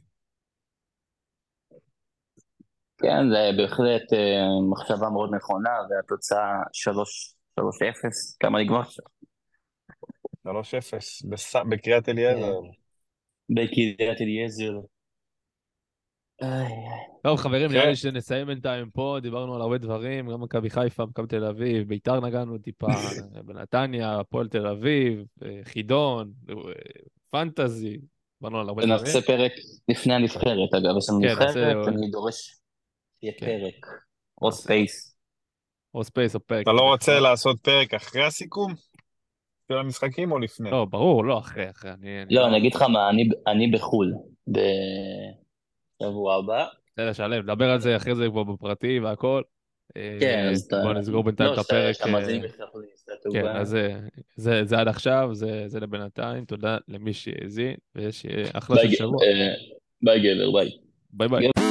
S4: כן, זה בהחלט אה, מחשבה מאוד נכונה, והתוצאה שלוש אפס, כמה נגמר עכשיו?
S5: שלוש אפס בס... בקריית אליעזר.
S4: בקריית אליעזר. איי,
S3: טוב, חברים,
S5: כן.
S3: נראה לי שנסיים בינתיים פה, דיברנו על הרבה דברים, גם מכבי חיפה, מכבי תל אביב, ביתר נגענו טיפה, בנתניה, הפועל תל אביב, אה, חידון, אה, פנטזי, דיברנו על הרבה דברים.
S4: נעשה פרק לפני הנבחרת, אגב, יש לנו
S3: כן, נעשה-
S4: נבחרת, אני דורש שיהיה
S3: כן.
S4: פרק, או ספייס.
S3: או ספייס או פרק.
S5: אתה לא רוצה לעשות פרק אחרי הסיכום של המשחקים או לפני?
S3: לא, ברור, לא אחרי, אחרי. אני- אני
S4: לא, אני אגיד לך מה, אני- אני בחו"ל, בשבוע הבא.
S3: בסדר, שלם, נדבר על זה אחרי זה כבר בפרטי והכל.
S4: כן, אז אתה...
S3: בואו נסגור בינתיים את הפרק.
S4: לא, שהמאזינים ישלחו לי שדה
S3: כן,
S4: תעובה.
S3: אז זה- זה זה עד עכשיו, זה זה לבינתיים, תודה למי שהאזין, ושיהיה אחלה
S4: ביי,
S3: של שבוע.
S4: אה, ביי גבר, ביי.
S3: ביי ביי.